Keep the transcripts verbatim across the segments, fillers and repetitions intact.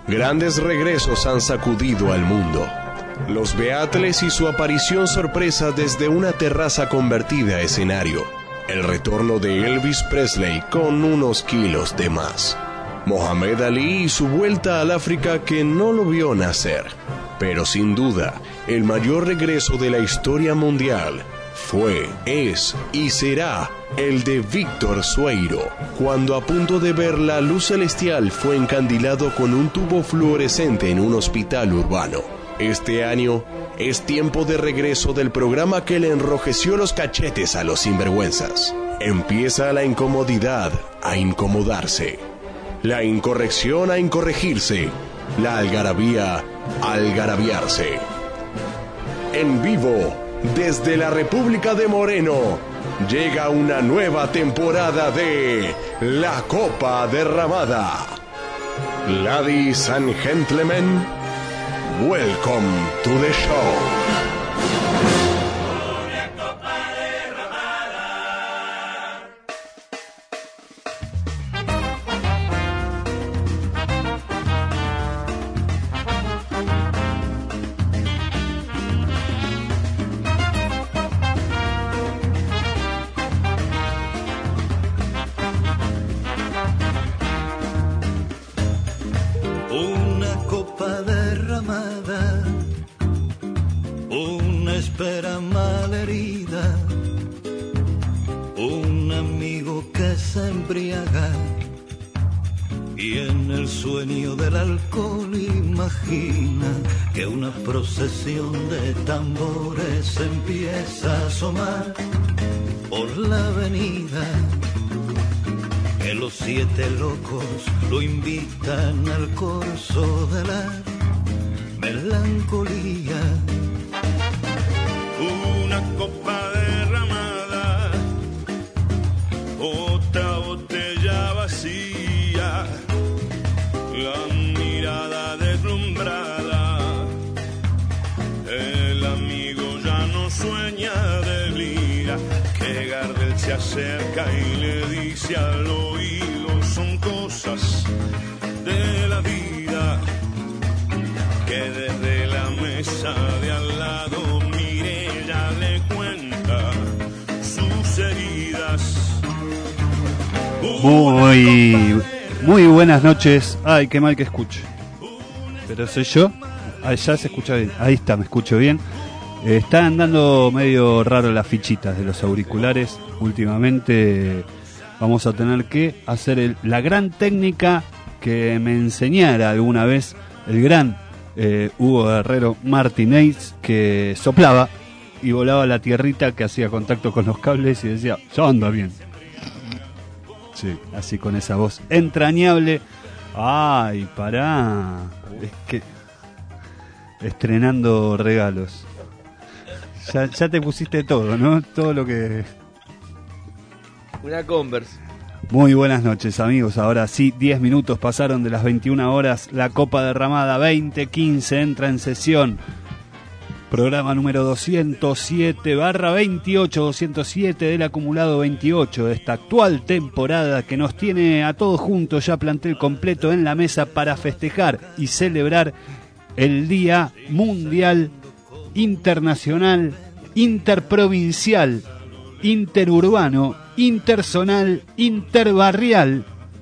Grandes regresos han sacudido al mundo. Los Beatles y su aparición sorpresa desde una terraza convertida a escenario. El retorno de Elvis Presley con unos kilos de más. Mohamed Ali y su vuelta al África que no lo vio nacer. Pero sin duda, el mayor regreso de la historia mundial fue, es y será el de Víctor Sueiro, cuando a punto de ver la luz celestial fue encandilado con un tubo fluorescente en un hospital urbano. Este año es tiempo de regreso del programa que le enrojeció los cachetes a los sinvergüenzas. Empieza la incomodidad a incomodarse, la incorrección a incorregirse, la algarabía a algarabiarse. En vivo, desde la República de Moreno, llega una nueva temporada de La Copa Derramada. Ladies and gentlemen, welcome to the show. De tambores empieza a asomar por la avenida, que los siete locos lo invitan al corso de la melancolía. Una copa derramada, otra botella vacía, la mirada deslumbrada. El amigo ya no sueña, delira, que Gardel se acerca y le dice al oído: son cosas de la vida, que desde la mesa de al lado Mireya le cuenta sus heridas. Muy, muy buenas noches. Ay, qué mal que escucho. Pero soy yo. Ah, ya se escucha bien, ahí está, me escucho bien. Eh, están andando medio raro las fichitas de los auriculares. Últimamente vamos a tener que hacer el, la gran técnica que me enseñara alguna vez el gran eh, Hugo Herrero Martínez, que soplaba y volaba la tierrita que hacía contacto con los cables y decía: ya anda bien. Sí, así con esa voz entrañable. Ay, pará, es que estrenando regalos. Ya, ya te pusiste todo, ¿no? Todo lo que... Una Converse. Muy buenas noches, amigos. Ahora sí, diez minutos pasaron de las veintiuna horas. La Copa Derramada veinte quince entra en sesión. Programa número doscientos siete barra veintiocho, doscientos siete del acumulado veintiocho de esta actual temporada, que nos tiene a todos juntos, ya plantel completo en la mesa para festejar y celebrar el Día Mundial, Internacional, Interprovincial, Interurbano, Interzonal, Interbarrial,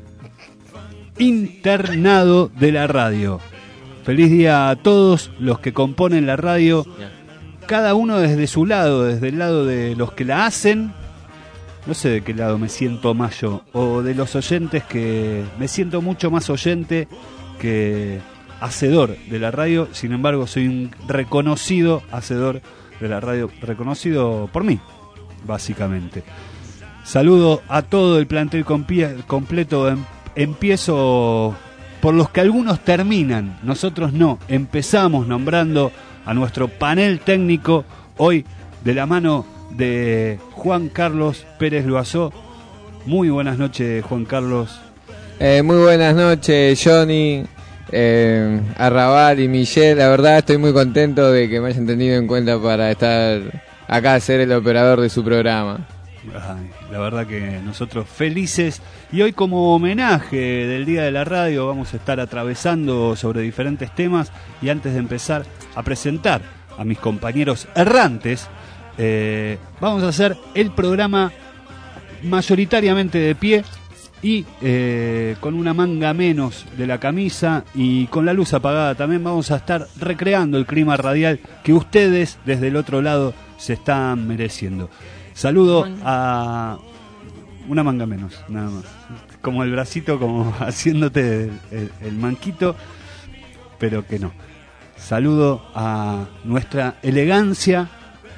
Internado de la Radio. Feliz día a todos los que componen la radio, cada uno desde su lado, desde el lado de los que la hacen. No sé de qué lado me siento más yo, o de los oyentes, que me siento mucho más oyente que hacedor de la radio. Sin embargo, soy un reconocido hacedor de la radio, reconocido por mí, básicamente. Saludo a todo el plantel compi- completo. Em- empiezo por los que algunos terminan, nosotros no. Empezamos nombrando a nuestro panel técnico, hoy de la mano de Juan Carlos Pérez Loazó. Muy buenas noches, Juan Carlos. Eh, muy buenas noches, Johnny, eh, Arrabal y Michelle. La verdad estoy muy contento de que me hayan tenido en cuenta para estar acá, ser el operador de su programa. Ay, la verdad que nosotros felices. Y hoy, como homenaje del Día de la Radio, vamos a estar atravesando sobre diferentes temas. Y antes de empezar a presentar a mis compañeros errantes, eh, vamos a hacer el programa mayoritariamente de pie y eh, con una manga menos de la camisa y con la luz apagada. También vamos a estar recreando el clima radial que ustedes desde el otro lado se están mereciendo. Saludo a una manga menos, nada más, como el bracito, como haciéndote el, el, el manquito, pero que no. Saludo a nuestra elegancia,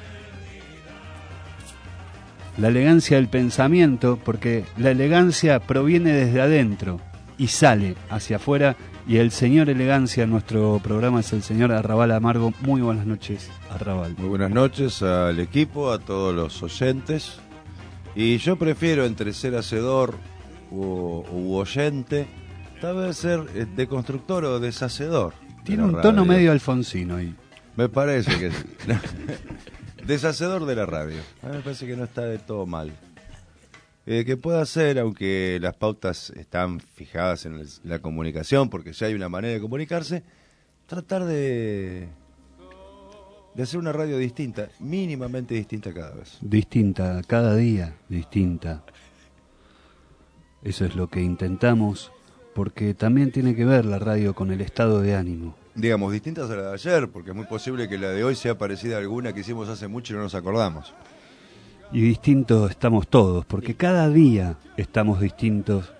la elegancia del pensamiento, porque la elegancia proviene desde adentro y sale hacia afuera, y el señor elegancia en nuestro programa es el señor Arrabal Amargo. Muy buenas noches, Arrabal. Muy buenas noches al equipo, a todos los oyentes, y yo prefiero entre ser hacedor u, u oyente, tal vez ser deconstructor o deshacedor. Tiene un tono medio alfonsino ahí. Me parece que sí. Deshacedor de la radio. A mí me parece que no está de todo mal. Eh, que pueda ser, aunque las pautas están fijadas en el, la comunicación, porque ya hay una manera de comunicarse, tratar de, de hacer una radio distinta, mínimamente distinta cada vez. Distinta, cada día distinta. Eso es lo que intentamos, porque también tiene que ver la radio con el estado de ánimo. Digamos, distintas a la de ayer, porque es muy posible que la de hoy sea parecida a alguna que hicimos hace mucho y no nos acordamos. Y distintos estamos todos, porque cada día estamos distintos.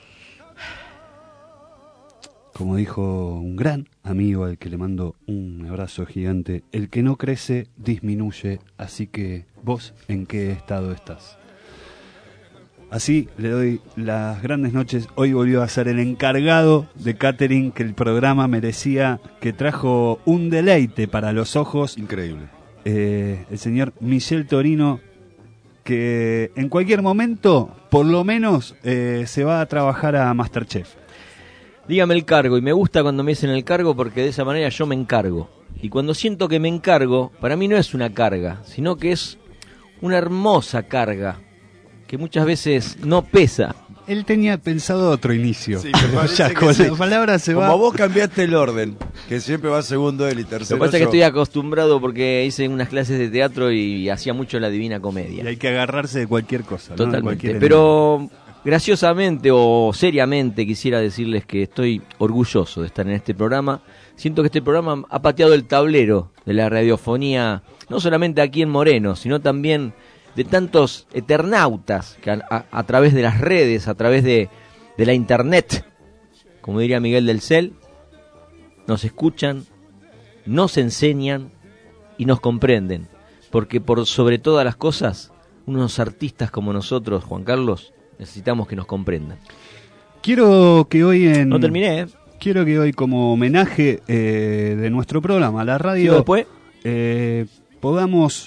Como dijo un gran amigo al que le mando un abrazo gigante, el que no crece disminuye, así que vos, ¿en qué estado estás? Así le doy las grandes noches. Hoy volvió a ser el encargado de catering que el programa merecía, que trajo un deleite para los ojos. Increíble. Eh, el señor Michel Torino, que en cualquier momento, por lo menos, eh, se va a trabajar a MasterChef. Dígame el cargo, y me gusta cuando me dicen el cargo porque de esa manera yo me encargo. Y cuando siento que me encargo, para mí no es una carga, sino que es una hermosa carga, que muchas veces no pesa. Él tenía pensado otro inicio. Sí, pero ya que con sí. la palabra se Como va. vos cambiaste el orden, que siempre va segundo él y tercero Lo que pasa es yo. que estoy acostumbrado porque hice unas clases de teatro y hacía mucho la Divina Y Comedia. hay que agarrarse de cualquier cosa, ¿no? Totalmente. Cualquier Pero graciosamente o seriamente quisiera decirles que estoy orgulloso de estar en este programa. Siento que este programa ha pateado el tablero de la radiofonía, no solamente aquí en Moreno, sino también de tantos eternautas que a, a, a través de las redes, a través de, de la internet, como diría Miguel del Cel, nos escuchan, nos enseñan y nos comprenden. Porque por sobre todas las cosas, unos artistas como nosotros, Juan Carlos, necesitamos que nos comprendan. Quiero que hoy en... No terminé, ¿eh? Quiero que hoy, como homenaje eh, de nuestro programa, la radio, ¿Sigo después? Eh, podamos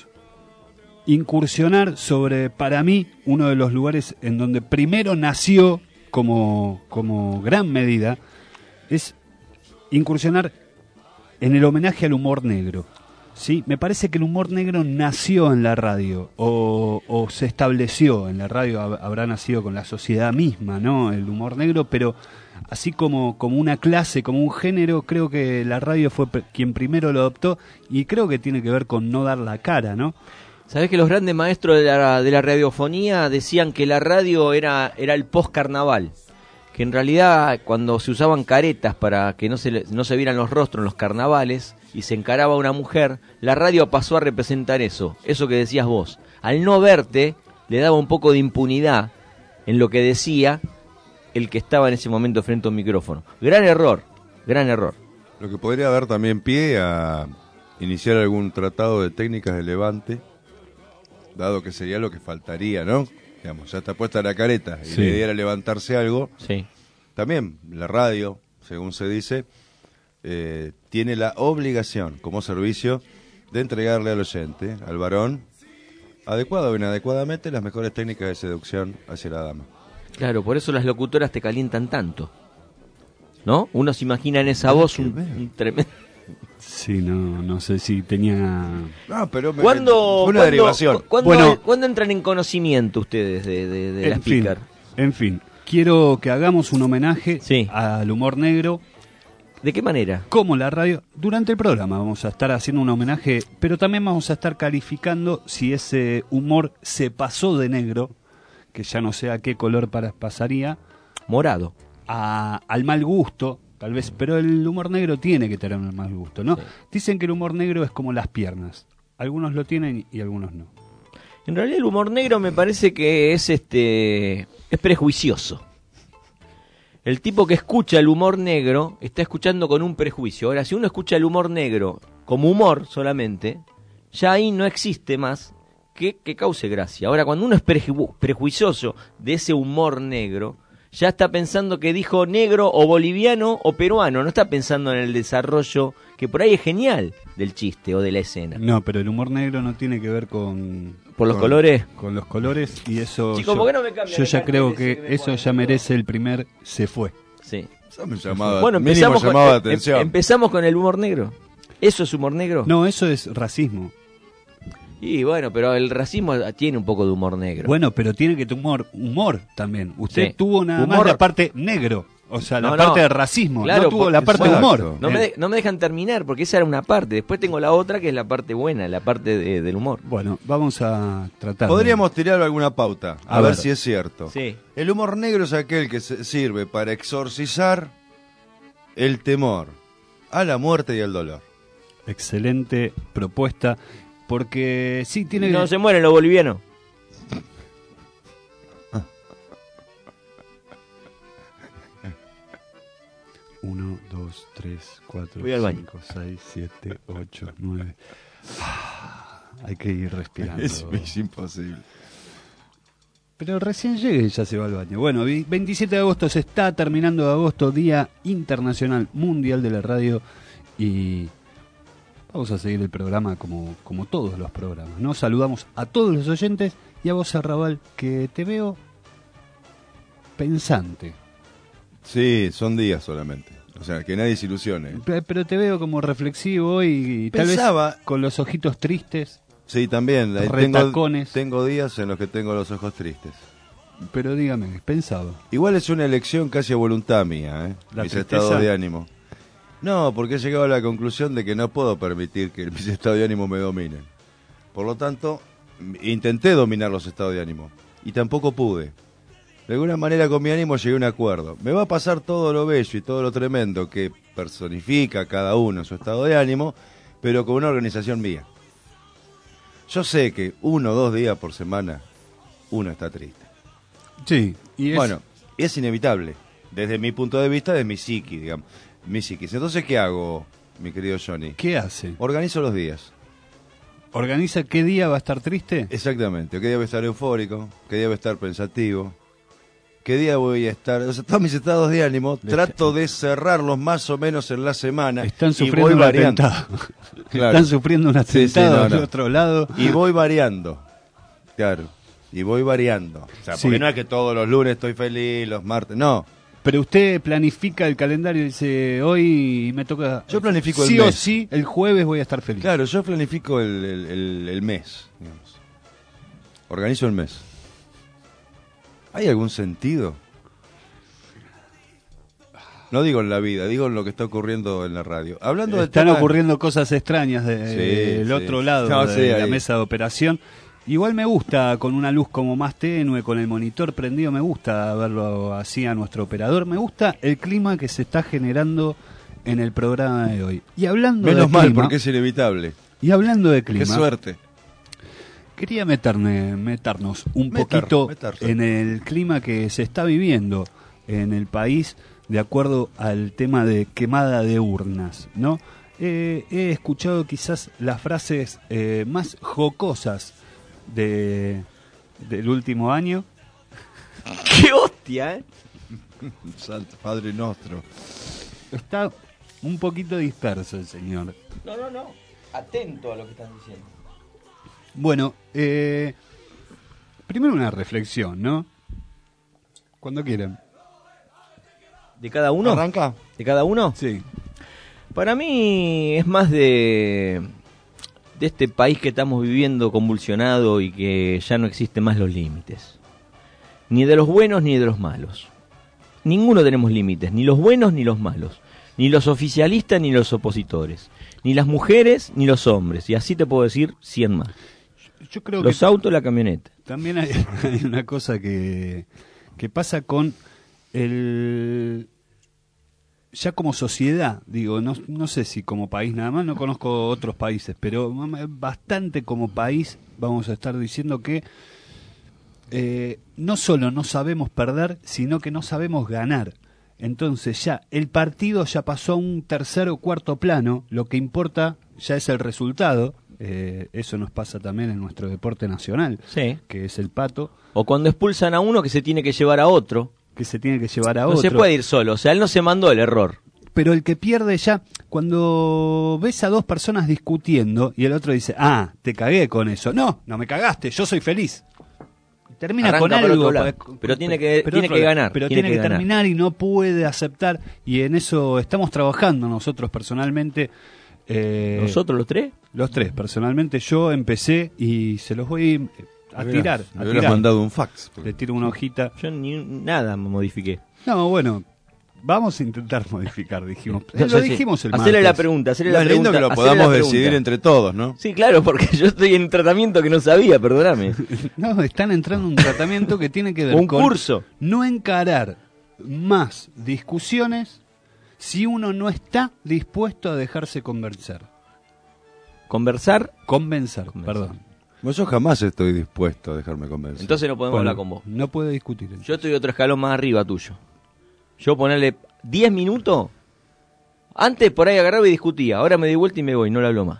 incursionar sobre, para mí, uno de los lugares en donde primero nació como, como gran medida, es incursionar en el homenaje al humor negro. ¿Sí? Me parece que el humor negro nació en la radio o, o se estableció en la radio, habrá nacido con la sociedad misma, ¿no? El humor negro, pero así como, como una clase, como un género, creo que la radio fue quien primero lo adoptó y creo que tiene que ver con no dar la cara, ¿no? ¿Sabés que los grandes maestros de la, de la radiofonía decían que la radio era, era el post-carnaval? Que en realidad cuando se usaban caretas para que no se, no se vieran los rostros en los carnavales y se encaraba a una mujer, la radio pasó a representar eso, eso que decías vos. Al no verte, le daba un poco de impunidad en lo que decía el que estaba en ese momento frente a un micrófono. Gran error, gran error. Lo que podría dar también pie a iniciar algún tratado de técnicas de levante, dado que sería lo que faltaría, ¿no? Digamos, ya está puesta la careta y sí. la idea era levantarse algo. Sí. También la radio, según se dice, eh, tiene la obligación como servicio de entregarle al oyente, al varón, adecuado o inadecuadamente, las mejores técnicas de seducción hacia la dama. Claro, por eso las locutoras te calientan tanto, ¿no? Uno se imagina en esa voz un, un tremendo... Sí, no, no sé si tenía... No, pero me- ¿Cuándo, una cuándo- derivación. cuándo- Bueno. cuándo entran en conocimiento ustedes de, de, de la en fin, Speaker? en fin, quiero que hagamos un homenaje Sí. al humor negro. ¿De qué manera? Como la radio, durante el programa vamos a estar haciendo un homenaje, pero también vamos a estar calificando si ese humor se pasó de negro, que ya no sé a qué color para- pasaría, Morado. a- al mal gusto, tal vez, pero el humor negro tiene que tener un mal gusto, ¿no? Sí. Dicen que el humor negro es como las piernas, algunos lo tienen y algunos no. En realidad el humor negro me parece que es este es prejuicioso. El tipo que escucha el humor negro está escuchando con un prejuicio. Ahora, si uno escucha el humor negro como humor solamente, ya ahí no existe más que, que cause gracia. Ahora, cuando uno es preju- prejuicioso de ese humor negro, ya está pensando que dijo negro o boliviano o peruano. No está pensando en el desarrollo, que por ahí es genial, del chiste o de la escena. No, pero el humor negro no tiene que ver con... Por los con- colores. Con los colores y eso... Chicos, yo, ¿por qué no me cambian yo el ya cartel creo ese que, que me eso ponen? ya merece el primer se fue. Sí. Eso me llamaba, Bueno, mínimo empezamos con, llamaba em- la atención. empezamos con el humor negro. ¿Eso es humor negro? No, eso es racismo. Y bueno, pero el racismo tiene un poco de humor negro. Bueno, pero tiene que tener humor, humor también. Usted Sí. tuvo nada más Humor. la parte negro, o sea, la No, parte no. de racismo, Claro, no tuvo porque- la parte de Exacto. humor. no, me Eh, de- no me dejan terminar, porque esa era una parte. Después tengo la otra, que es la parte buena, la parte de- del humor. Bueno, vamos a tratar. de- Podríamos tirar alguna pauta, a, A ver. ver. si es cierto. Sí. El humor negro es aquel que se- sirve para exorcizar el temor a la muerte y al dolor. Excelente propuesta, porque sí tiene No se mueren los bolivianos. uno, dos, tres, cuatro, Voy al baño. cinco, seis, siete, ocho, nueve. Hay que ir respirando. Es, es imposible. Pero recién llegue y ya se va al baño. Bueno, vi- veintisiete de agosto se está terminando de agosto, Día Internacional Mundial de la Radio. Y vamos a seguir el programa como, como todos los programas, ¿no? Saludamos a todos los oyentes y a vos, Arrabal, que te veo pensante. Sí, son días solamente. O sea, que nadie se ilusione. Pe- Pero te veo como reflexivo y, y tal Pensaba- vez con los ojitos tristes. Sí, también. ahí Tengo, Retacones. tengo días en los que tengo los ojos tristes. Pero dígame, pensaba. Igual es una elección casi a voluntad mía, ¿eh? ¿La Mis tristeza? estados de ánimo. No, porque he llegado a la conclusión de que no puedo permitir que mis estados de ánimo me dominen. Por lo tanto, m- intenté dominar los estados de ánimo. Y tampoco pude. De alguna manera con mi ánimo llegué a un acuerdo. Me va a pasar todo lo bello y todo lo tremendo que personifica cada uno su estado de ánimo, pero con una organización mía. Yo sé que uno o dos días por semana uno está triste. Sí, y es, Bueno, es inevitable. Desde mi punto de vista, de mi psiqui, digamos. Mi psiquis. Entonces, ¿qué hago, mi querido Johnny? ¿qué hace? Organizo los días. ¿Organiza qué día va a estar triste? Exactamente. ¿Qué día voy a estar eufórico? ¿Qué día voy a estar pensativo? ¿Qué día voy a estar...? O sea, todos mis estados de ánimo, Le- trato de cerrarlos más o menos en la semana. Están y sufriendo voy un variando. atentado. Claro. Están sufriendo un Sí, sí, atentado no, al no. otro lado. Y voy variando. Claro. Y voy variando. O sea, porque Sí. no es que todos los lunes estoy feliz, los martes... No. Pero usted planifica el calendario y dice, hoy me toca... Yo planifico el sí o mes. sí, el jueves voy a estar feliz. Claro, yo planifico el, el- el- el mes, digamos. Organizo el mes. ¿Hay algún sentido? No digo en la vida, digo en lo que está ocurriendo en la radio. Hablando de Están ocurriendo cosas extrañas de- Sí, del sí. otro lado No, de sí, la ahí. mesa de operación. Igual me gusta, con una luz como más tenue, con el monitor prendido, me gusta verlo así a nuestro operador. Me gusta el clima que se está generando en el programa de hoy. Y hablando Menos de mal, clima, porque es inevitable. y hablando de Qué clima, suerte. quería meterme, meternos un Meter, poquito meterse. en el clima que se está viviendo en el país de acuerdo al tema de quemada de urnas, ¿no? Eh, he escuchado quizás las frases eh, más jocosas de del último año. ¡Qué hostia, eh! Santo Padre Nostro. Está un poquito disperso el señor. No, no, no. Atento a lo que están diciendo. Bueno, eh, primero una reflexión, ¿no? Cuando quieran. ¿De cada uno? ¿Arranca? ¿De cada uno? Sí. Para mí es más de, de este país que estamos viviendo convulsionado y que ya no existen más los límites. Ni de los buenos ni de los malos. Ninguno tenemos límites, ni los buenos ni los malos. Ni los oficialistas ni los opositores. Ni las mujeres ni los hombres. Y así te puedo decir cien más. Yo creo los que autos, la camioneta. También hay, hay una cosa que, que pasa con el... Ya como sociedad, digo, no, no sé si como país nada más, no conozco otros países, pero bastante como país vamos a estar diciendo que eh, no solo no sabemos perder, sino que no sabemos ganar. Entonces ya el partido ya pasó a un tercer o cuarto plano, lo que importa ya es el resultado. Eh, eso nos pasa también en nuestro deporte nacional, sí, que es el pato. O cuando expulsan a uno que se tiene que llevar a otro. Que se tiene que llevar a no otro. No se puede ir solo, o sea, él no se mandó el error. Pero el que pierde ya, cuando ves a dos personas discutiendo y el otro dice, ah, te cagué con eso. No, no me cagaste, yo soy feliz. Termina Arranca con algo. Lado, pero tiene que, pero tiene que ganar. Pero tiene, tiene que, que terminar y no puede aceptar. Y en eso estamos trabajando nosotros personalmente. Eh, ¿Nosotros los tres? Los tres, personalmente yo empecé y se los voy a me tirar. Me a hubieras tirar. mandado un fax. Le tiro una hojita. Yo ni nada me modifiqué. No, bueno, vamos a intentar modificar, dijimos. No, lo sí, dijimos el Hacele martes. la pregunta, hacele Lo la lindo pregunta. que lo hacele podamos la pregunta. decidir entre todos, ¿no? Sí, claro, porque yo estoy en un tratamiento que no sabía, perdóname. No, están entrando en un tratamiento que tiene que ver un con curso. No encarar más discusiones si uno no está dispuesto a dejarse convencer. ¿Conversar? Convencer, Convencer. perdón. Pues yo jamás estoy dispuesto a dejarme convencer. Entonces no podemos Bueno, hablar con vos. No puede discutir. Yo estoy otro escalón más arriba tuyo. Yo ponerle diez minutos. Antes por ahí agarraba y discutía. Ahora me di vuelta y me voy, no le hablo más.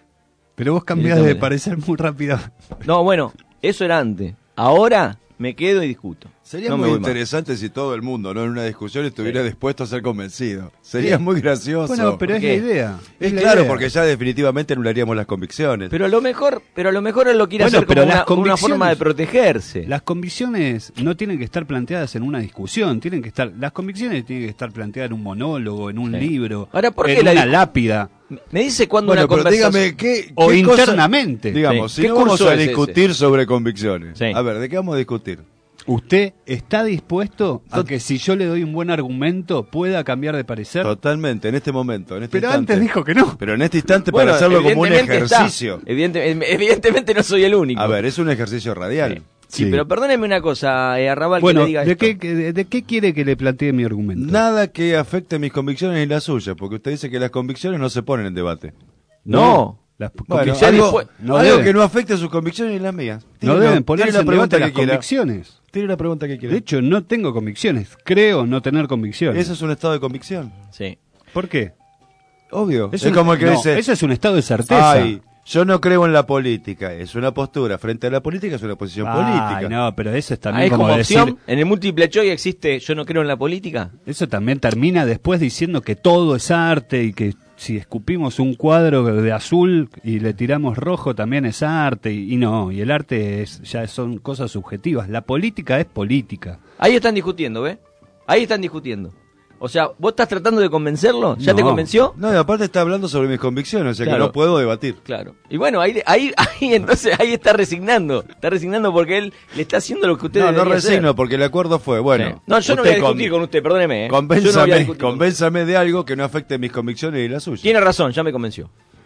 Pero vos cambiás de parecer muy rápido. No, bueno, eso era antes. Ahora me quedo y discuto. Sería no muy me voy interesante más. Si todo el mundo, ¿no? En una discusión estuviera sí. dispuesto a ser convencido. Sería sí. muy gracioso. Bueno, pero es la idea. Es, es la claro, idea. porque ya definitivamente anularíamos las convicciones. Pero a lo mejor, pero a lo mejor él lo quiere bueno, hacer como una, una forma de protegerse. Las convicciones no tienen que estar planteadas en una discusión, tienen que estar, las convicciones tienen que estar planteadas en un monólogo, en un sí. libro, Ahora, ¿por qué en la una lápida. Me dice cuando bueno, una pero conversación... dígame, ¿qué, qué o cosa, internamente. Digamos, sí. si no vamos a discutir ese? sobre convicciones. Sí. A ver, ¿de qué vamos a discutir? ¿Usted está dispuesto a que si yo le doy un buen argumento pueda cambiar de parecer? Totalmente, en este momento, en este Pero instante. antes dijo que no. Pero en este instante bueno, para hacerlo como un ejercicio. Evidente, evidentemente no soy el único. A ver, es un ejercicio radial. Sí, sí, sí. Pero perdóneme una cosa, eh, Arrabal, bueno, que le diga ¿de esto. Qué, de, ¿de qué quiere que le plantee mi argumento? Nada que afecte mis convicciones ni las suyas, porque usted dice que las convicciones no se ponen en debate. No. no. Las bueno, convicciones algo, no algo deben. que no afecte a sus convicciones ni las mías. No tiene, deben ponerse la en pregunta debate que las quiera. convicciones. Tiene la pregunta que quiera. De hecho, no tengo convicciones. Creo no tener convicciones. Eso es un estado de convicción. Sí. ¿Por qué? Obvio. Eso es como el que no, dice... Eso es un estado de certeza. Ay, yo no creo en la política. Es una postura. Frente a la política es una posición Ay, política. no, pero eso es también ah, es como, como decir... opción. En el múltiple choice existe yo no creo en la política. Eso también termina después diciendo que todo es arte y que si escupimos un cuadro de azul y le tiramos rojo también es arte y, y no, y el arte es ya son cosas subjetivas. La política es política. Ahí están discutiendo, ¿ves? Ahí están discutiendo. O sea, ¿vos estás tratando de convencerlo? ¿Ya No. te convenció? No, y aparte está hablando sobre mis convicciones, o sea Claro. que no puedo debatir. Claro. Y bueno, ahí, ahí, ahí entonces ahí está resignando. Está resignando porque él le está haciendo lo que usted No, no debería resigno, hacer. porque el acuerdo fue, bueno... Sí. No, yo no voy a discutir con, con usted, perdóneme. ¿eh? Yo no voy a Convénzame, discutir con- convénzame de algo que no afecte mis convicciones y las suyas. Tiene razón, ya me convenció.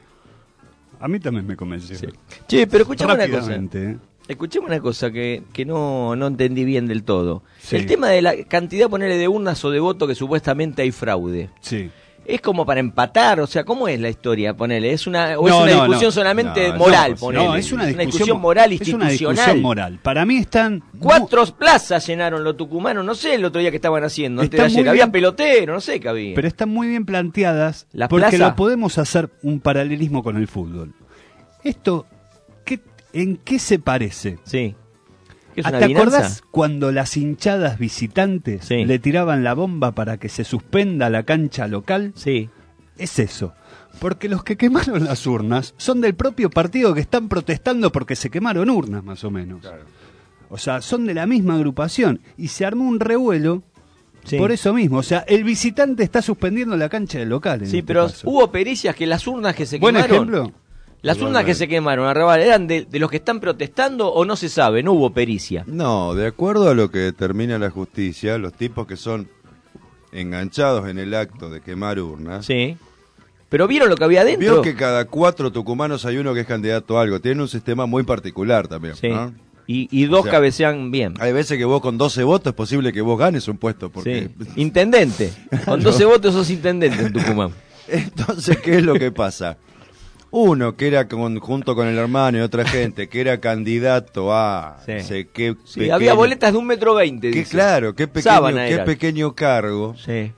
A mí también me convenció. Sí. Che, pero escuchame una cosa. Rápidamente, ¿eh? Escuchemos una cosa que, que no, no entendí bien del todo. Sí. El tema de la cantidad, ponerle de urnas o de votos que supuestamente hay fraude. Sí. Es como para empatar, o sea, ¿cómo es la historia? Ponele, ¿es una, o No, es una no, discusión no. solamente No, moral? no, ponele? No, es una discusión, moral Es institucional. una discusión moral. Para mí están Cuatro plazas llenaron los tucumanos, no sé el otro día que estaban haciendo, antes Está de ayer. muy Había bien. pelotero, no sé qué había. pero están muy bien planteadas La porque plaza. lo podemos hacer un paralelismo con el fútbol. Esto, ¿qué, ¿en qué se parece? Sí. ¿Qué es ¿Ah, una ¿Te adivinanza? acordás cuando las hinchadas visitantes Sí. le tiraban la bomba para que se suspenda la cancha local? Sí. Es eso. Porque los que quemaron las urnas son del propio partido que están protestando porque se quemaron urnas, más o menos. O sea, son de la misma agrupación. Y se armó un revuelo Sí. Por eso mismo, o sea, el visitante está suspendiendo la cancha del local. en Sí, este pero caso. hubo pericias que las urnas que se Buen quemaron... ejemplo. Las urnas que se quemaron, Arrabal, ¿eran de, de los que están protestando o no se sabe? No hubo pericia. No, de acuerdo a lo que determina la justicia, los tipos que son enganchados en el acto de quemar urnas... Sí. ¿Pero vieron lo que había adentro? Vio que cada cuatro tucumanos hay uno que es candidato a algo. Tienen un sistema muy particular también, Sí. ¿no? Y, y dos O sea, cabecean bien. Hay veces que vos con doce votos es posible que vos ganes un puesto. Porque... Sí. Intendente. Con doce votos sos intendente en Tucumán. Entonces, ¿qué es lo que pasa? Uno que era con, junto con el hermano y otra gente, que era candidato a... Sí. no sé, qué Sí, pequeño- había boletas de un metro veinte. qué, dice. claro, qué pequeño, Sábana qué eran. pequeño cargo. Sí.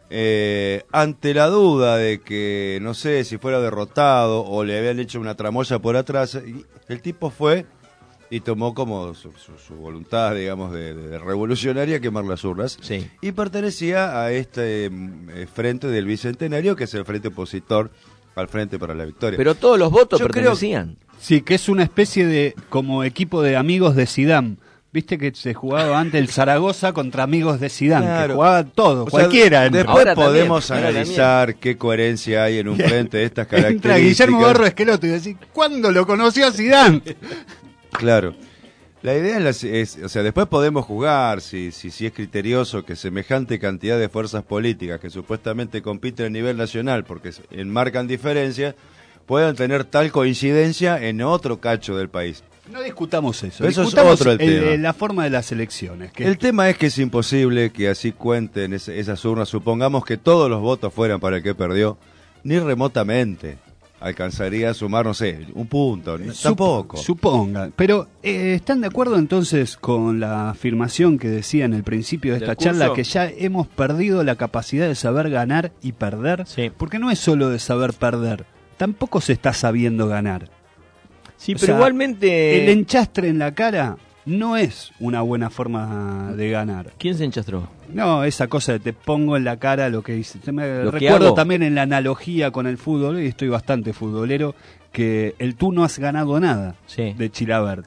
Eh, ante la duda de que, no sé, si fuera derrotado o le habían hecho una tramoya por atrás, y el tipo fue y tomó como su, su, su voluntad, digamos, de, de revolucionaria quemar las urnas. Sí. Y pertenecía a este mm, eh, frente del Bicentenario, que es el frente opositor al Frente para la Victoria. Pero todos los votos Yo creo- pertenecían. Sí, que es una especie de, como equipo de amigos de Zidane. Viste que se jugaba antes el Zaragoza contra amigos de Zidane, Claro. que jugaba todo, O sea, cualquiera. entra. después Ahora también, podemos ahora analizar qué coherencia hay en un frente de estas Entra características. Guillermo Barro Esqueloto y decís, ¿cuándo lo conoció a Zidane? Claro. La idea es, la- es- o sea, después podemos jugar si, si, si es criterioso que semejante cantidad de fuerzas políticas que supuestamente compiten a nivel nacional porque se- enmarcan diferencias, puedan tener tal coincidencia en otro cacho del país. No discutamos eso. Eso es discutamos otro el tema. la forma de las elecciones. Que El tema es que es imposible que así cuenten ese- esas urnas. Supongamos que todos los votos fueran para el que perdió, ni remotamente alcanzaría a sumar, no sé, un punto, ni- Sup- tampoco. Suponga. Pero, eh, ¿están de acuerdo entonces con la afirmación que decía en el principio de ¿Del esta charla, curso? que ya hemos perdido la capacidad de saber ganar y perder? Sí. Porque no es solo de saber perder, tampoco se está sabiendo ganar. Sí, O pero sea, igualmente... El enchastre en la cara no es una buena forma de ganar. ¿Quién se enchastró? No, esa cosa de te pongo en la cara lo que hice. Se me Lo que recuerdo hago. también en la analogía con el fútbol, y estoy bastante futbolero, que el tú no has ganado nada Sí. de Chilavert.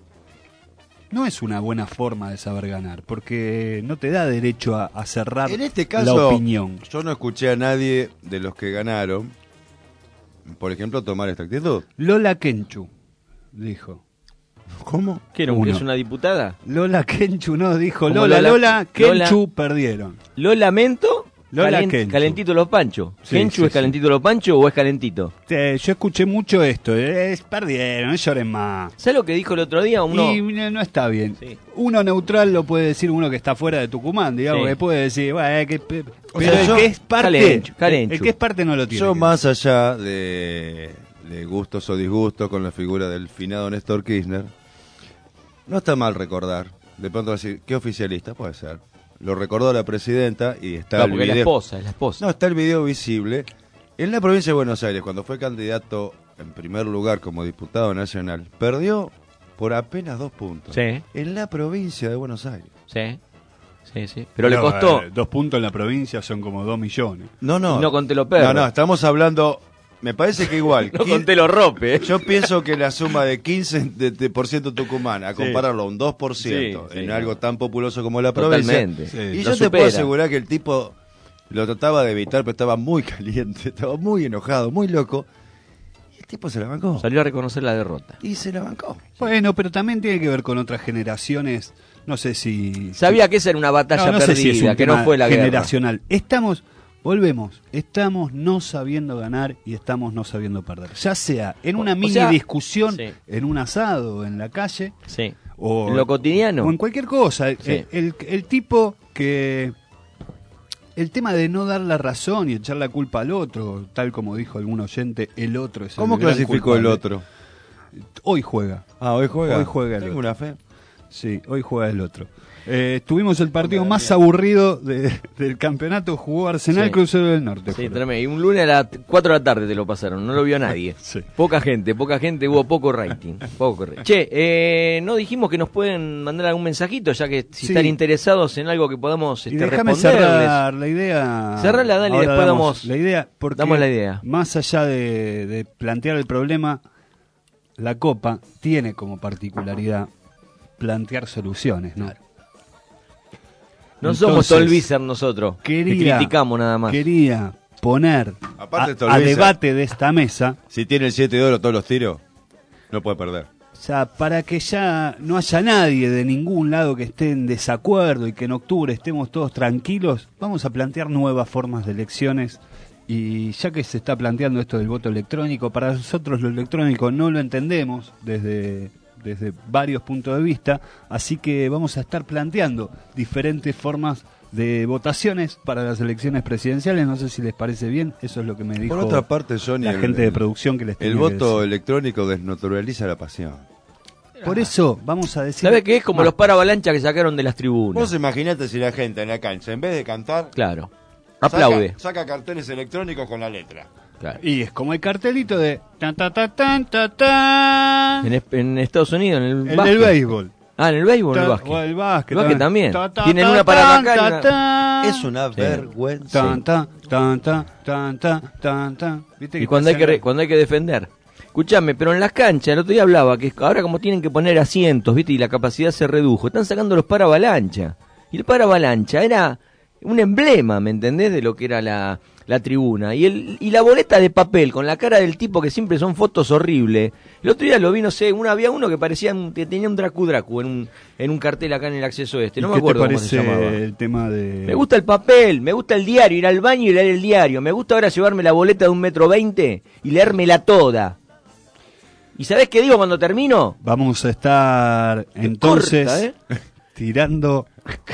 No es una buena forma de saber ganar, porque no te da derecho a, a cerrar En este la caso, opinión. yo no escuché a nadie de los que ganaron, por ejemplo, tomar esta actitud. Lola Kenchu dijo. ¿Cómo? ¿Qué era? un- Uno. ¿Es una diputada? Lola Kenchu no, dijo Como Lola, Lola- Lola, Kenchu Lola- perdieron. Lo lamento. Lola calen- Kenchu. Calentito los panchos. Sí, ¿Kenchu sí, es calentito los panchos o es calentito? Eh, yo escuché mucho esto, es perdieron, no lloren más. ¿Sabes lo que dijo el otro día? Uno... Y no, no está bien. Sí. Uno neutral lo puede decir uno que está fuera de Tucumán, digamos, Sí. que puede decir, bueno, eh, que, pe- O pero sea, el yo- que es parte, Calenchu, Calenchu. el que es parte no lo tiene. Yo que- más allá de, de gustos o disgustos con la figura del finado Néstor Kirchner, no está mal recordar. De pronto decir, ¿qué oficialista? Puede ser. Lo recordó la presidenta y está Claro, el porque es la video. esposa, es la esposa. No, está el video visible. En la provincia de Buenos Aires, cuando fue candidato en primer lugar como diputado nacional, perdió por apenas dos puntos. Sí. En la provincia de Buenos Aires. Sí, sí, sí. Pero le costó. eh, dos puntos en la provincia son como dos millones. No, no. No conté los perros. No, no, estamos hablando. Me parece que igual. No quin- conté los ropes. ¿eh? Yo pienso que la suma de quince de- de por ciento Tucumán, a compararlo a un dos por ciento Sí, en sí, algo no. tan populoso como la provincia. Totalmente. Sí. Y Lo yo te supera. puedo asegurar que el tipo lo trataba de evitar, pero estaba muy caliente, estaba muy enojado, muy loco. Y el tipo se la bancó. Salió a reconocer la derrota. Y se la bancó. Bueno, pero también tiene que ver con otras generaciones. No sé si. Sabía si- que esa era una batalla no, no sé perdida, si es un que no tema fue la guerra. generacional. Estamos, volvemos, estamos no sabiendo ganar y estamos no sabiendo perder. Ya sea en una O mini sea, discusión, sí. en un asado, en la calle, Sí. o En lo cotidiano. o en cualquier cosa. El, Sí. el- el tipo que. El tema de no dar la razón y echar la culpa al otro, tal como dijo algún oyente, el otro es el ¿Cómo gran clasificó el culpable. otro? Hoy juega. Ah, hoy juega. Hoy juega el Tengo otro. una fe. Sí, hoy juega el otro. Eh, tuvimos el partido más aburrido de- del campeonato. Jugó Arsenal Sí. Crucero del Norte. Sí, juro. tremendo. Y un lunes a las cuatro de la tarde te lo pasaron, no lo vio nadie. Sí. Poca gente, poca gente, hubo poco rating. Poco rating. Che, eh, no dijimos que nos pueden mandar algún mensajito, ya que si Sí. están interesados en algo que podamos Y este, déjame responderles. cerrar la idea. Cerrala, dale, y Ahora después damos damos- la idea. Porque damos la idea. Más allá de, de plantear el problema, la Copa tiene como particularidad plantear soluciones, ¿no? No somos Tolvícer nosotros, quería, que criticamos nada más. Quería poner Aparte, a, a debate de esta mesa. Si tiene el siete de oro todos los tiros, no puede perder. O sea, para que ya no haya nadie de ningún lado que esté en desacuerdo y que en octubre estemos todos tranquilos, vamos a plantear nuevas formas de elecciones. Y ya que se está planteando esto del voto electrónico, para nosotros lo electrónico no lo entendemos desde... desde varios puntos de vista, así que vamos a estar planteando diferentes formas de votaciones para las elecciones presidenciales. No sé si les parece bien, eso es lo que me dijo Por otra parte, Johnny, la el, gente de producción que les el tenía voto que decir. electrónico desnaturaliza la pasión. Por eso vamos a decir... ¿Sabes qué? Es como más. los paravalanchas que sacaron de las tribunas. Vos imaginate si la gente en la cancha, en vez de cantar, Claro. Aplaude. Saca, saca carteles electrónicos con la letra. Claro. Y es como el cartelito de... Ta, ta, ta, tan, ta, ta, En, es- en Estados Unidos, en el el básquet. del béisbol. Ah, en el béisbol, Ta- el básquet. o el básquet, El básquet también. Ta, ta, Tienen ta, una para tan, arrancar y ta, una- ta. Es una Sí. vergüenza. Tan, ta, tan, ta, tan, ta, tan, ta. ¿Viste Y que cuando te hay que, hacen- re- cuando hay que defender. Escuchame, pero en las canchas, el otro día hablaba que ahora como tienen que poner asientos, ¿viste? Y la capacidad se redujo, están sacando los paravalancha. Y el paravalancha era un emblema, ¿me entendés? De lo que era la, la tribuna. Y el y la boleta de papel con la cara del tipo, que siempre son fotos horribles. El otro día lo vi, no sé, uno, había uno que parecía un- que tenía un Dracu Dracu en un, en un cartel acá en el acceso este. No ¿Y me qué acuerdo te cómo se parece llamaba. el tema de... Me gusta el papel, me gusta el diario, ir al baño y leer el diario. Me gusta ahora llevarme la boleta de un metro veinte y leérmela toda. ¿Y sabés qué digo cuando termino? Vamos a estar entonces corta, ¿eh? tirando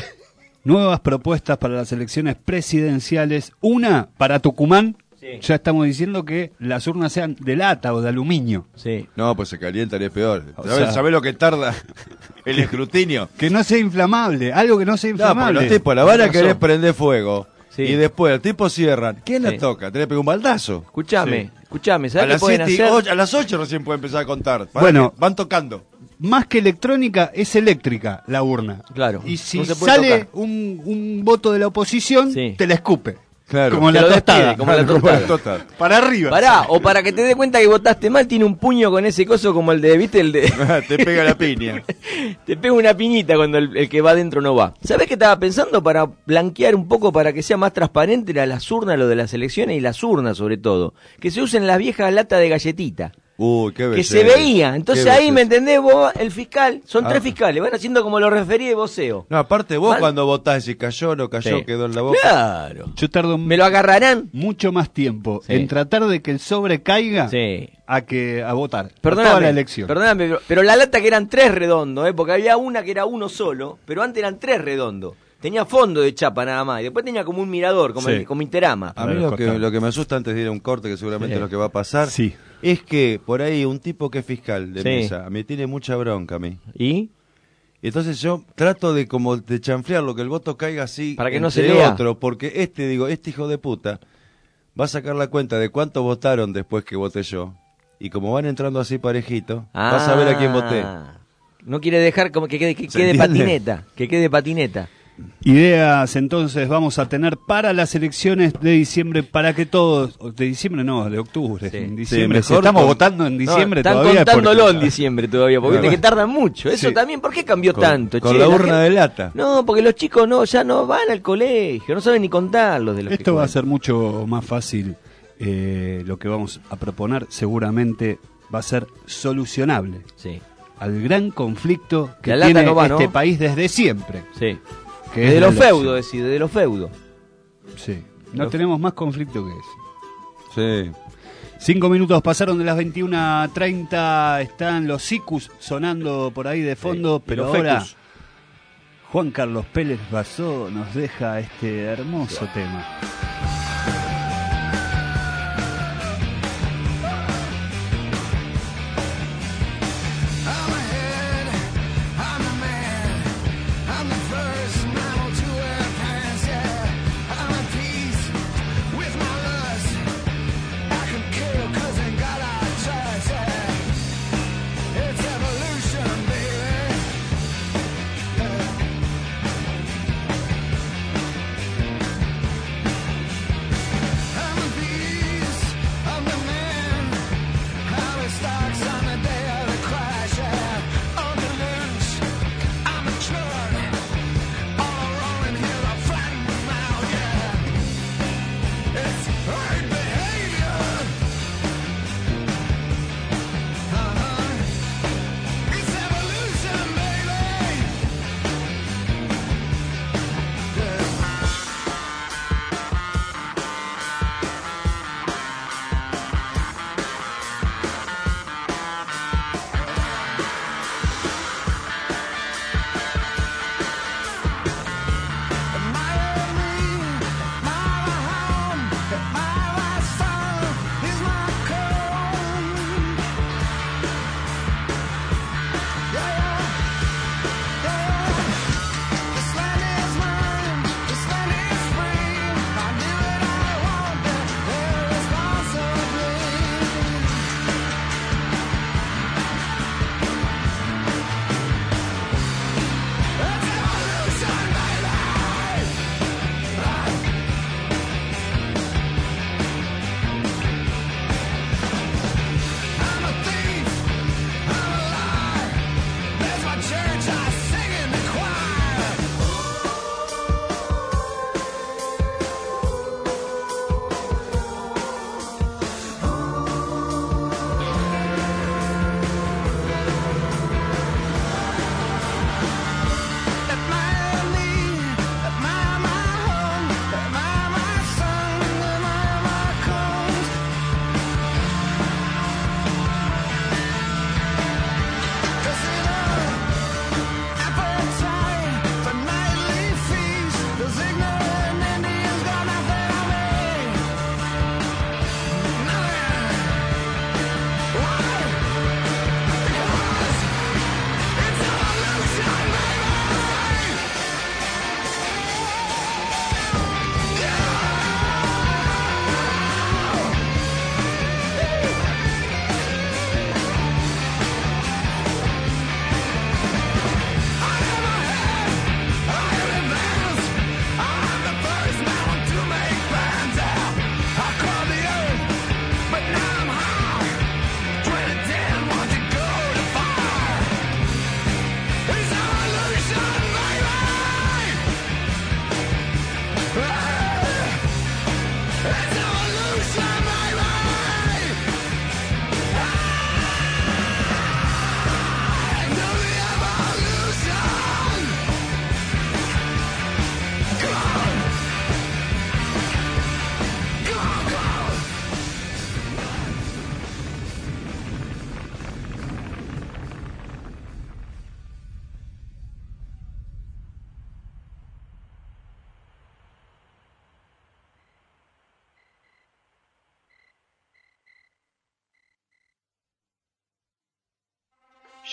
nuevas propuestas para las elecciones presidenciales. Una para Tucumán. Sí. Ya estamos diciendo que las urnas sean de lata o de aluminio. Sí. No, pues se calientan, es peor. O ¿Sabés, sea- sabés lo que tarda el escrutinio? Que no sea inflamable, algo que no sea No, porque inflamable. los tipos la van a Razón. querer prender fuego. Sí. Y después los tipos cierran. ¿Quién la Sí. toca? Tenés que pegar un baldazo. Escuchame, Sí. escuchame, A ¿sabés qué las, pueden siete y hacer? ocho- a las ocho recién pueden empezar a contar. Pará Bueno. que van tocando. Más que electrónica, es eléctrica la urna. Claro, Y si no se puede sale tocar. un, un voto de la oposición, Sí. te la escupe. Claro. Como Te la lo tostada. despide, como la Claro, tostada. la tostada. Para arriba. Pará, o para que te des cuenta que votaste mal, tiene un puño con ese coso como el de, ¿viste? El de... Te pega la piña. Te pega una piñita cuando el, el que va adentro no va. ¿Sabés qué estaba pensando? Para blanquear un poco, para que sea más transparente la- las urnas, lo de las elecciones y las urnas sobre todo. Que se usen las viejas latas de galletita. Uy, qué Que belleza. se veía. Entonces Qué ahí, belleza. ¿me entendés vos? El fiscal, son Ah. tres fiscales, van haciendo como lo referí de voceo. No, aparte vos Mal. cuando votás, si cayó, no cayó, Sí. quedó en la boca. Claro. Yo tardo ¿Me lo agarrarán? mucho más tiempo Sí. en tratar de que el sobre caiga Sí. a que a votar. A Perdóname, toda la elección. perdóname, pero, pero la lata que eran tres redondos, ¿eh? Porque había una que era uno solo, pero antes eran tres redondos. Tenía fondo de chapa nada más, y después tenía como un mirador, como, Sí. el, como Interama. A mí Para lo los que, costados. lo que me asusta antes de ir a un corte, que seguramente Sí. es lo que va a pasar, Sí. es que por ahí un tipo que es fiscal de Sí. mesa me tiene mucha bronca a mí. ¿Y? Entonces yo trato de como de chanflearlo, que el voto caiga así Para que no entre se lea. otro, porque este, digo, este hijo de puta va a sacar la cuenta de cuántos votaron después que voté yo. Y como van entrando así parejito, vas a ver a quién voté. Ah. No quiere dejar como que quede, que ¿Se quede entiende? patineta, que quede patineta. Ideas entonces vamos a tener para las elecciones de diciembre, para que todos, de diciembre no, de octubre, Sí. en Sí, diciembre, si mejor estamos con- votando en diciembre No, están todavía. es contándolo porque- en diciembre todavía, porque viste que tardan mucho. Eso Sí. también, ¿por qué cambió Con, tanto? con che? la La urna gente- de lata. No, porque los chicos no ya no van al colegio, no saben ni contarlos de los Esto que va a juegan. ser mucho más fácil. eh, lo que vamos a proponer seguramente va a ser solucionable Sí, al gran conflicto que La lata tiene no va, este ¿no? país desde siempre. sí. Que es De la los elección. feudos, decir, de los feudos. Sí. No Los- tenemos más conflicto que ese. Sí. Cinco minutos pasaron de las veintiuna a treinta. Están los Sicus sonando por ahí de fondo, Sí, y pero los ahora Fecus. Juan Carlos Pérez Basó nos deja este hermoso tema. It's evolution, baby.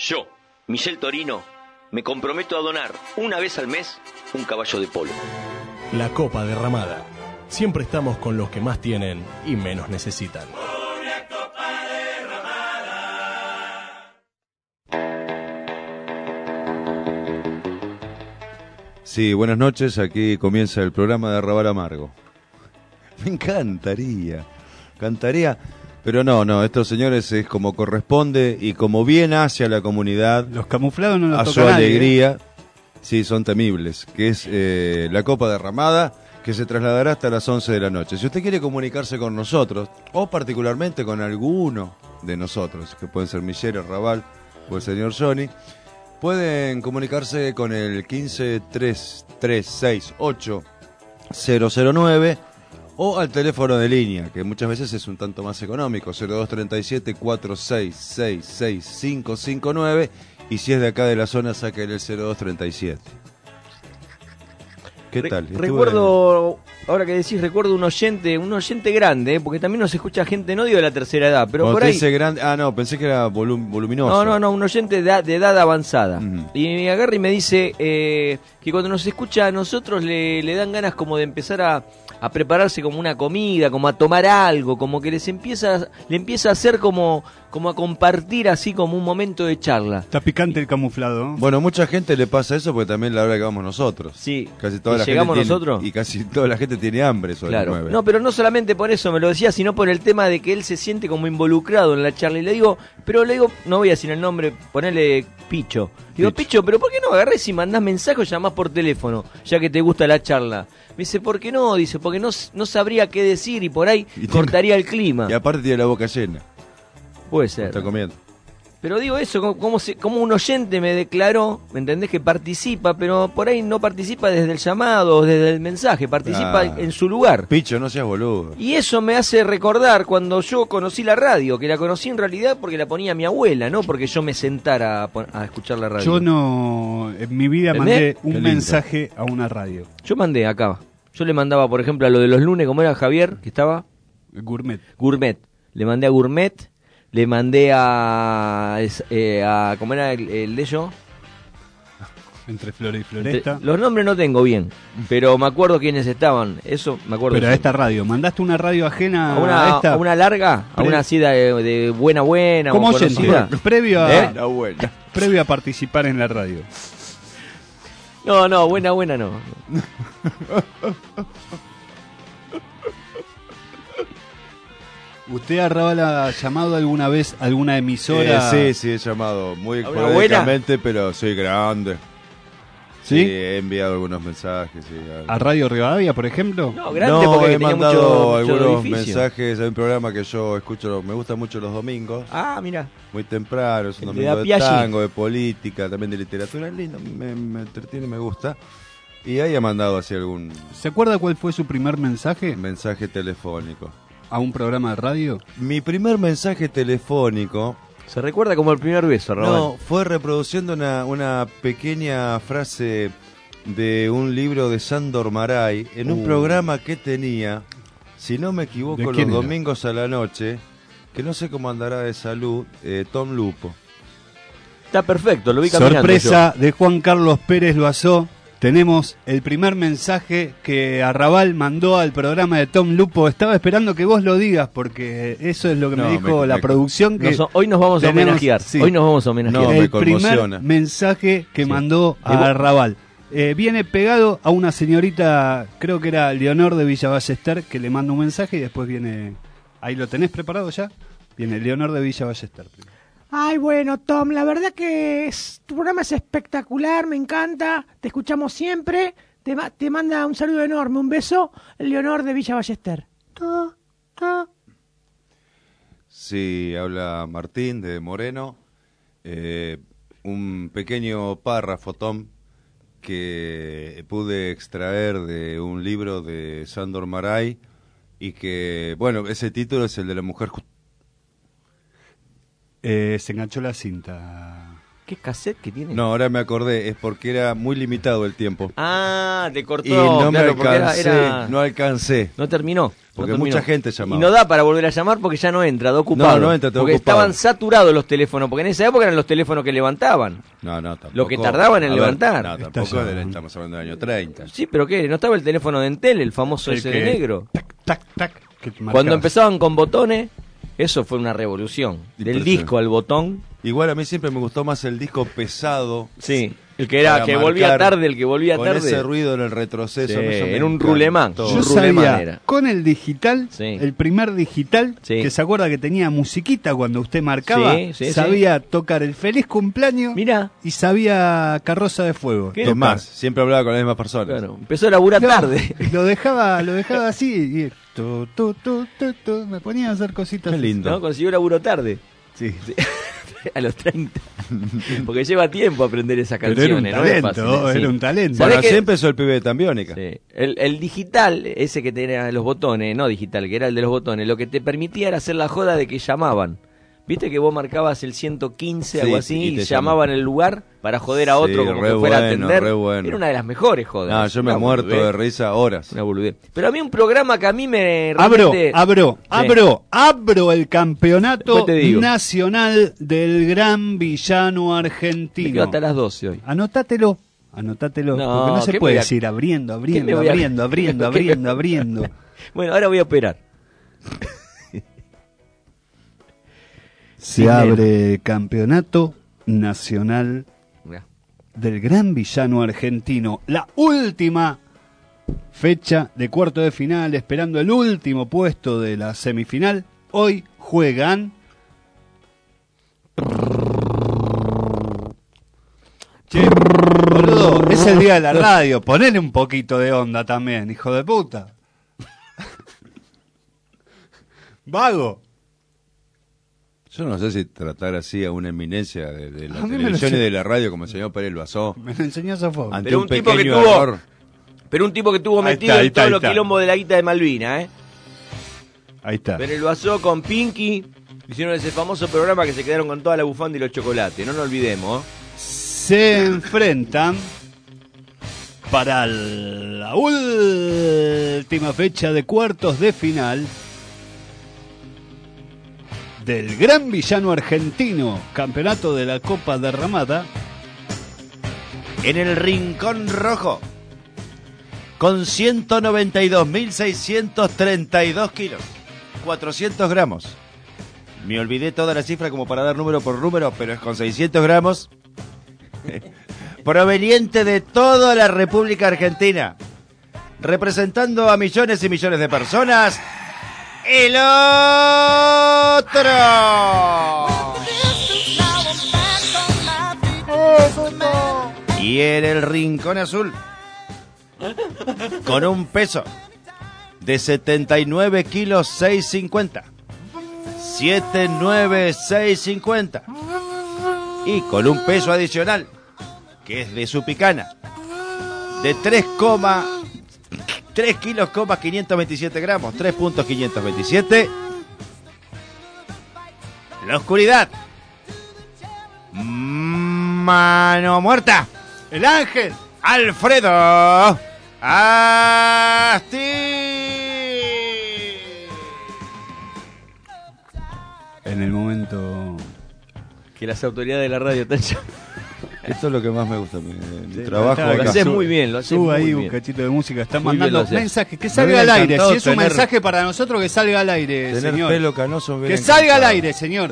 Yo, Michel Torino, me comprometo a donar una vez al mes un caballo de polo. La Copa Derramada. Siempre estamos con los que más tienen y menos necesitan. Sí, buenas noches, aquí comienza el programa de Arrabal Amargo. Me encantaría, cantaría, pero no, no, estos señores es como corresponde y como bien hacia la comunidad. Los camuflados no los a toca su nadie, alegría, ¿eh? Sí, son temibles, que es eh, la Copa Derramada, que se trasladará hasta las once de la noche. Si usted quiere comunicarse con nosotros, o particularmente con alguno de nosotros, que pueden ser Michelle, Arrabal o el señor Johnny, pueden comunicarse con el quince tres tres seis ocho cero cero nueve o al teléfono de línea, que muchas veces es un tanto más económico, cero dos tres siete cuatro seis seis seis cinco cinco nueve, y si es de acá de la zona, sáquenle el cero dos tres siete. ¿Qué Re- tal? Estuve- Recuerdo, ahora que decís, recuerdo un oyente, un oyente grande, ¿eh? Porque también nos escucha gente, no digo de la tercera edad, pero Cuando por te ahí... dice grande, ah no, pensé que era volum- voluminoso. No, no, no, un oyente de, edad- de edad avanzada. Ujú. Y me agarra y me dice eh, que cuando nos escucha a nosotros le, le dan ganas como de empezar a, a prepararse como una comida, como a tomar algo, como que les empieza, le empieza a hacer como, como a compartir así como un momento de charla. Está picante el camuflado, ¿no? Bueno, mucha gente le pasa eso porque también la hora que vamos nosotros. Sí. Casi toda ¿Y la llegamos gente tiene- nosotros? y casi toda la gente tiene hambre sobre Claro. nueve. No, pero no solamente por eso me lo decía, sino por el tema de que él se siente como involucrado en la charla. Y le digo, pero le digo, no voy a decir el nombre, ponele Picho. Digo, Picho. Picho, pero ¿por qué no agarrés y mandás mensaje o llamás por teléfono, ya que te gusta la charla? Me dice, ¿por qué no? Dice, porque no, no sabría qué decir y por ahí Y cortaría el clima. Y aparte tiene la boca llena, Puede ser. está comiendo. Pero digo eso, como, como, se- como un oyente me declaró, ¿me entendés? Que participa, pero por ahí no participa desde el llamado o desde el mensaje, participa Ah. en su lugar. Picho, no seas boludo. Y eso me hace recordar cuando yo conocí la radio, que la conocí en realidad porque la ponía mi abuela, no porque yo me sentara a, pon- a escuchar la radio. Yo no, en mi vida ¿Entendés? mandé Qué un lindo. mensaje a una radio. Yo mandé acá. Yo le mandaba, por ejemplo, a lo de los lunes, como era Javier, que estaba Gourmet. Gourmet. Le mandé a Gourmet, le mandé a, es- eh, a ¿cómo era el, el de ellos? Entre Flora y Entre- Floresta. Los nombres no tengo bien, pero me acuerdo quiénes estaban. Eso me acuerdo. Pero a sí. esta radio. ¿Mandaste una radio ajena a una, a esta? a una larga, a Pre- una así de, de buena buena Como o oyente, conocida. previo a, ¿Eh? La abuela. previo a participar en la radio. No, no, buena buena no. ¿Usted ha llamado alguna vez a alguna emisora? Eh, sí, sí, he llamado muy ¿A una esporádicamente, pero soy grande. ¿Sí? he enviado algunos mensajes. Sí, ¿A Radio Rivadavia, por ejemplo? No, grande no, porque he tenía mandado mucho, mucho algunos edificio. mensajes. Hay un programa que yo escucho, me gusta mucho los domingos, Ah, mira. muy temprano, es un El de domingo de Piaggi. tango, de política, también de literatura, es lindo, me, me entretiene, me gusta. Y ahí he mandado así algún ¿Se acuerda cuál fue su primer mensaje mensaje telefónico. a un programa de radio? Mi primer mensaje telefónico, Se recuerda como el primer beso, Raúl. no, fue reproduciendo una, una pequeña frase de un libro de Sándor Márai en un Uh. programa que tenía, si no me ¿De equivoco, los quién era? domingos a la noche, que no sé cómo andará de salud, eh, Tom Lupo. Está perfecto, lo vi caminando. Sorpresa de Juan Carlos Pérez Loazó. Tenemos el primer mensaje que Arrabal mandó al programa de Tom Lupo. Estaba esperando que vos lo digas porque eso es lo que No, me dijo me- la me- producción. Que Nos- hoy nos vamos a tenemos- homenajear. sí. Hoy nos vamos a homenajear. No, me el primer conmociona. mensaje que Sí. mandó ¿De vos? a Arrabal. Eh, viene pegado a una señorita, creo que era Leonor de Villa Ballester, que le manda un mensaje y después viene... ¿Ahí lo tenés preparado ya? Viene Leonor de Villa Ballester. Ay, bueno, Tom, la verdad que es- tu programa es espectacular, me encanta, te escuchamos siempre. Te, ma- te manda un saludo enorme, un beso, Leonor de Villa Ballester. Ta, ta. Sí, habla Martín de Moreno. Eh, un pequeño párrafo, Tom, que pude extraer de un libro de Sándor Márai y que, bueno, ese título es el de la mujer. ju- Eh, se enganchó la cinta. ¿Qué cassette que tiene? No, ahora me acordé, es porque era muy limitado el tiempo. Ah, te cortó. Y no me claro, porque alcancé, era, era- no alcancé. no terminó. Porque no terminó. mucha gente llamaba. Y no da para volver a llamar porque ya no entra, da ocupado. No, no entra, está porque ocupado. estaban saturados los teléfonos, porque en esa época eran los teléfonos que levantaban. No, no, tampoco. Lo que tardaban en A ver, levantar. No, tampoco, era- estamos hablando del año treinta. Sí, pero ¿qué? ¿No estaba el teléfono de Entel, el famoso El ese que- de negro? Tac, tac. que te Cuando marcaba. empezaban con botones, eso fue una revolución. Del Impresionante. disco al botón. Igual a mí siempre me gustó más el disco pesado. Sí, el que era para que volvía marcar, tarde, el que volvía con tarde. ese ruido en el retroceso. Sí, a mí eso me era un encantó. rulemán. Yo un sabía, Ruleman era. con el digital, Sí. el primer digital, Sí. que se acuerda que tenía musiquita cuando usted marcaba, Sí, sí, sabía tocar el feliz cumpleaños Mira, y sabía Carroza de Fuego. ¿Qué? Es más, siempre hablaba con las mismas personas. claro, empezó a laburar No, tarde. Lo dejaba, lo dejaba así y tu, tu, tu, tu, tu, me ponía a hacer cositas. Qué lindo. ¿No? Consiguió laburo tarde. Sí. A los treinta. Porque lleva tiempo aprender esas Pero canciones. era un talento, no es fácil, sí. era un talento. ¿Sabés Bueno, qué? así empezó el pibe de Tambiónica. Sí. El, el digital, ese que tenía los botones, no digital, que era el de los botones, lo que te permitía era hacer la joda de que llamaban. Viste que vos marcabas el ciento quince, Sí, algo así, y y, te llamaban el lugar para joder a Sí, otro como re que fuera bueno, a atender. re bueno. Era una de las mejores jodas. No, yo me he Una muerto boludez, de risa horas. Una boludez. Pero a mí un programa que a mí me... Abro, realmente- abro, Sí. abro, abro el campeonato Después te digo. nacional del gran villano Me quedo argentino. hasta las doce hoy. Anotátelo, anotátelo, No, porque no se ¿qué puede me voy a- decir abriendo, ¿Qué me abriendo, voy a- abriendo, abriendo, ¿Qué me- abriendo, abriendo. Bueno, ahora voy a operar. Se Dinero. abre campeonato nacional Mirá. del gran villano argentino. La última fecha de cuarto de final, esperando el último puesto de la semifinal. Hoy juegan. Che, boludo, es el día de la radio. Ponele un poquito de onda también, hijo de puta. Vago. Yo no sé si tratar así a una eminencia de, de la A mí me lo televisión y sé. de la radio como el señor Pérez Loazó. Me lo enseñó Sofón. Ante Pero un, un tipo que pequeño tuvo- error. Pero un tipo que estuvo Ahí metido está, ahí en está, todos ahí los está. quilombos de la guita de Malvina, ¿eh? Ahí está. Pero lo pasó con Pinky. Hicieron ese famoso programa que se quedaron con toda la bufanda y los chocolates. No nos olvidemos. ¿eh? Se enfrentan para la última fecha de cuartos de final del gran villano argentino, campeonato de la Copa Derramada. En el Rincón Rojo, con ciento noventa y dos mil seiscientos treinta y dos kilos, cuatrocientos gramos. Me olvidé toda la cifra como para dar número por número, pero es con seiscientos gramos. Proveniente de toda la República Argentina, representando a millones y millones de personas, el otro. Y en el Rincón Azul, con un peso de setenta y nueve kilos seiscientos cincuenta. setenta y nueve seiscientos cincuenta. Y con un peso adicional, que es de su picana, de tres kilos, quinientos veintisiete gramos, tres puntos quinientos veintisiete. La oscuridad. Mano muerta. El ángel. Alfredo Asti. En el momento... Que las autoridades de la radio están llamando. Esto es lo que más me gusta. Mi, mi Sí, trabajo está, Lo acá. haces muy bien, lo haces Sube muy ahí bien. un cachito de música. Están Muy bien lo mandando haces. mensajes. Que Me salga hubiera al aire. encantado Si es un tener- mensaje para nosotros, que salga al aire, Tener señor. pelo canoso me Que hubiera salga al encantado. aire, señor.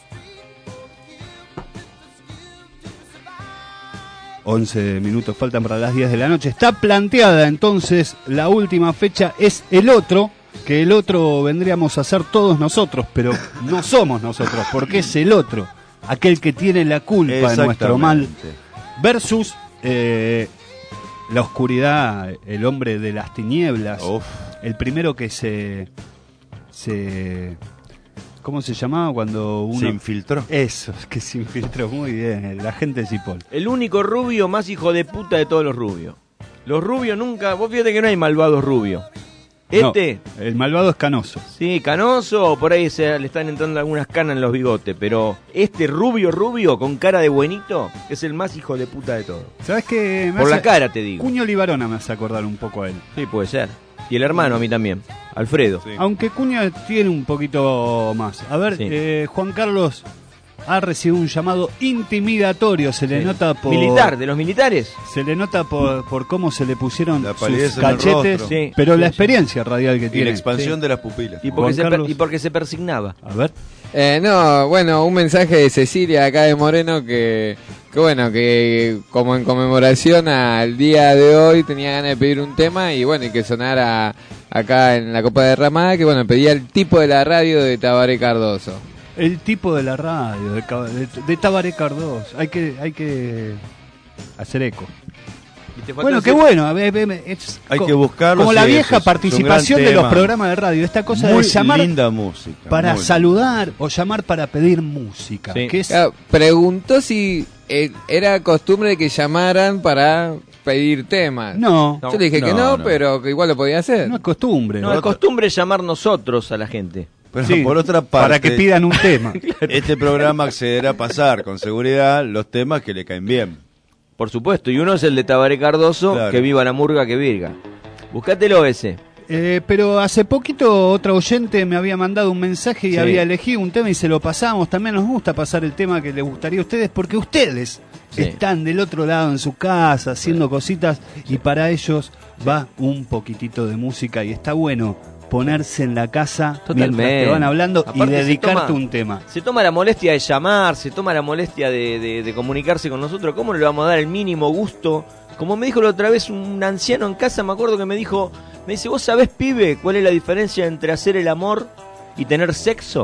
once minutos faltan para las diez de la noche. Está planteada entonces la última fecha. Es el otro. Que el otro vendríamos a ser todos nosotros. Pero no somos nosotros. Porque es el otro. Aquel que tiene la culpa de nuestro mal. Versus eh, la oscuridad. El hombre de las tinieblas. Uf. El primero que se... se ¿Cómo se llamaba cuando uno... Se infiltró. Eso, que se infiltró muy bien, la gente de Cipoll. El único rubio más hijo de puta de todos los rubios. Los rubios nunca... Vos fíjate que no hay malvados rubios. Este, no, el malvado es Canoso. Sí, Canoso, por ahí se le están entrando algunas canas en los bigotes, pero este rubio, rubio, con cara de buenito, es el más hijo de puta de todos. ¿Sabes qué? Me Por hace... la cara te digo. Cuño Libarona me hace acordar un poco a él. Sí, puede ser. Y el hermano a mí también, Alfredo. Sí. Aunque Cuño tiene un poquito más. A ver, sí. eh, Juan Carlos ha recibido un llamado intimidatorio, se le sí. nota por... Militar, de los militares. Se le nota por, por cómo se le pusieron la sus cachetes, sí. pero sí, la sí. experiencia radial que y tiene. la expansión sí. de las pupilas. Y porque, se per, y porque se persignaba. A ver. Eh, no, bueno, un mensaje de Cecilia acá de Moreno que, que bueno, que como en conmemoración al día de hoy tenía ganas de pedir un tema y bueno, y que sonara acá en la Copa Derramada, que bueno, pedía el tipo de la radio de Tabaré Cardoso. El tipo de la radio, de, de, de Tabaré Cardoso. Hay que, hay que hacer eco. Bueno, qué bueno. A ver, es hay co- que buscarlo. Como la sí, vieja es, participación es de los programas de radio. Esta cosa muy de llamar linda música, para muy saludar linda. O llamar para pedir música. Sí. Que es... Claro, preguntó si eh, era costumbre de que llamaran para pedir temas. No. Yo le dije no, que no, no, pero que igual lo podía hacer. No es costumbre. No, es costumbre llamar nosotros a la gente. Pero sí, por otra parte, para que pidan un tema. Este programa accederá a pasar con seguridad los temas que le caen bien. Por supuesto, y uno es el de Tabaré Cardoso, claro. Que viva la murga, que virga. Buscátelo ese. Eh, pero hace poquito otra oyente me había mandado un mensaje y sí. había elegido un tema y se lo pasamos. También nos gusta pasar el tema que les gustaría a ustedes porque ustedes sí. están del otro lado en su casa haciendo sí. cositas y para ellos va un poquitito de música y está bueno ponerse en la casa Totalmente. Mientras te van hablando Aparte y dedicarte toma, un tema. Se toma la molestia de llamar, se toma la molestia de, de, de comunicarse con nosotros. ¿Cómo no le vamos a dar el mínimo gusto? Como me dijo la otra vez un anciano en casa, me acuerdo que me dijo, me dice, ¿vos sabés, pibe, cuál es la diferencia entre hacer el amor y tener sexo?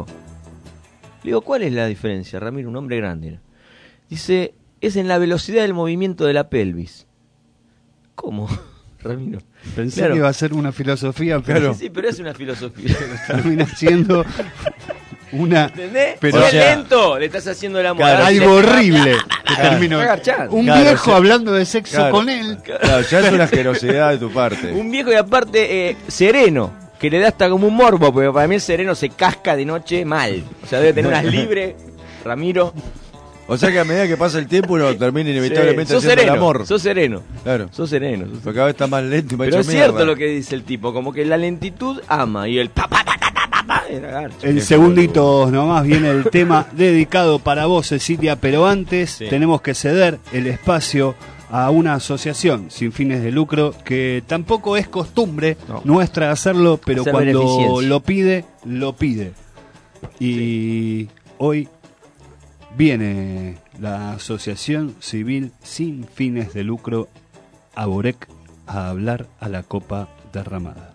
Le digo, ¿cuál es la diferencia, Ramiro? Un hombre grande. Dice, es en la velocidad del movimiento de la pelvis. ¿Cómo? Ramiro. Pensé claro. que iba a ser una filosofía, pero... Sí, sí, pero es una filosofía. Termina siendo una... ¿Entendés? Pero o o sea, lento, le estás haciendo el amor. Claro, algo horrible. Que claro. terminó. Un claro, viejo sí. hablando de sexo claro. con él. Claro, ya es una asquerosidad de tu parte. Un viejo y aparte eh, sereno, que le da hasta como un morbo, porque para mí el sereno se casca de noche mal. O sea, debe tener unas libres, Ramiro. O sea que a medida que pasa el tiempo uno termina inevitablemente sí, haciendo sereno, el amor. Sos sereno. Claro. Sos sereno. Sos... Porque cada vez está más lento y más Pero hecho es cierto mierda. lo que dice el tipo, como que la lentitud ama y el pa pa pa pa pa pa, pa era garcha. En segunditos nomás viene el tema dedicado para vos, Cecilia, pero antes sí. tenemos que ceder el espacio a una asociación sin fines de lucro que tampoco es costumbre no. nuestra hacerlo, pero Hacer cuando lo pide, lo pide. Y sí. hoy viene la Asociación Civil Sin Fines de Lucro, Aborec, a hablar a la Copa Derramada.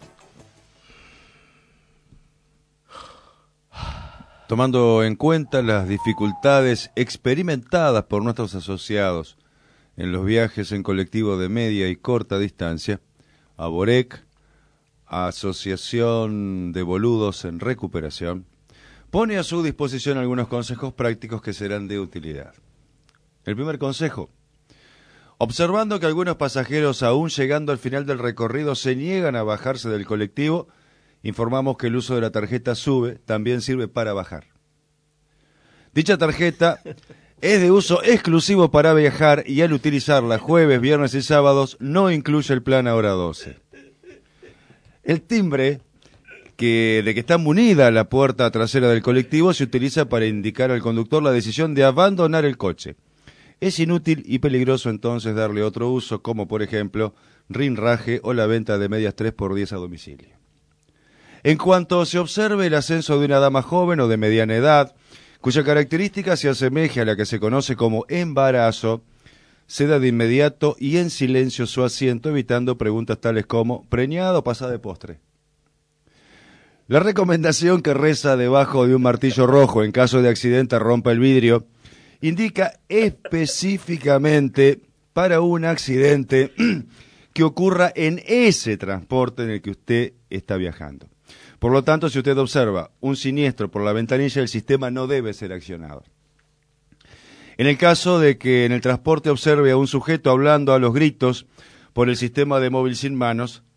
Tomando en cuenta las dificultades experimentadas por nuestros asociados en los viajes en colectivo de media y corta distancia, Aborec, Asociación de Boludos en Recuperación, pone a su disposición algunos consejos prácticos que serán de utilidad. El primer consejo: observando que algunos pasajeros, aún llegando al final del recorrido, se niegan a bajarse del colectivo, informamos que el uso de la tarjeta SUBE también sirve para bajar. Dicha tarjeta es de uso exclusivo para viajar y al utilizarla jueves, viernes y sábados no incluye el plan Ahora doce. El timbre que, de que está munida la puerta trasera del colectivo se utiliza para indicar al conductor la decisión de abandonar el coche. Es inútil y peligroso entonces darle otro uso, como por ejemplo rinraje o la venta de medias tres por diez a domicilio. En cuanto se observe el ascenso de una dama joven o de mediana edad, cuya característica se asemeje a la que se conoce como embarazo, ceda de inmediato y en silencio su asiento, evitando preguntas tales como ¿preñada o pasada de postre? La recomendación que reza debajo de un martillo rojo en caso de accidente rompa el vidrio indica específicamente para un accidente que ocurra en ese transporte en el que usted está viajando. Por lo tanto, si usted observa un siniestro por la ventanilla, el sistema no debe ser accionado. En el caso de que en el transporte observe a un sujeto hablando a los gritos por el sistema de móvil sin manos,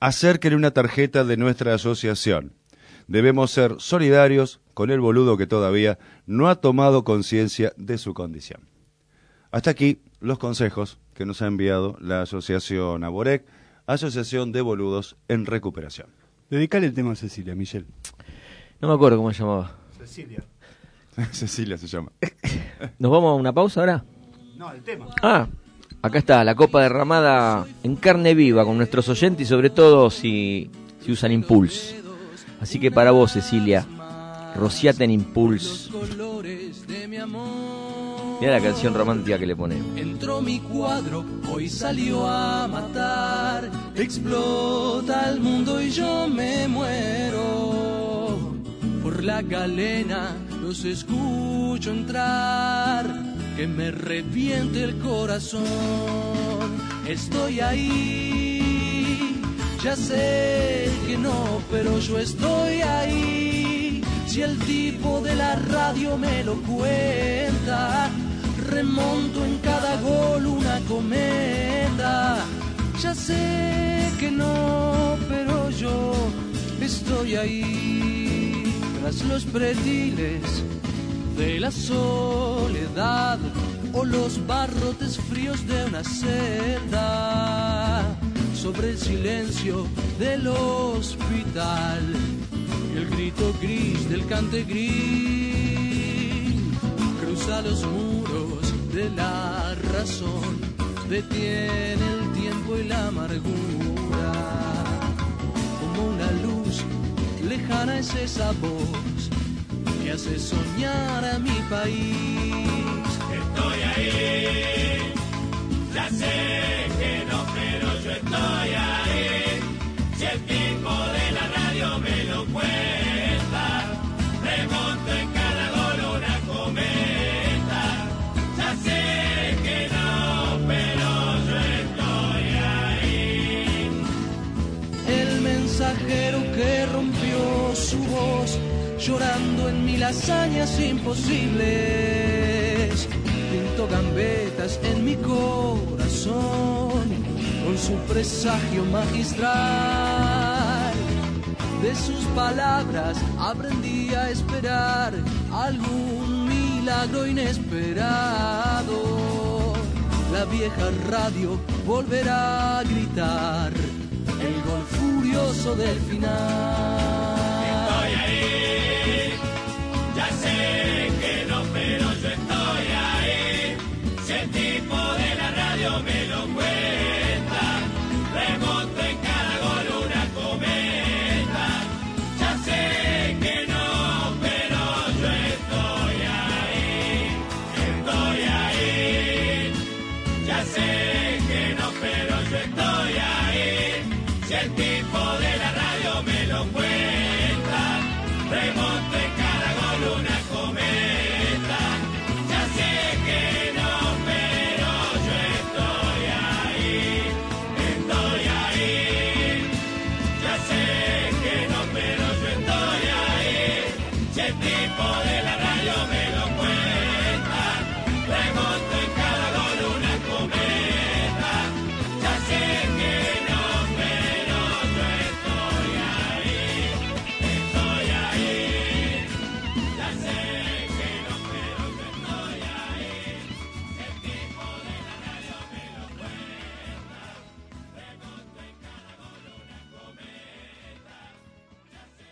Acerquen una tarjeta de nuestra asociación. Debemos ser solidarios con el boludo que todavía no ha tomado conciencia de su condición. Hasta aquí los consejos que nos ha enviado la asociación Aborec, Asociación de Boludos en Recuperación. Dedicale el tema a Cecilia, Michelle. No me acuerdo cómo se llamaba. Cecilia. Cecilia se llama. ¿Nos vamos a una pausa ahora? No, el tema. Ah, acá está, la copa derramada en carne viva con nuestros oyentes y sobre todo si, si usan Impulse. Así que para vos, Cecilia, rociate en Impulse. Mira la canción romántica que le ponemos. Entró mi cuadro, hoy salió a matar. Explota el mundo y yo me muero. Por la galena los escucho entrar. Que me reviente el corazón. Estoy ahí. Ya sé que no, pero yo estoy ahí. Si el tipo de la radio me lo cuenta, remonto en cada gol una cometa. Ya sé que no, pero yo estoy ahí. Tras los pretiles de la soledad o los barrotes fríos de una celda, sobre el silencio del hospital y el grito gris del cante gris cruza los muros de la razón, detiene el tiempo y la amargura. Como una luz lejana es esa voz que hace soñar a mi país. Estoy ahí, ya sé que no, pero yo estoy ahí. Si el tipo de la radio me lo cuenta, remonto en cada gol una cometa. Ya sé que no, pero yo estoy ahí. El mensajero que rompió su voz, llorando en mil hazañas imposibles, pintó gambetas en mi corazón con su presagio magistral. De sus palabras aprendí a esperar algún milagro inesperado. La vieja radio volverá a gritar el gol furioso del final. Estoy ahí, ya sé que no, pero yo estoy ahí. Si el tipo de la radio me lo cuenta, remonto en cada gol una cometa. Ya sé que no, pero yo estoy ahí. Estoy ahí, ya sé que no, pero yo estoy ahí. Si el tipo de la radio me lo cuenta, remonto en cada gol una cometa. Ya sé que no, pero yo estoy ahí. Estoy ahí. Ya sé que no, pero yo estoy ahí. Si el tipo de la radio me lo cuenta, remonto en cada gol una cometa. Ya sé que no, pero yo estoy ahí. Estoy ahí. Ya sé que no, pero yo estoy ahí. El tipo de la radio me lo cuenta. Remonto en cada gol una cometa. Ya sé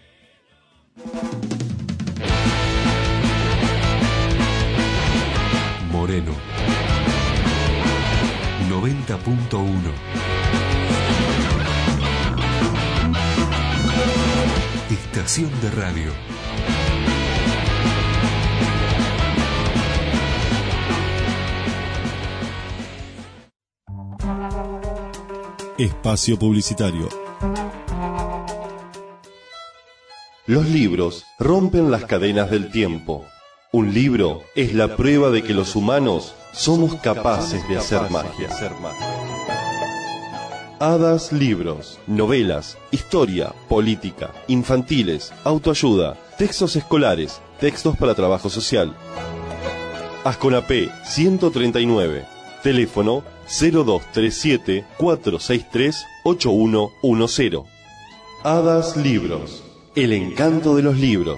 que Moreno noventa punto uno. Estación de radio. Espacio publicitario. Los libros rompen las cadenas del tiempo. Un libro es la prueba de que los humanos somos capaces de hacer magia. Hadas Libros, novelas, historia, política, infantiles, autoayuda, textos escolares, textos para trabajo social. Asconapé ciento treinta y nueve, Teléfono cero dos tres siete, cuatro seis tres, ocho uno uno cero. Hadas Libros, el encanto de los libros.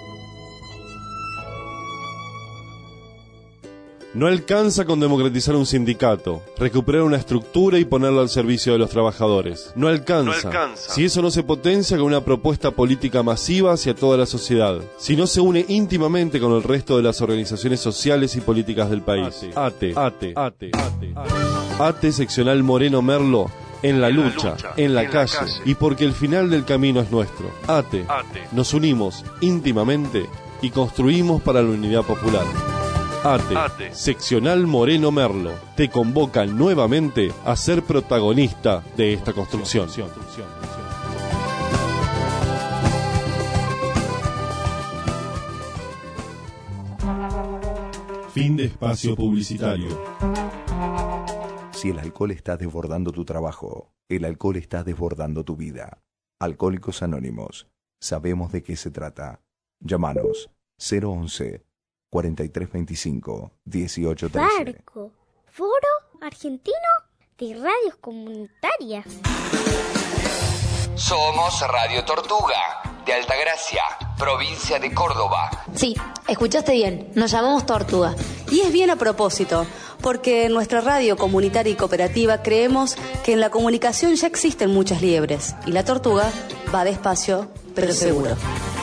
No alcanza con democratizar un sindicato, recuperar una estructura y ponerla al servicio de los trabajadores. No alcanza, no alcanza si eso no se potencia con una propuesta política masiva hacia toda la sociedad, si no se une íntimamente con el resto de las organizaciones sociales y políticas del país. ATE, ATE, ATE, ATE, ATE seccional Moreno Merlo, en la lucha, en la calle, y porque el final del camino es nuestro. ATE, nos unimos íntimamente y construimos para la unidad popular. ATE, ATE, seccional Moreno Merlo, te convoca nuevamente a ser protagonista de esta construcción. Fin de espacio publicitario. Si el alcohol está desbordando tu trabajo, el alcohol está desbordando tu vida. Alcohólicos Anónimos, sabemos de qué se trata. Llámanos cero once, cuarenta y tres veinticinco, dieciocho trece. Farco, Foro Argentino de Radios Comunitarias. Somos Radio Tortuga, de Altagracia, provincia de Córdoba. Sí, escuchaste bien, nos llamamos Tortuga. Y es bien a propósito, porque en nuestra radio comunitaria y cooperativa creemos que en la comunicación ya existen muchas liebres, y la tortuga va despacio, pero seguro.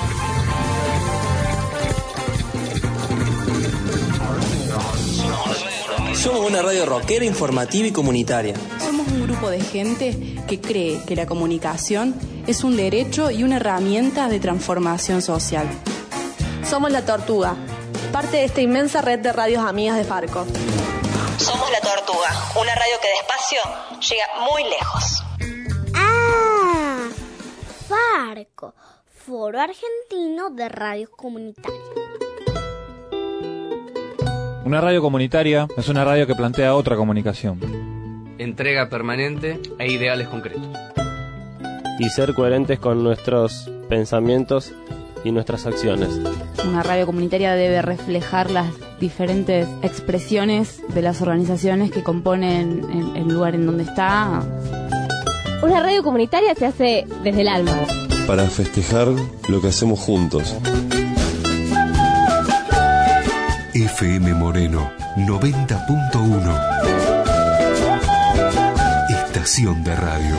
Somos una radio rockera, informativa y comunitaria. Somos un grupo de gente que cree que la comunicación es un derecho y una herramienta de transformación social. Somos La Tortuga, parte de esta inmensa red de radios amigas de Farco. Somos La Tortuga, una radio que despacio llega muy lejos. Ah, Farco, Foro Argentino de Radios Comunitarias. Una radio comunitaria es una radio que plantea otra comunicación. Entrega permanente e ideales concretos. Y ser coherentes con nuestros pensamientos y nuestras acciones. Una radio comunitaria debe reflejar las diferentes expresiones de las organizaciones que componen el, el lugar en donde está. Una radio comunitaria se hace desde el alma. Para festejar lo que hacemos juntos. F M Moreno noventa punto uno. Estación de radio.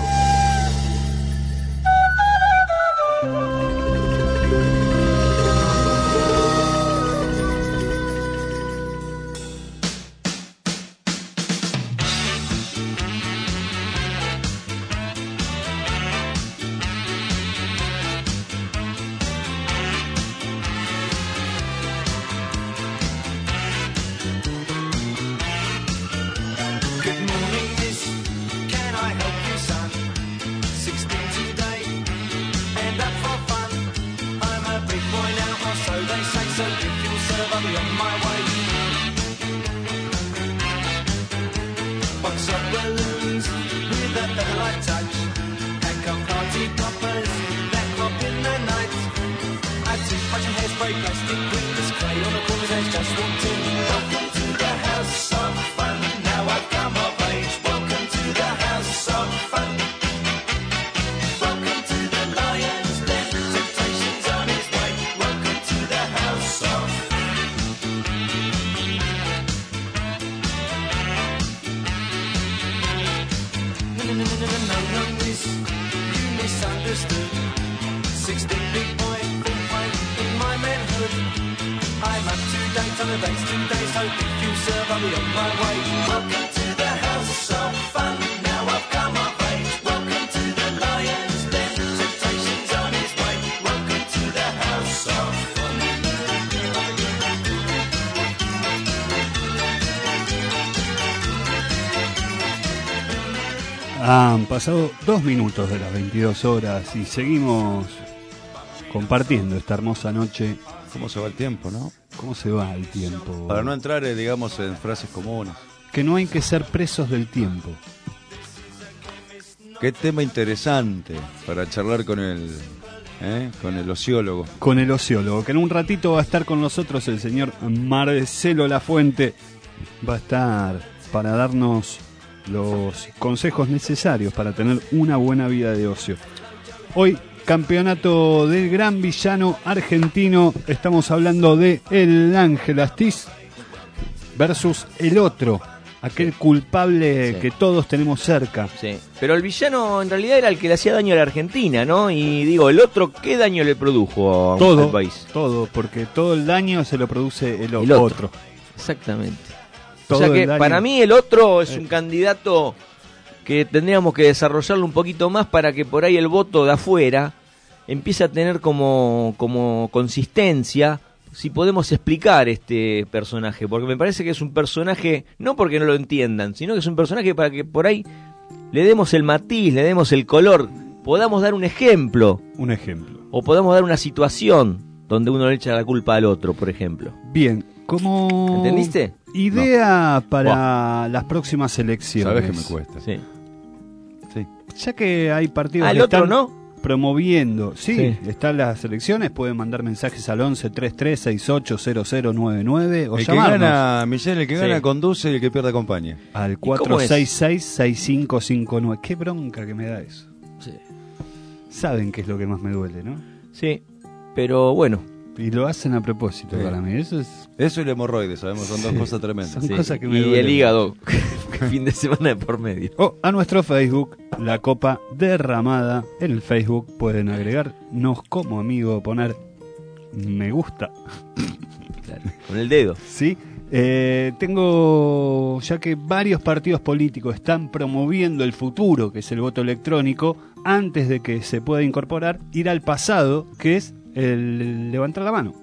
Han pasado dos minutos de las veintidós horas y seguimos compartiendo esta hermosa noche. ¿Cómo se va el tiempo, no? ¿Cómo se va el tiempo? Para no entrar, eh, digamos, en frases comunes. Que no hay que ser presos del tiempo. Qué tema interesante para charlar con el, ¿eh? con el ociólogo. Con el ociólogo, que en un ratito va a estar con nosotros el señor Marcelo Lafuente. Va a estar para darnos los consejos necesarios para tener una buena vida de ocio. Hoy, campeonato del gran villano argentino, estamos hablando de El Ángel Astiz versus el otro, aquel culpable sí. que todos tenemos cerca. Sí, pero el villano en realidad era el que le hacía daño a la Argentina, ¿no? Y digo, el otro, ¿qué daño le produjo a todo, al país? Todo, porque todo el daño se lo produce el, el otro. otro. Exactamente. Todo o sea que daño... para mí el otro es un candidato que tendríamos que desarrollarlo un poquito más para que por ahí el voto de afuera empiece a tener como, como consistencia, si podemos explicar este personaje, porque me parece que es un personaje, no porque no lo entiendan, sino que es un personaje para que por ahí le demos el matiz, le demos el color, podamos dar un ejemplo. Un ejemplo. O podamos dar una situación donde uno le echa la culpa al otro, por ejemplo. Bien, como ¿entendiste? Idea no. para wow. las próximas elecciones. Sabes que me cuesta. Sí. Sí. Ya que hay partidos al que otro están no promoviendo, sí, sí, están las elecciones, pueden mandar mensajes al once treinta y tres sesenta y ocho cero cero nueve nueve o el llamarnos. Que gana, Michelle, el que gana sí. conduce y el que pierde acompaña. Al cuatro seis seis, seis cinco cinco nueve. Qué bronca que me da eso. Sí. Saben qué es lo que más me duele, ¿no? Sí, pero bueno. Y lo hacen a propósito sí. para mí. Eso es eso y el hemorroide, sabemos, son sí. dos cosas tremendas. Son sí. cosas que me y duelen. el hígado, fin de semana de por medio. O a nuestro Facebook, La Copa Derramada. En el Facebook pueden agregarnos como amigo, poner me gusta. Claro, con el dedo. Sí. Eh, tengo, ya que varios partidos políticos están promoviendo el futuro, que es el voto electrónico, antes de que se pueda incorporar, ir al pasado, que es el levantar la mano.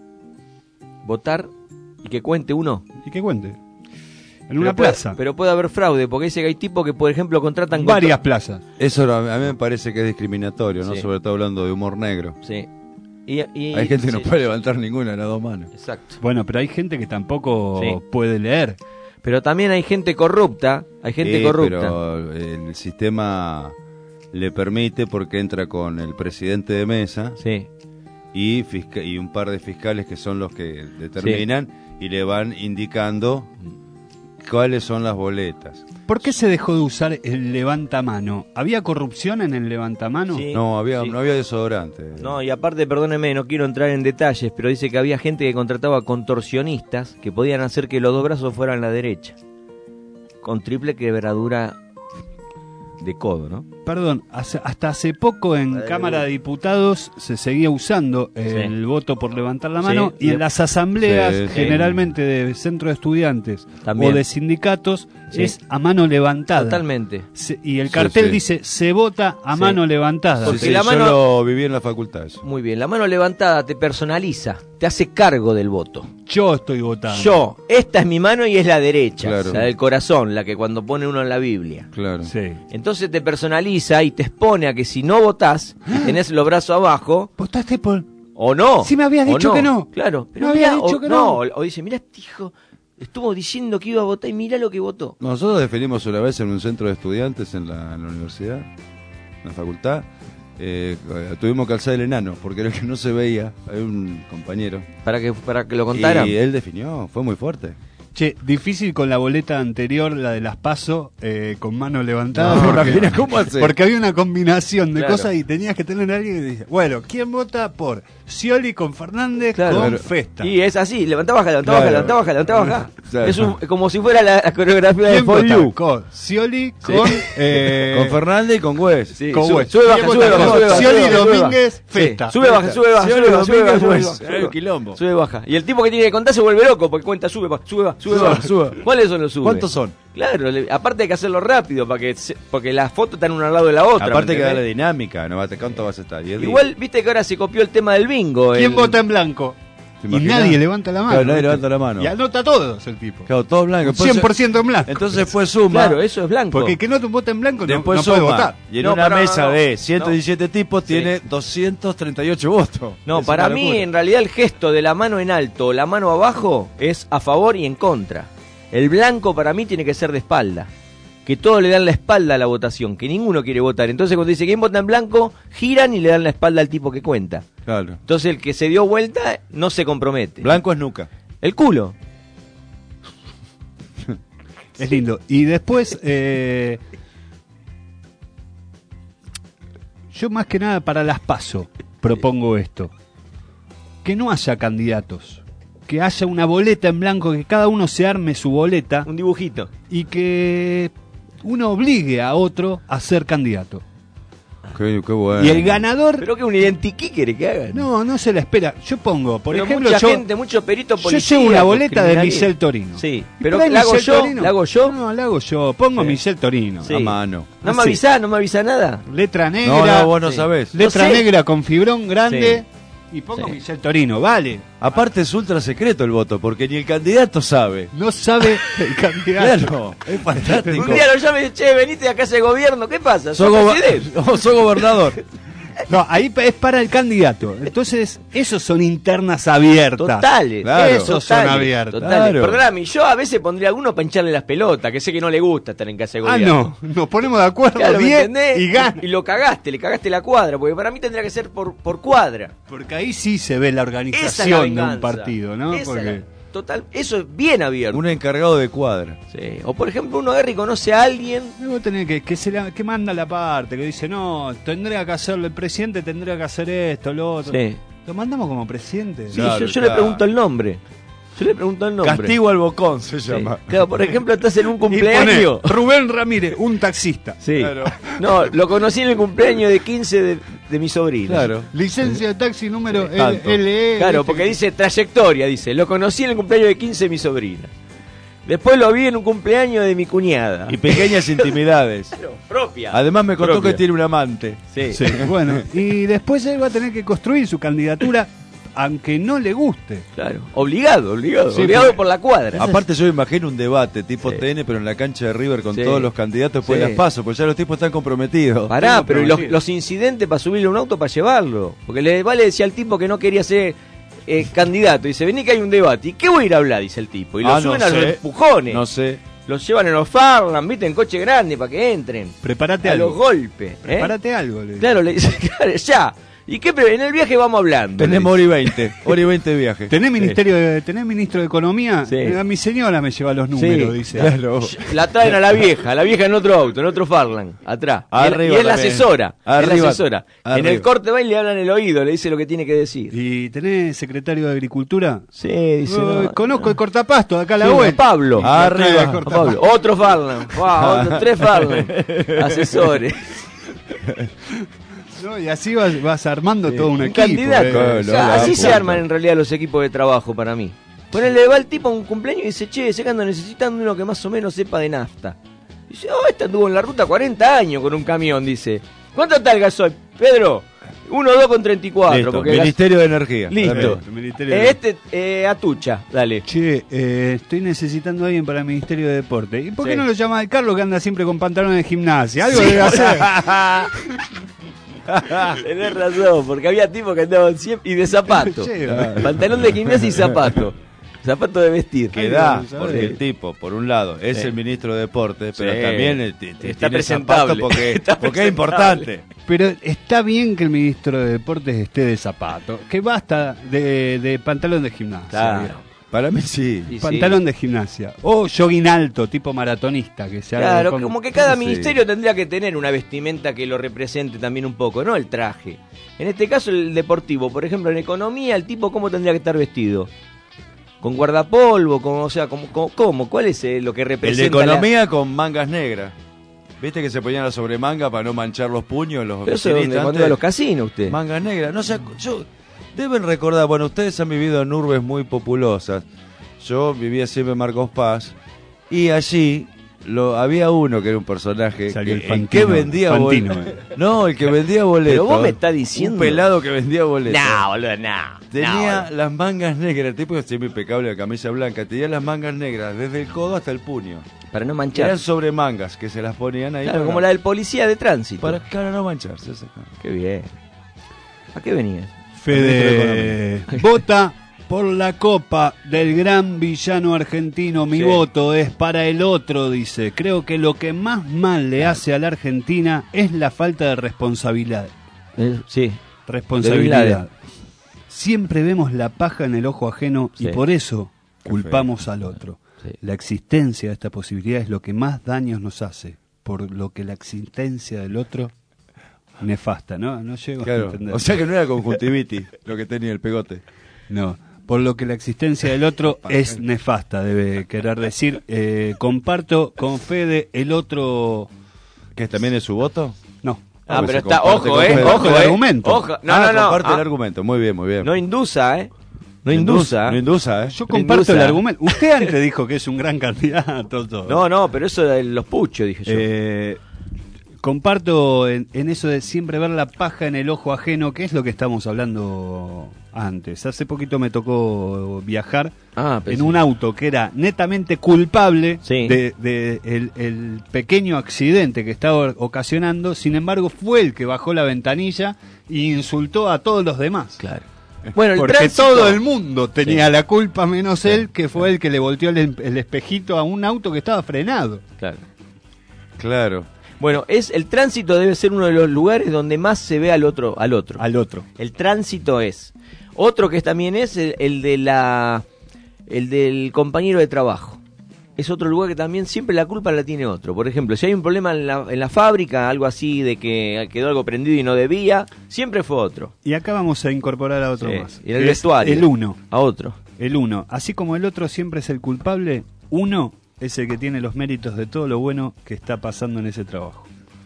Votar y que cuente uno. Y que cuente. En pero una puede, plaza. Pero puede haber fraude, porque dice que hay tipos que, por ejemplo, contratan... Varias contra... plazas. Eso a mí me parece que es discriminatorio, ¿no? Sí. Sobre todo hablando de humor negro. Sí. Y, y, hay gente que sí. no puede levantar ninguna en las dos manos. Exacto. Bueno, pero hay gente que tampoco sí. puede leer. Pero también hay gente corrupta. Hay gente sí, corrupta. Pero el sistema le permite porque entra con el presidente de mesa. Sí. Y, fisca- y un par de fiscales que son los que determinan sí. y le van indicando cuáles son las boletas. ¿Por qué se dejó de usar el levantamano? ¿Había corrupción en el levantamano? Sí, no, había, sí. no había desodorante. No, y aparte, perdóneme, no quiero entrar en detalles, pero dice que había gente que contrataba contorsionistas que podían hacer que los dos brazos fueran a la derecha. Con triple quebradura de codo, ¿no? Perdón, hace, hasta hace poco en Adel... Cámara de Diputados se seguía usando el sí. voto por levantar la mano sí. y en las asambleas, sí, sí. generalmente de centro de estudiantes También. o de sindicatos, sí. es a mano levantada. Totalmente. Se, y el cartel sí, sí. dice, se vota a sí. mano levantada. Porque sí, la mano... Yo lo viví en la facultad. Eso. Muy bien, la mano levantada te personaliza, te hace cargo del voto. Yo estoy votando. Yo, esta es mi mano y es la derecha, claro. la del corazón, la que cuando pone uno en la Biblia. Claro. Sí. Entonces te personaliza y te expone a que si no votás y tenés los brazos abajo... ¿Votaste por...? O no. Si me habías dicho no. que no. Claro. Pero me mirá, habías dicho o, que no. no. O dice, mirá este hijo, estuvo diciendo que iba a votar y mirá lo que votó. Nosotros definimos una vez en un centro de estudiantes en la, en la universidad, en la facultad... Eh, tuvimos que alzar el enano porque era el que no se veía. Hay un compañero para que para que lo contaran y él definió, fue muy fuerte. Che, difícil con la boleta anterior, la de las PASO, eh, con mano levantada. No, porque, mira, ¿cómo hace? Porque había una combinación de claro. cosas y tenías que tener a alguien que dice, bueno, ¿quién vota por Scioli con Fernández claro. con claro. Festa? Y es así, levantá baja, levantá claro. baja, levantá baja, levantá baja. Claro. Es un, como si fuera la, la coreografía de For You. Con Scioli, con... Sí. Eh, con Fernández y con Güez. Sí, con sube, Güez. sube, baja, sube, baja, sube, baja. Scioli, Domínguez, Festa. Sube, baja, sube, baja, sube, baja, sube, baja, sube, baja. Quilombo. Sube, baja. Y el tipo que tiene que contar se vuelve loco porque cuenta, sube, baja, sube, baja, sube, baja. Sube. ¿Cuáles son los subes? ¿Cuántos son? Claro, le, aparte hay que hacerlo rápido para que se, porque las fotos están una al lado de la otra. Aparte hay que darle dinámica, no te cuánto vas a estar. Igual, viste que ahora se copió el tema del bingo. ¿Quién el... vota en blanco? Y nadie levanta la mano. Claro, nadie levanta la mano. Y anota todos el tipo. Claro, todo blanco. cien por ciento en blanco. Entonces después suma. Claro, eso es blanco. Porque el que no vota en blanco después no, no suma, puede votar. Y en no, una no, mesa no, no. de ciento diecisiete no. tipos tiene sí. doscientos treinta y ocho votos. No, es para mí en realidad el gesto de la mano en alto o la mano abajo es a favor y en contra. El blanco para mí tiene que ser de espalda. Que todos le dan la espalda a la votación, que ninguno quiere votar. Entonces cuando dice quién vota en blanco, giran y le dan la espalda al tipo que cuenta. Claro. Entonces el que se dio vuelta no se compromete. Blanco es nuca. El culo. Es lindo. Y después, eh, yo más que nada para las PASO propongo esto. Que no haya candidatos. Que haya una boleta en blanco, que cada uno se arme su boleta. Un dibujito. Y que uno obligue a otro a ser candidato. Qué, qué bueno. Y el ganador... ¿Pero que un identikit quiere que hagan? No, no se la espera. Yo pongo, por pero ejemplo, mucha yo... gente, muchos peritos policías. Yo llevo una boleta de Michel Torino. Sí, pero ¿la hago yo? ¿La hago yo? No, la hago yo. Pongo sí. Michel Torino. Sí. A mano. ¿No me avisa? ¿No me avisa nada? Letra negra. No, no, vos no sí. sabés. Letra no sé. negra con fibrón grande. Sí. Y pongo sí. Michel Torino, vale. Aparte es ultra secreto el voto, porque ni el candidato sabe. No sabe el candidato. Claro, es fantástico. Un día lo llame y dice, che, veniste de acá de gobierno, ¿qué pasa? ¿Sos go presidente? No, sos gobernador. No, ahí es para el candidato. Entonces, esos son internas abiertas. Totales. Claro. Esos totales, son abiertas. Totales. Claro. Perdóname, yo a veces pondría alguno para hincharle las pelotas, que sé que no le gusta estar en casa de gobierno. Ah, no. Nos ponemos de acuerdo claro, bien ¿me y gana. Y lo cagaste, le cagaste la cuadra, porque para mí tendría que ser por, por cuadra. Porque ahí sí se ve la organización Esa es la de venganza. un partido, ¿no? Esa Porque... es la... Total, eso es bien abierto. Un encargado de cuadra. Sí. O por ejemplo, uno agarra y conoce a alguien. Luego tener que, que, se la, que manda la parte, que dice, no, tendría que hacerlo el presidente, tendría que hacer esto, lo otro. Sí. Lo mandamos como presidente. Sí, Claro, yo, yo claro. le pregunto el nombre. Yo le pregunto el nombre. Castigo al bocón se Sí. llama. Claro, por ejemplo, estás en un Y cumpleaños. pone, Rubén Ramírez, un taxista. Sí. Claro. No, lo conocí en el cumpleaños de quince de, de mi sobrina. Claro. Licencia de taxi número Tanto. L E. Claro, porque dice trayectoria, dice. Lo conocí en el cumpleaños de quince de mi sobrina. Después lo vi en un cumpleaños de mi cuñada. Y pequeñas intimidades. Claro, propia. Además me contó Propia. que tiene un amante. Sí. Sí, bueno, y después él va a tener que construir su candidatura, aunque no le guste. Claro. Obligado, obligado. Sí, obligado porque- por la cuadra. Aparte yo me imagino un debate tipo Sí. T N, pero en la cancha de River con Sí. todos los candidatos después Sí. de las pasos, porque ya los tipos están comprometidos. Pará, Tengo pero ¿y los, prometido. los incidentes para subirle a un auto para llevarlo? Porque le vale decía al tipo que no quería ser eh, candidato. Dice, vení que hay un debate. ¿Y qué voy a ir a hablar? Dice el tipo. Y lo Ah, no suben a los sé. empujones. No sé. Los llevan en los Farland, viste, en coche grande para que entren. Prepárate A algo. los golpes. ¿eh? Prepárate algo. le digo. Claro, le dice, claro, ya. ¿Y qué? pre- En el viaje vamos hablando. Tenemos hora y veinte. Hora y veinte de viaje. ¿Tenés, ministerio de, ¿Tenés ministro de Economía? Sí. Eh, mi señora me lleva los números, Sí, dice. Claro. La traen a la vieja, la vieja en otro auto, en otro Farland, atrás. Y es- Arriba y es la también. asesora. es Arriba. la asesora. En Arriba. el corte va y le hablan en el oído, le dice lo que tiene que decir. ¿Y tenés secretario de Agricultura? Sí, dice. Eh, no, conozco el cortapasto de acá a la Sí, vuelta. a Pablo. Arriba. A Pablo. Otro Farland. Wow, otro, tres Farland. Asesores. ¿No? Y así vas, vas armando todo un, Un equipo. candidato. eh. O sea, así se arman en realidad los equipos de trabajo para mí. Ponele, va el tipo a un cumpleaños y dice, che, sé que ando necesitando uno que más o menos sepa de nafta. Dice, oh, este anduvo en la ruta cuarenta años con un camión, dice. ¿Cuánto está el gasoil? Pedro, uno dos con treinta y cuatro. Listo. Porque el gas- Ministerio de Energía. Listo. Dale. El Ministerio de- Eh, este, eh, Atucha, dale. Che, eh, estoy necesitando a alguien para el Ministerio de Deporte. ¿Y por qué Sí. no lo llama al Carlos que anda siempre con pantalones de gimnasia? Algo Sí. debe hacer. Tenés razón, porque había tipos que andaban siempre y de zapato. Che, Pantalón de gimnasia y zapato. Zapato de vestir. Que da, Sí. porque el tipo, por un lado, es Sí. el ministro de Deportes, pero Sí. también eh, t- t- Está tiene presentable. zapatos porque, Está porque es presentable. importante. Pero está bien que el ministro de Deportes esté de zapato. Que basta de, de pantalón de gimnasia. Claro. digamos. Para mí sí. Y sí. Pantalón de gimnasia. O jogging alto, tipo maratonista. Que se haga Claro, con- como que cada Sí. ministerio tendría que tener una vestimenta que lo represente también un poco, no el traje. En este caso el deportivo, por ejemplo, en economía, el tipo cómo tendría que estar vestido. Con guardapolvo, como, o sea, como, como- ¿cómo? ¿Cuál es eh, lo que El de representa? economía con mangas negras. ¿Viste que se ponían la sobremanga para no manchar los puños los la... Pero eso es donde, oficinistas cuando antes? iba a los casinos usted. Mangas negras. No sé, yo deben recordar, bueno, ustedes han vivido en urbes muy populosas. Yo vivía siempre en Marcos Paz y allí lo había uno que era un personaje Salió que, el el que Fantino, vendía Fantino, boletos. eh. No, el que vendía boletos. Pero vos me estás diciendo... Un pelado que vendía boletos. No, boludo, no. Tenía no, las mangas negras, el tipo que siempre impecable, la camisa blanca, tenía las mangas negras desde el codo hasta el puño. para no manchar. Eran sobre mangas que se las ponían ahí. Claro, para- como la del policía de tránsito. Para, claro, no mancharse. esa- Qué bien. ¿A qué venías? Fede vota por la copa del gran villano argentino. Mi Sí. voto es para el otro, dice. Creo que lo que más mal le hace a la Argentina es la falta de responsabilidad. Eh, sí. Responsabilidad. Siempre vemos la paja en el ojo ajeno Sí. y por eso Qué culpamos al otro. Sí. La existencia de esta posibilidad es lo que más daños nos hace, por lo que la existencia del otro nefasta, ¿no? No llego Claro. a entender. O sea que no era conjuntivitis lo que tenía el pegote. No, por lo que la existencia del otro es nefasta, debe querer decir. Eh, comparto con Fede el otro... ¿Que también es su voto? No. Ah, pues pero se está, comparte ojo, con eh, Fede. ojo, el eh. argumento. Ojo, no, ah, no, no. comparte Ah, el argumento, muy bien, muy bien. no indusa, eh. No indusa. No indusa, ¿eh? Yo No comparto indusa. el argumento. Usted antes dijo que es un gran candidato. Todo. No, no, pero eso de los puchos, dije yo. Eh, comparto en, en eso de siempre ver la paja en el ojo ajeno, que es lo que estamos hablando antes. Hace poquito me tocó viajar Ah, en pensé. un auto que era netamente culpable Sí. de, de el, el pequeño accidente que estaba ocasionando. Sin embargo, fue el que bajó la ventanilla y insultó a todos los demás. Claro. Bueno, el Porque tránsito- todo el mundo tenía Sí. la culpa menos él, que fue el que le volteó el, el espejito a un auto que estaba frenado. Claro. Claro. Bueno, es el tránsito debe ser uno de los lugares donde más se ve al otro, al otro. Al otro. El tránsito es. Otro que también es el, el de la el del compañero de trabajo. Es otro lugar que también siempre la culpa la tiene otro. Por ejemplo, si hay un problema en la, en la fábrica, algo así de que quedó algo prendido y no debía, siempre fue otro. Y acá vamos a incorporar a otro Sí. más. Y en el Es vestuario. El uno. A otro. El uno. Así como el otro siempre es el culpable, uno es el que tiene los méritos de todo lo bueno que está pasando en ese trabajo.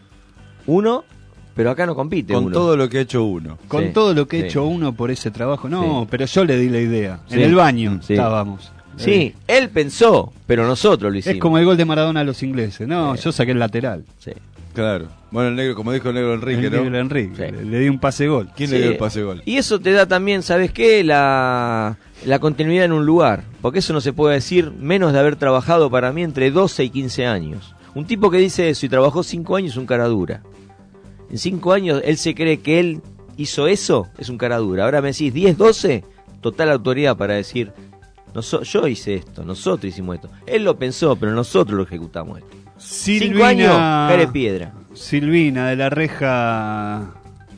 Uno, pero acá no compite Con uno. todo lo que ha hecho uno. Con Sí, todo lo que ha sí. hecho uno por ese trabajo. No, Sí. pero yo le di la idea. Sí. En el baño Sí. estábamos. Sí, Eh, él pensó, pero nosotros lo hicimos. es como el gol de Maradona a los ingleses. No, Sí. yo saqué el lateral. Sí. Claro. Bueno, el negro, como dijo el negro Enrique, El ¿no? negro Enrique. Sí. Le, le di un pase gol. ¿Quién Sí. le dio el pase gol? Y eso te da también, ¿sabes qué? La, la continuidad en un lugar. Porque eso no se puede decir menos de haber trabajado para mí entre doce y quince años. Un tipo que dice eso y trabajó cinco años es un cara dura. En cinco años él se cree que él hizo eso, es un cara dura. Ahora me decís diez, doce, total autoridad para decir, noso- yo hice esto, nosotros hicimos esto. Él lo pensó, pero nosotros lo ejecutamos esto. Cinco años, care piedra. Silvina de la Reja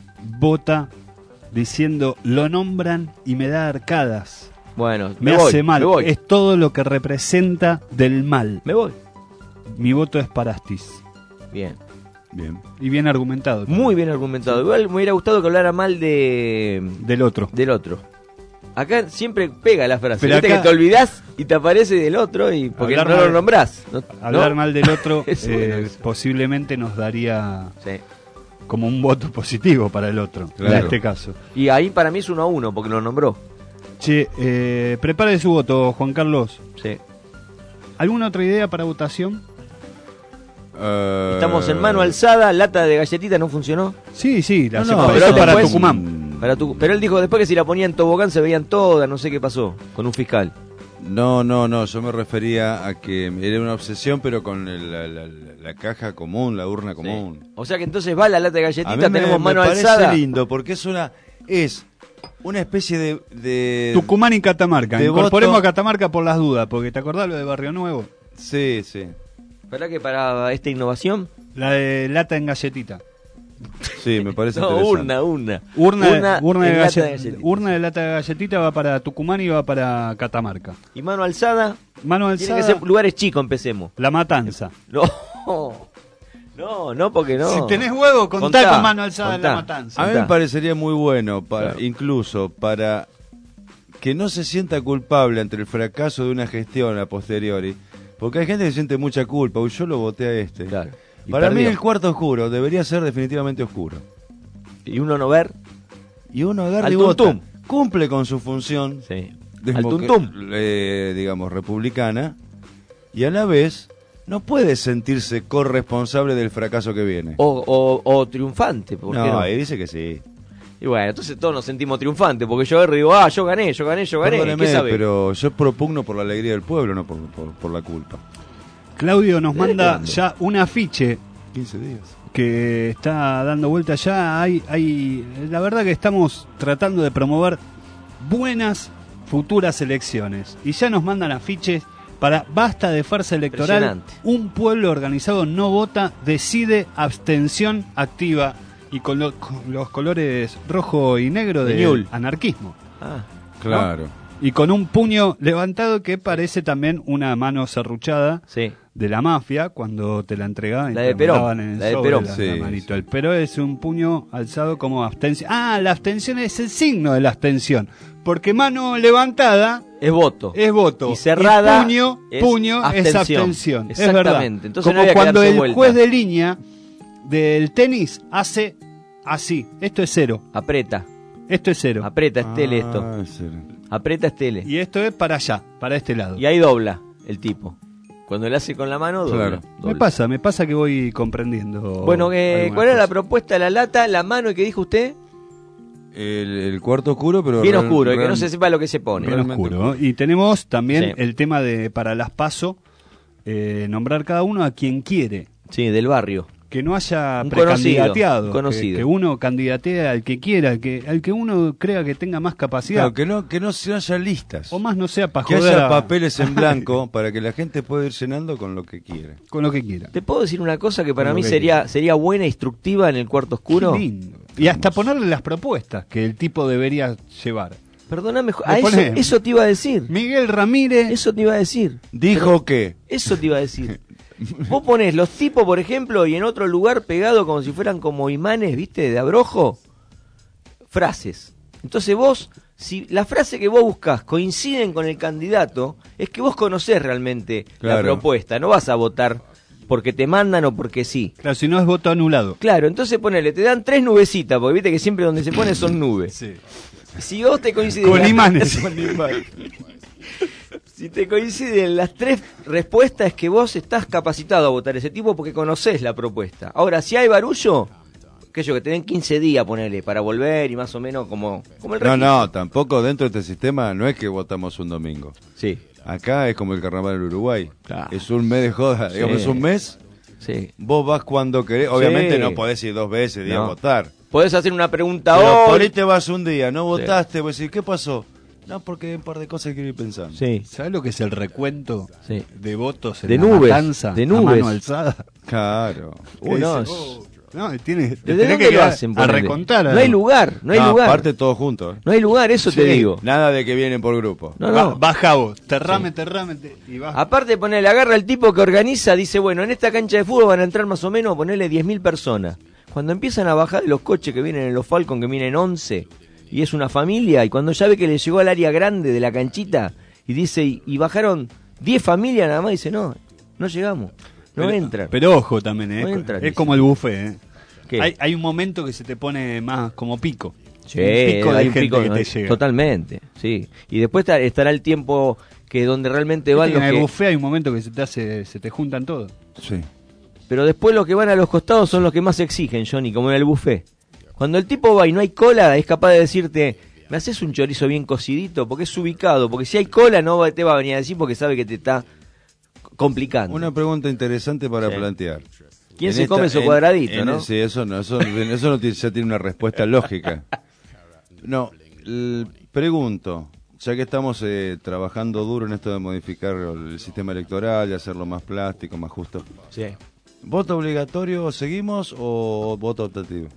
vota diciendo, lo nombran y me da arcadas. Bueno, Me, me, voy, hace mal. me voy. Es todo lo que representa del mal. Me voy. Mi voto es para Astiz. Bien. Bien. Y bien argumentado. Muy bien argumentado. Igual me hubiera gustado que hablara mal de Del otro. del otro. Acá siempre pega la frase. Pero Viste acá- que te olvidás y te aparece del otro y porque Hablar no mal- lo nombrás. ¿no? Hablar ¿No? mal del otro Es eh, bueno eso. posiblemente nos daría Sí. como un voto positivo para el otro, Claro. en este caso. Y ahí para mí es uno a uno porque lo nombró. Che, eh, prepare su voto, Juan Carlos. Sí. ¿Alguna otra idea para votación? Eh, Estamos en mano alzada, lata de galletita no funcionó. Sí, sí, la No, sepa- no, eso pero para después- Tucumán. Para tu, pero él dijo después que si la ponían en tobogán se veían todas, no sé qué pasó con un fiscal. No, no, no, yo me refería a que era una obsesión, pero con el- la, la- la- la caja común, la urna común. O sea que entonces va la lata de A mí galletita, me, tenemos me mano parece alzada. lindo, porque es una es una especie de... de Tucumán y Catamarca. de Incorporemos voto- a Catamarca por las dudas, porque ¿te acordás lo de Barrio Nuevo? Sí, sí. ¿Verdad que para esta innovación? La de lata en galletita. Sí, me parece No, interesante. urna, urna. Urna, urna, de en lata de galle- galletita. urna de lata de galletita va para Tucumán y va para Catamarca. Y mano alzada, Mano tiene alzada, que ser lugares chicos, empecemos. La Matanza. No, no, no, porque no. Si tenés huevo, contá, Contá, con mano alzada en contá. La Matanza. A mí me parecería muy bueno, para, Claro. incluso para que no se sienta culpable ante el fracaso de una gestión a posteriori, porque hay gente que siente mucha culpa, uy, yo lo voté a este. Claro. Y Para mí perdió. el cuarto oscuro debería ser definitivamente oscuro. Y uno no ver. Y uno agarra Al y vota. tuntum. Cumple con su función, Sí. democ- Al tuntum. eh, digamos, republicana, y a la vez no puede sentirse corresponsable del fracaso que viene. O, o, o triunfante, ¿por qué no, no? ahí dice que sí. Y bueno, entonces todos nos sentimos triunfantes, porque yo agarro y digo, ah, yo gané, yo gané, yo gané. Perdóneme, ¿Qué sabe? pero yo propugno por la alegría del pueblo, no por, por, por la culpa. Claudio nos ¿Desde manda cuándo? ya un afiche quince días. que está dando vuelta ya. Hay, hay, la verdad que estamos tratando de promover buenas futuras elecciones. Y ya nos mandan afiches para basta de farsa electoral. Impresionante. Un pueblo organizado no vota, decide abstención activa. Y con, lo- con los colores rojo y negro De de Ñul. anarquismo. Ah, Claro. y con un puño levantado que parece también una mano serruchada sí. de la mafia cuando te la entregaban. La y de te Perón. mandaban en el La de sobre Perón. La, Sí, la manito. sí. El Perón es un puño alzado como abstención. Ah, la abstención es el signo de la abstención. Porque mano levantada es voto. Es voto. Y cerrada y puño, es puño abstención. es abstención. Es Exactamente. verdad. Entonces como no había que cuando darse el vuelta. juez de línea del tenis hace así. Esto es cero. Aprieta. Esto es cero. Aprieta, es tele esto. Ah, es cero. Aprieta, es tele. Y esto es para allá, para este lado. Y ahí dobla el tipo. Cuando le hace con la mano, dobla. Claro. dobla. Me pasa, me pasa que voy comprendiendo. Bueno, eh, algunas ¿cuál era la cosas. propuesta de la lata? La mano, ¿y qué dijo usted? El, el cuarto oscuro, pero... Bien real- oscuro, y que real- no se sepa lo que se pone. Bien realmente oscuro. Y tenemos también Sí. el tema de para las PASO, eh, nombrar cada uno a quien quiere. Sí, del barrio. Que no haya Un precandidateado. conocido, un conocido. Que, que uno candidatee al que quiera, al que, al que uno crea que tenga más capacidad. Claro, que no, que no se haya listas. O más no sea para Que joder haya a- papeles en blanco para que la gente pueda ir llenando con lo que quiere. con lo que quiera. ¿Te puedo decir una cosa que para Con lo mí que sería sería buena e instructiva en el cuarto oscuro? Qué lindo. Y hasta ponerle las propuestas que el tipo debería llevar. Perdóname, Le a eso, ponemos. eso te iba a decir. Miguel Ramírez. Eso te iba a decir. Dijo que... Eso te iba a decir. Vos ponés los tipos, por ejemplo, y en otro lugar pegado como si fueran como imanes, ¿viste? De abrojo. Frases. Entonces vos, si la frase que vos buscás coinciden con el candidato, es que vos conocés realmente la Claro. propuesta. No vas a votar porque te mandan o porque sí. Claro, si no es voto anulado. Claro, entonces ponele, te dan tres nubecitas, porque viste que siempre donde se pone son nubes. Sí. Si vos te coinciden... Con las- imanes. Con imanes. Si te coinciden las tres respuestas es que vos estás capacitado a votar ese tipo porque conocés la propuesta. Ahora, si hay barullo, que yo que te den quince días, ponele, para volver y más o menos como, como el No, registro. no, tampoco dentro de este sistema no es que votamos un domingo. Sí. Acá es como el carnaval en Uruguay. Claro. Es un mes de joda. Sí. Digamos, es un mes. Sí. Vos vas cuando querés. Obviamente Sí. no podés ir dos veces y No. a votar. Podés hacer una pregunta Pero hoy. por ahí te vas un día, no votaste, vos decís, ¿qué pasó? No, porque hay un par de cosas que quiero ir pensando. Sí. ¿Sabes lo que es el recuento Sí. de votos en De la nubes, matanza de a nubes. mano alzada? Claro. Uh, no, Dice, es- No, tiene, ¿Desde tenés dónde que lo quedar hacen, a ponele? recontar. No hay lugar, no hay No, lugar. aparte todos juntos. ¿eh? No hay lugar, eso te Sí, digo. Nada de que vienen por grupo. No, Va- no. Baja vos, terrame, terrame, te- y vas. Aparte, ponele, agarra el tipo que organiza, dice, bueno, en esta cancha de fútbol van a entrar más o menos, ponerle diez mil personas. Cuando empiezan a bajar de los coches que vienen en los Falcon, que vienen once, y es una familia, y cuando ya ve que le llegó al área grande de la canchita, y dice, y, y bajaron diez familias nada más, dice, no, no llegamos, no pero, entran. Pero ojo también, ¿eh? No entran, es dice. como el buffet, ¿eh? ¿Qué? Hay, hay un momento que se te pone más como pico. Sí, un pico de hay un gente pico, que ¿no? te llega. Totalmente, sí. Y después estar- estará el tiempo que donde realmente van Viste los que en el que... buffet hay un momento que se te hace, se te juntan todos. Sí. Pero después los que van a los costados son los que más exigen, Johnny, como en el buffet. Cuando el tipo va y no hay cola, es capaz de decirte, ¿me haces un chorizo bien cocidito? Porque es ubicado, porque si hay cola no va- te va a venir a decir porque sabe que te está complicando. Una pregunta interesante para Sí. plantear. ¿Quién En se esta- come su en- cuadradito, en- no? Sí, eso no, eso, eso no tiene, ya tiene una respuesta lógica. No, l- pregunto, ya que estamos eh, trabajando duro en esto de modificar el sistema electoral y hacerlo más plástico, más justo. Sí. ¿Voto obligatorio seguimos o voto optativo?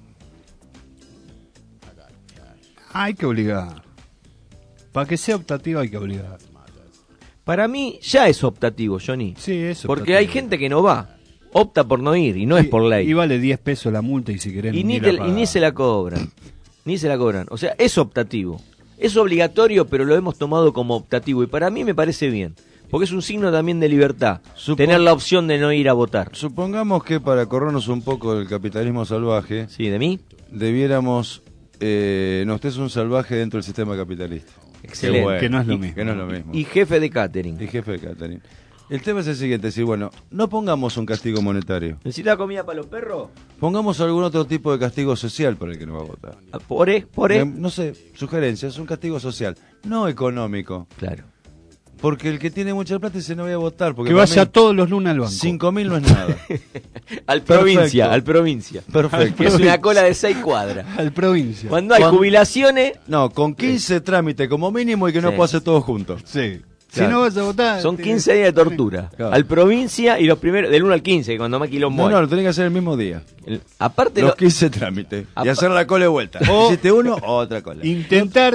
Hay que obligar. Para que sea optativo hay que obligar. Para mí ya es optativo, Johnny. Sí, eso. Porque hay gente que no va, opta por no ir y no es por ley. Y vale diez pesos la multa y si querés Y ni, la te- y pagás. ni se la cobran. Ni se la cobran. O sea, es optativo. Es obligatorio, pero lo hemos tomado como optativo. Y para mí me parece bien. Porque es un signo también de libertad. Supo- tener la opción de no ir a votar. Supongamos que para corrernos un poco del capitalismo salvaje, Sí, de mí. debiéramos... Eh, no, usted es un salvaje dentro del sistema capitalista. Excelente. Qué bueno. Que no es lo Y- mismo. Que no es lo mismo. Y jefe de catering. Y jefe de catering. El tema es el siguiente, decir, bueno, no pongamos un castigo monetario. ¿Necesita comida para los perros? Pongamos algún otro tipo de castigo social para el que no va a votar. Ah, ¿Por e? ¿Por e? Eh, No sé, sugerencias, un castigo social, no económico. Claro. Porque el que tiene mucha plata dice no voy a votar. Porque Que para vaya mí todos los lunes al banco. cinco mil no es nada. Al Perfecto. provincia, al provincia. Perfecto. Que es una cola de seis cuadras. Al provincia. Cuando hay Cuando- jubilaciones, No, con quince trámites como mínimo y que no Sí. pueda hacer todos juntos. Sí. Claro. Si no vas a votar... son te- quince días de tortura. Claro. Al provincia y los primeros, del uno al quince, cuando más quilombo No, hay. no, lo tenés que hacer el mismo día. El- aparte, Los lo- quince trámites. Y Apa- hacer la cola de vuelta. O- Hiciste uno, otra cola. Intentar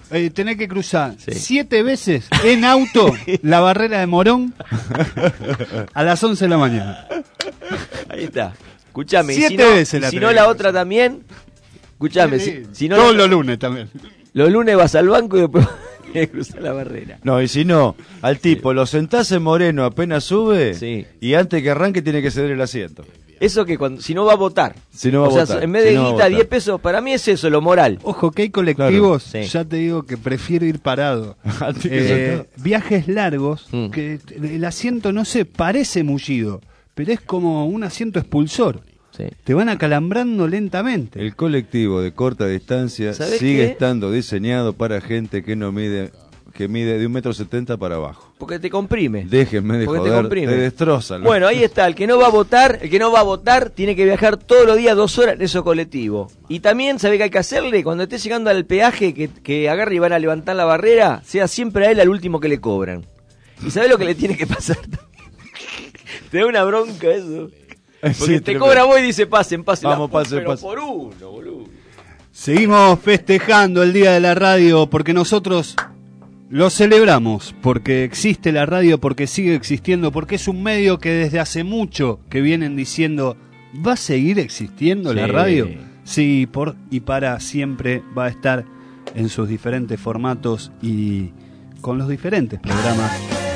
eh, tenés que cruzar sí. siete veces en auto la barrera de Morón a las once de la mañana. Ahí está. Escuchame, Siete si no, veces la si no la otra también, escuchame, sí, si, si no todos la, los lunes también. Los lunes vas al banco y después cruzar la barrera. No, y si no, al tipo sí. lo sentás en Moreno apenas sube sí. y antes que arranque tiene que ceder el asiento. Eso que cuando si no va a votar. Si no va o a sea, votar. en vez de si no guita, diez pesos, para mí es eso, lo moral. Ojo, que hay colectivos, claro. ya te digo que prefiero ir parado. eh, viajes largos, mm. que el asiento, no sé, parece mullido, pero es como un asiento expulsor. Sí. Te van acalambrando lentamente. El colectivo de corta distancia sigue qué? estando diseñado para gente que no mide, que mide de un metro setenta para abajo. Porque te comprime. Déjenme de Porque joder, te, comprime. te destrozan. Bueno, ahí está, el que no va a votar, el que no va a votar tiene que viajar todos los días dos horas en esos colectivos. Y también, ¿sabe qué hay que hacerle? Cuando esté llegando al peaje que, que agarre y van a levantar la barrera, sea siempre a él al último que le cobran. ¿Y sabe lo que le tiene que pasar? Te da una bronca eso. Porque sí, te tremendo. Cobra vos y dice pasen, pasen. Vamos, la, pasen, pero pasen. por uno, boludo. Seguimos festejando el Día de la Radio porque nosotros lo celebramos, porque existe la radio, porque sigue existiendo, porque es un medio que desde hace mucho que vienen diciendo, ¿va a seguir existiendo sí. la radio? Sí, por y para siempre va a estar en sus diferentes formatos y con los diferentes programas.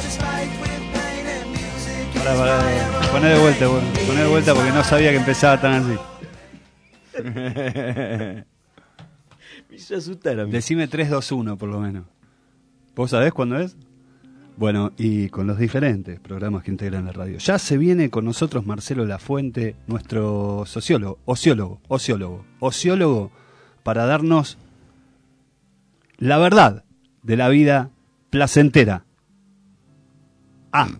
Pará, pará, poné de vuelta, poné de vuelta porque no sabía que empezaba tan así. Me hizo asustar a mí. Decime tres, dos, uno por lo menos. ¿Vos sabés cuándo es? Bueno, y con los diferentes programas que integran la radio. Ya se viene con nosotros Marcelo Lafuente, nuestro sociólogo, ociólogo, ociólogo, ociólogo, para darnos la verdad de la vida placentera. Ah.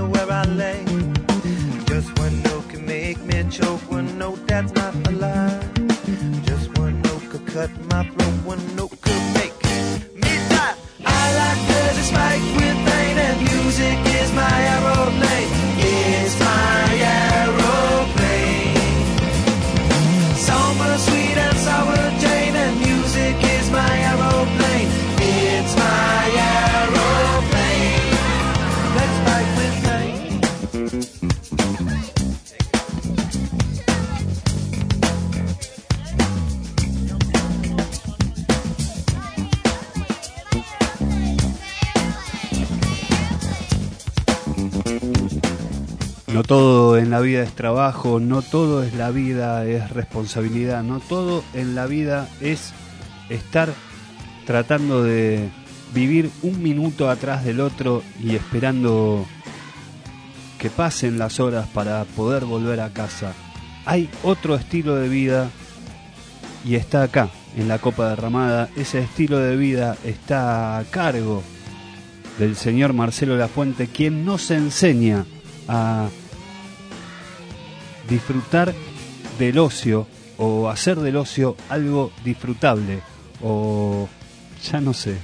Just one note can make me choke. One note that's not a lie. could make me die. I like dirty spike with pain, and music is my aeroplane. It's my aeroplane. Summer sweet and sour Jane, and music is my aeroplane. It's my aeroplane. Let's spike with pain. No todo en la vida es trabajo, no todo es la vida es responsabilidad, no todo en la vida es estar tratando de vivir un minuto atrás del otro y esperando que pasen las horas para poder volver a casa. Hay otro estilo de vida y está acá, en la Copa Derramada. Ese estilo de vida está a cargo del señor Marcelo Lafuente, quien nos enseña a disfrutar del ocio o hacer del ocio algo disfrutable o ya no sé.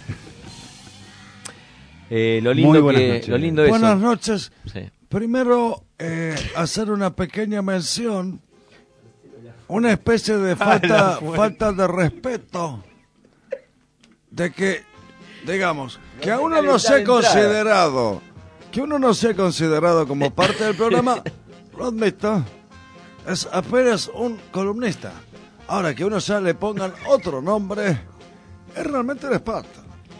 Eh, lo lindo Muy que noches. lo lindo es Buenas eso. noches. Sí. Primero, eh, hacer una pequeña mención, una especie de falta, falta de respeto, de que, digamos, que a uno no sea considerado, que uno no sea considerado como parte del programa, lo admito, es apenas un columnista. Ahora, que uno ya le pongan otro nombre, es realmente de espanto.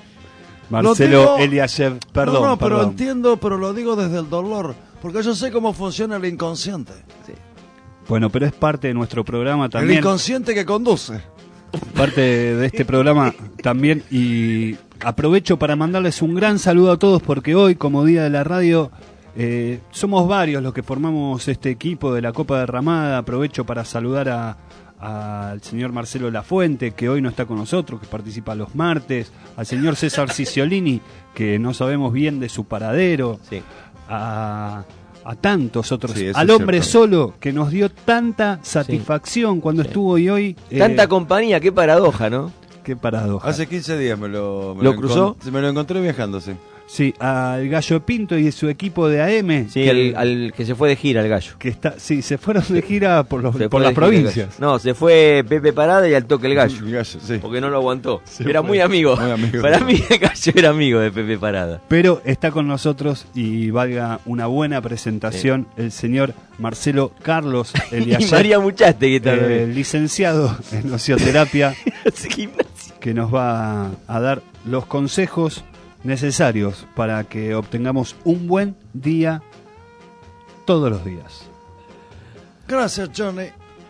Marcelo Lo digo- Eliashev, perdón. No, no, pero perdón. entiendo, pero lo digo desde el dolor, porque yo sé cómo funciona el inconsciente. Bueno, pero es parte de nuestro programa El también. inconsciente que conduce. Parte de este programa también. Y aprovecho para mandarles un gran saludo a todos porque hoy, como Día de la Radio, eh, somos varios los que formamos este equipo de la Copa Derramada. Aprovecho para saludar a al señor Marcelo Lafuente, que hoy no está con nosotros, que participa los martes, al señor César Ciciolini, que no sabemos bien de su paradero, sí. a, a tantos otros, Sí, eso al es hombre cierto. solo, que nos dio tanta satisfacción cuando Sí. estuvo y hoy... eh, Tanta compañía, qué paradoja, ¿no? Qué paradoja. Hace quince días me lo, me ¿Lo cruzó? encon- me lo encontré viajando, sí. Sí, al Gallo Pinto y su equipo de A M. Sí, al, al que se fue de gira, el gallo. Que está, sí, se fueron de gira por, los, Se por fue las de gira el provincias. gallo. No, se fue Pepe Parada y al toque el gallo. El gallo, sí. Porque no lo aguantó. Se era fue. muy amigo. Muy amigo. Para mí el gallo era amigo de Pepe Parada. Pero está con nosotros y valga una buena presentación el señor Marcelo Carlos Y Eliashev, María Muchaste, que tal eh, licenciado en oceoterapia, gimnasia. que nos va a, a dar los consejos necesarios para que obtengamos un buen día todos los días. Gracias, Johnny.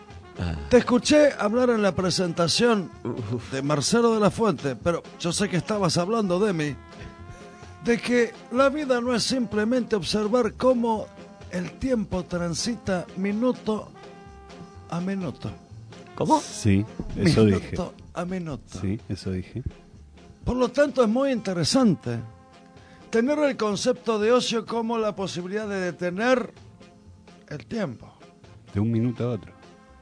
Te escuché hablar en la presentación de Marcelo de la Fuente, pero yo sé que estabas hablando de mí, de que la vida no es simplemente observar cómo el tiempo transita minuto a minuto. ¿Cómo? Sí, eso minuto dije. a minuto. Sí, eso dije. Por lo tanto, es muy interesante tener el concepto de ocio como la posibilidad de detener el tiempo. De un minuto a otro.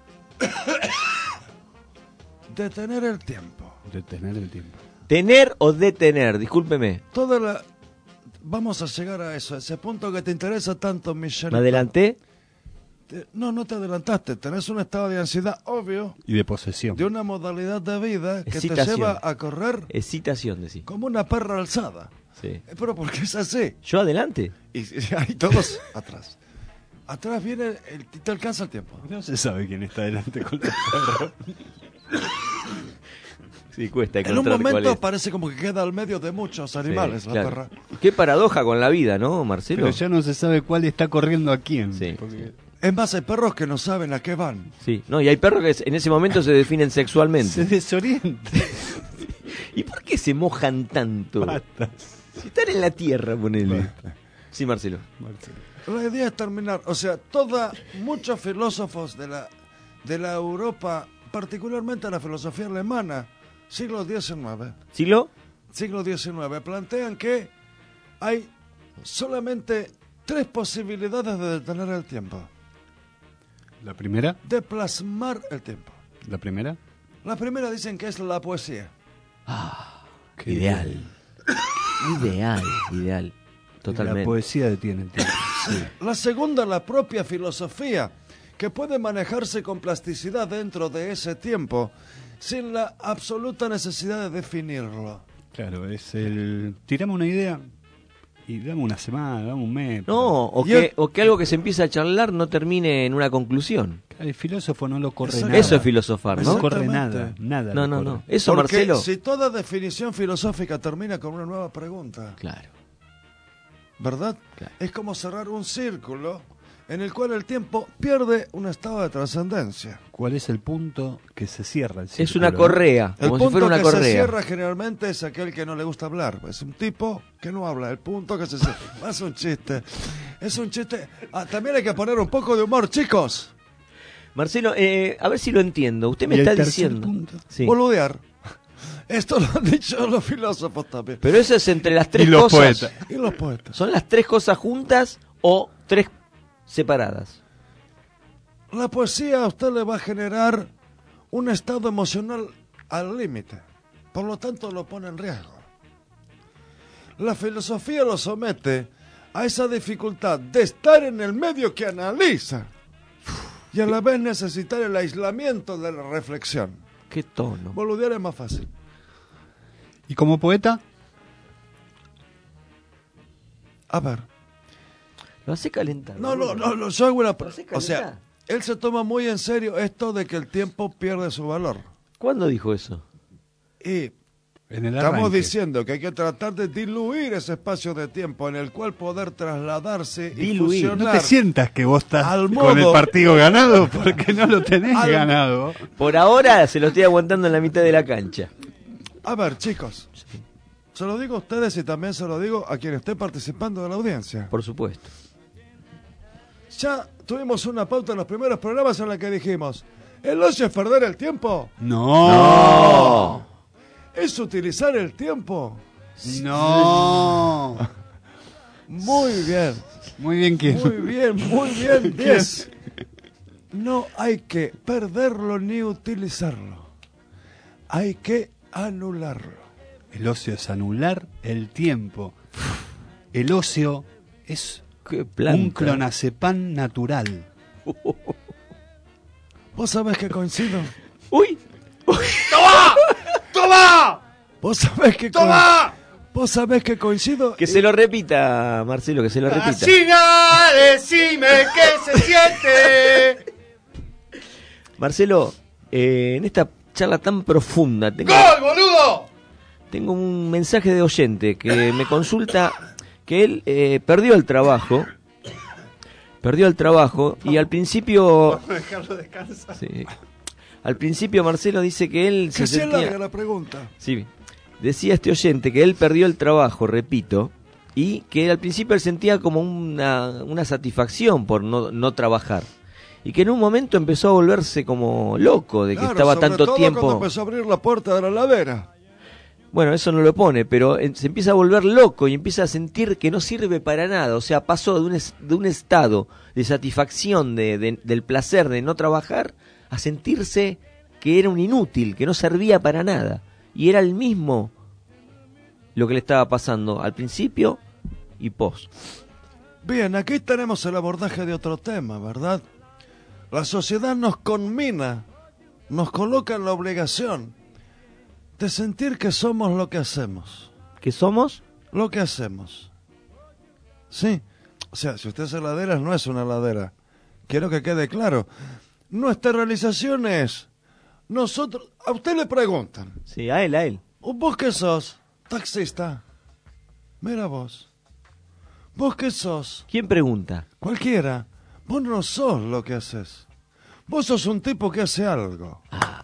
Detener el tiempo. Detener el tiempo. ¿Tener o detener? Discúlpeme. Toda la... Vamos a llegar a eso, a ese punto que te interesa tanto, Michelle. ¿Me adelanté? Te- No, no te adelantaste. Tenés un estado de ansiedad obvio, Y de posesión. de una modalidad de vida que te Excitación. lleva a correr Excitación, decía. como una perra alzada. Sí. Eh, Pero porque es así. ¿Yo adelante? Y, y hay todos atrás. Atrás viene, el, y te alcanza el tiempo. No se sabe quién está delante con los perros. Sí, cuesta En un encontrar cuál momento es. parece como que queda al medio de muchos animales Sí, la claro. perra. Qué paradoja con la vida, ¿no, Marcelo? Pero ya no se sabe cuál está corriendo a quién. Sí. Porque Es más, hay perros que no saben a qué van. Sí, no, y hay perros que en ese momento se definen sexualmente. se desorienta. ¿Y por qué se mojan tanto? Si están en la tierra, ponele. Sí, Marcelo. La idea es terminar, o sea, toda, muchos filósofos de la, de la Europa, particularmente la filosofía alemana, siglo diecinueve, ¿Siglo? siglo diecinueve, plantean que hay solamente tres posibilidades de detener el tiempo, ¿La primera? de plasmar el tiempo. ¿La primera? La primera dicen que es la poesía. Ah, ideal. Ideal, ideal. Totalmente. La poesía detiene el tiempo. Sí. La segunda, la propia filosofía, que puede manejarse con plasticidad dentro de ese tiempo, sin la absoluta necesidad de definirlo. Claro, es el... Tirame una idea y dame una semana, dame un mes. No, o que, el... o que algo que se empieza a charlar no termine en una conclusión. El filósofo no lo corre Eso nada. Eso es filosofar, ¿no? No corre nada, nada. No, no, corre. no. Eso, Porque Marcelo. si toda definición filosófica termina con una nueva pregunta. Claro. ¿Verdad? Claro. Es como cerrar un círculo en el cual el tiempo pierde un estado de trascendencia. ¿Cuál es el punto que se cierra el círculo? Es una correa, el como punto si fuera una que correa. se cierra generalmente es aquel que no le gusta hablar. Es un tipo que no habla. El punto que se cierra. Es un chiste. Es un chiste. Ah, también hay que poner un poco de humor, chicos. Marcelo, eh, a ver si lo entiendo. Usted me está diciendo... Sí. Boludear. Esto lo han dicho los filósofos también. Pero eso es entre las tres y los cosas. Poetas. Y los poetas. ¿Son las tres cosas juntas o tres separadas? La poesía a usted le va a generar un estado emocional al límite. Por lo tanto, lo pone en riesgo. La filosofía lo somete a esa dificultad de estar en el medio que analiza y a la vez necesitar el aislamiento de la reflexión. ¿Qué tono? Boludear es más fácil. ¿Y como poeta? A ver. Lo hace calentar. No, no, no, no, yo hago una... O sea, él se toma muy en serio esto de que el tiempo pierde su valor. ¿Cuándo dijo eso? Y en el estamos arranque. diciendo que hay que tratar de diluir ese espacio de tiempo en el cual poder trasladarse Diluir. y fusionar. No te sientas que vos estás al con modo, el partido ganado porque no lo tenés al, ganado. Por ahora se lo estoy aguantando en la mitad de la cancha. A ver, chicos. Sí. Se lo digo a ustedes y también se lo digo a quien esté participando de la audiencia. Por supuesto. Ya tuvimos una pauta en los primeros programas en la que dijimos, ¿el ocio es perder el tiempo? No. No. ¿Es utilizar el tiempo? No. Muy bien. Muy bien, ¿quién? Muy bien, muy bien, diez. No hay que perderlo ni utilizarlo. Hay que anularlo. El ocio es anular el tiempo. El ocio es un clonazepam natural. ¿Vos sabés que coincido? ¡Uy! ¡Toma! ¡Toma! ¿Vos sabés que ¡Toma! ¿Vos sabés que coincido? Que se lo repita, Marcelo, que se lo repita. ¡Gallina, decime qué se siente! Marcelo, eh, en esta charla tan profunda... Tengo, ¡Gol, boludo! Tengo un mensaje de oyente que me consulta que él eh, perdió el trabajo. Perdió el trabajo y al principio... Vamos a dejarlo descansar. Sí. Al principio Marcelo dice que él que se se sentía... larga la pregunta. Sí. Decía este oyente que él perdió el trabajo, repito, y que al principio él sentía como una, una satisfacción por no, no trabajar. Y que en un momento empezó a volverse como loco de que claro, estaba sobre tanto todo tiempo... cuando empezó a abrir la puerta de la heladera. Bueno, eso no lo pone, pero se empieza a volver loco y empieza a sentir que no sirve para nada. O sea, pasó de un, es, de un estado de satisfacción, de, de, del placer de no trabajar, a sentirse que era un inútil, que no servía para nada. Y era el mismo lo que le estaba pasando al principio y post. Bien, aquí tenemos el abordaje de otro tema, ¿verdad? La sociedad nos conmina, nos coloca en la obligación de sentir que somos lo que hacemos. ¿Que somos? Lo que hacemos. Sí. O sea, si usted es heladera, no es una heladera. Quiero que quede claro. Nuestra realización es... Nosotros... A usted le preguntan. Sí, a él, a él. ¿Vos qué sos? Taxista. Mira vos. ¿Vos qué sos? ¿Quién pregunta? Cualquiera. Vos no sos lo que haces. Vos sos un tipo que hace algo. Ah.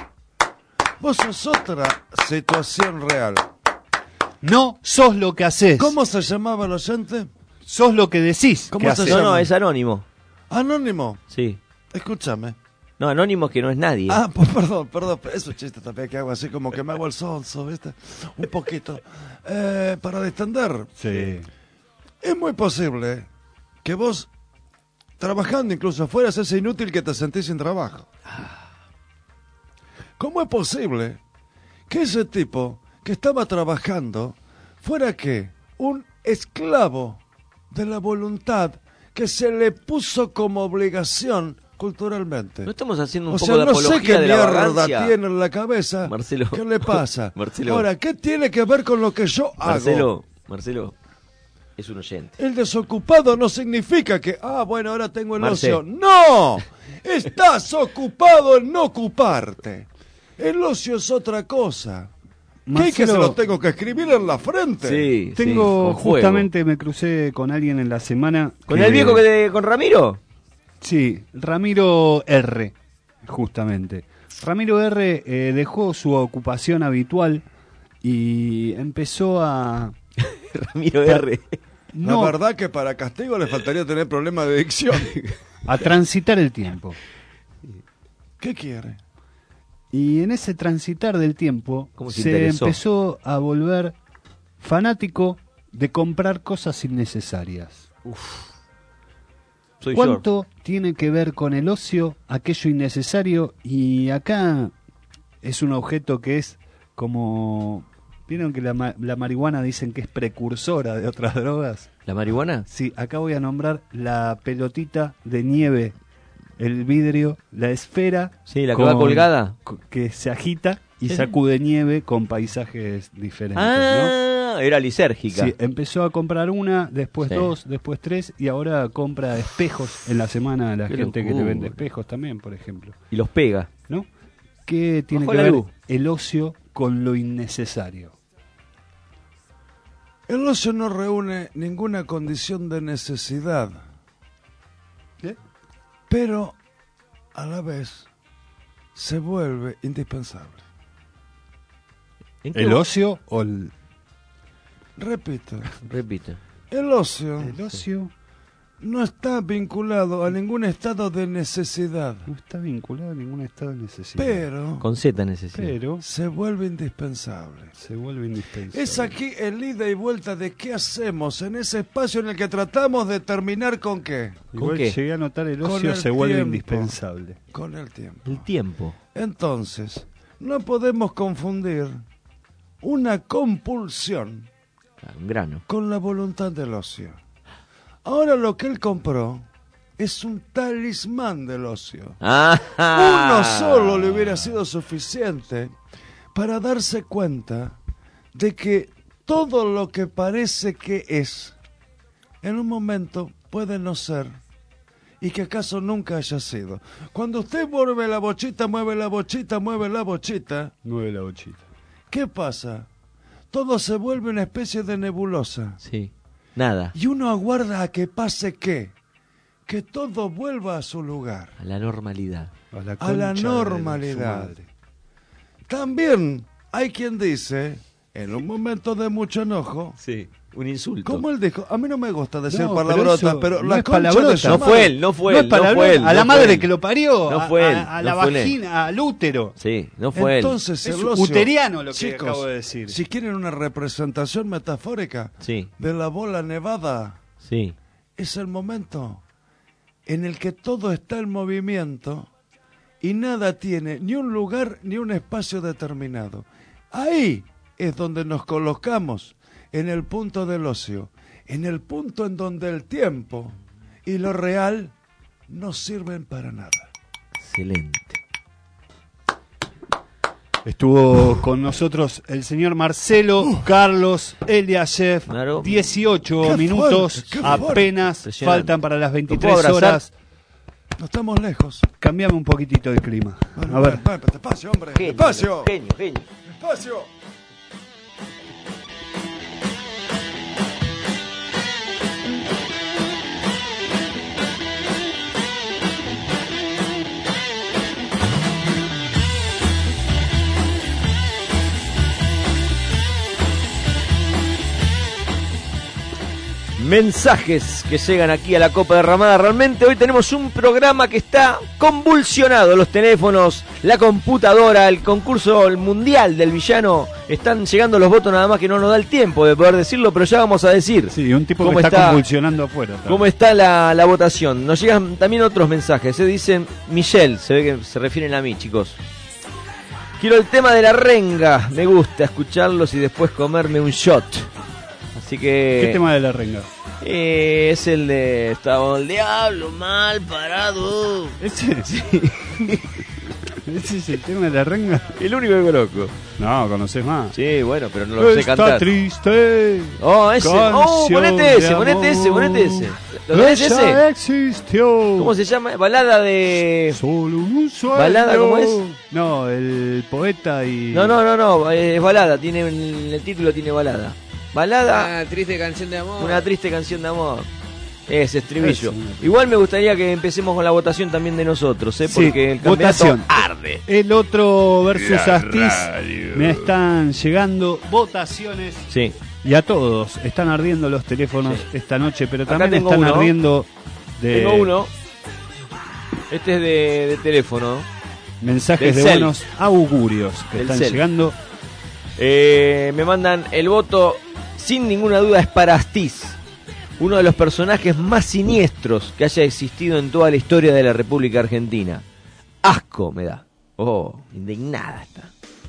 Vos sos otra situación real. No sos lo que haces. ¿Cómo se llamaba el oyente? Sos lo que decís. ¿Cómo que se haces. No, llama? no, es anónimo. ¿Anónimo? Sí. Escúchame. No, anónimo que no es nadie. Ah, pues perdón, perdón. Es un chiste también que hago así como que me hago el sonso, ¿viste? Un poquito. Eh, para distender. Sí. Es muy posible que vos, trabajando incluso afuera, seas inútil que te sentís sin trabajo. ¿Cómo es posible que ese tipo que estaba trabajando fuera que un esclavo de la voluntad que se le puso como obligación culturalmente. No estamos haciendo un o poco sea, de no apología sé qué de la mierda vagancia. tiene en la cabeza. Marcelo. ¿Qué le pasa? Marcelo. Ahora, ¿qué tiene que ver con lo que yo hago? Marcelo, Marcelo, es un oyente. El desocupado no significa que, ah, bueno, ahora tengo el Marce. ocio. ¡No! Estás ocupado en no ocuparte. El ocio es otra cosa. ¿Qué que se lo tengo que escribir en la frente? Sí, Tengo, sí, con juego. justamente me crucé con alguien en la semana. ¿Con el viejo que de, con Ramiro? Sí, Ramiro R, justamente. Ramiro R eh, dejó su ocupación habitual y empezó a... Ramiro R. No, La verdad que para castigo le faltaría tener problemas de adicción. a transitar el tiempo. ¿Qué quiere? Y en ese transitar del tiempo ¿Cómo se se interesó? empezó a volver fanático de comprar cosas innecesarias. Soy ¿Cuánto tiene que ver con el ocio aquello innecesario? Y acá es un objeto que es como... ¿Vieron que la, ma- la marihuana dicen que es precursora de otras drogas? ¿La marihuana? Sí, acá voy a nombrar la pelotita de nieve, el vidrio, la esfera... Sí, la que va colgada. co- Que se agita y Sí. sacude nieve con paisajes diferentes, ¿no? Ah, era lisérgica. Sí, empezó a comprar una, después Sí. dos, después tres y ahora compra espejos en la semana. La Qué gente que le locura. vende espejos también, por ejemplo. Y los pega. ¿No? ¿Qué tiene Bajo que la ver luz. el ocio con lo innecesario? El ocio no reúne ninguna condición de necesidad. ¿Eh? Pero, a la vez, se vuelve indispensable. ¿En qué ¿El va? ocio o el...? Repito, Repito. el ocio El ocio no está vinculado a ningún estado de necesidad, no está vinculado a ningún estado de necesidad. pero Con Z necesidad. Pero se vuelve indispensable. se vuelve indispensable. Es aquí el ida y vuelta de qué hacemos en ese espacio en el que tratamos de terminar con qué. Igual ¿Con qué? llegué a notar el Con ocio el se vuelve tiempo. indispensable. Con el tiempo. El tiempo. Entonces, no podemos confundir una compulsión Claro, un grano. con la voluntad del ocio. Ahora lo que él compró es un talismán del ocio. Ah, Uno solo le hubiera sido suficiente para darse cuenta de que todo lo que parece que es, en un momento puede no ser, y que acaso nunca haya sido. Cuando usted mueve la bochita, mueve la bochita, mueve la bochita, Mueve la bochita. ¿qué pasa? Todo se vuelve una especie de nebulosa. Sí. Nada. Y uno aguarda a que pase qué, que todo vuelva a su lugar. A la normalidad. A la, A la concha de su normalidad. madre. También hay quien dice, en un momento de mucho enojo, Sí. Un insulto. como él dijo, a mí no me gusta decir No, pero palabrotas, eso pero, no la es concha de palabrota. su No madre. fue él, no fue No él, es no palabra- fue él. a la no madre fue él. que lo parió, No a- fue él, a, a no la fue él. vagina, al útero. Sí, no fue Entonces Es el ocio, uteriano lo que chicos, acabo de decir. si quieren una representación metafórica él. Sí, de la bola nevada, sí. es el momento en el que todo está en movimiento y nada tiene ni un lugar ni un espacio determinado. Ahí es donde nos colocamos, en el punto del ocio, en el punto en donde el tiempo y lo real no sirven para nada. Excelente. Estuvo con nosotros el señor Marcelo Carlos Eliashev. Claro. dieciocho Qué minutos fuerte, qué fuerte. apenas Impresionante. faltan para las ¿Lo veintitrés puedo abrazar? horas. No estamos lejos. Cambiame un poquitito el clima. Bueno, A ver. bueno, bueno, despacio, hombre. Genio, Despacio. genio, genio. Despacio. Mensajes que llegan aquí a la Copa Derramada. Realmente hoy tenemos un programa que está convulsionado. Los teléfonos, la computadora, el concurso el mundial del villano. Están llegando los votos, nada más que no nos da el tiempo de poder decirlo, pero ya vamos a decir. Sí, un tipo que ¿Cómo está, está? convulsionando afuera. también. ¿Cómo está la, la votación? Nos llegan también otros mensajes. Se dicen Michelle, se ve que se refieren a mí, chicos. Quiero el tema de la renga. Me gusta escucharlos y después comerme un shot. Así que... ¿Qué tema de la renga? Eh, es el de... Estaba el diablo mal parado. ¿Ese? Sí. ¿Ese es el tema de la renga? El único que conozco. No, conoces más. Sí, bueno, pero no lo sé Está cantar. triste. Oh, ese. Oh, Canción ponete ese, de ponete ese, amor. ponete ese. ¿Lo tenés Ella ese? existió. ¿Cómo se llama? Balada de... Solo un sueño. ¿Balada cómo es? No, el poeta y... No, no, no, no, es balada, tiene el, el título tiene balada. Balada, Una triste canción de amor. una triste canción de amor. Ese estribillo. Eso. Igual me gustaría que empecemos con la votación también de nosotros, ¿eh? Sí, Porque el campeonato votación. arde. El otro versus La Astiz. radio. Me están llegando votaciones. Sí. Y a todos. Están ardiendo los teléfonos Sí. esta noche, pero Acá también tengo están uno. ardiendo de Tengo uno. Este es de, de teléfono. mensajes Del de cel. buenos augurios que Del están cel. llegando. Eh, me mandan el voto, sin ninguna duda, es para Astiz. Uno de los personajes más siniestros que haya existido en toda la historia de la República Argentina. Asco me da. Oh, indignada está.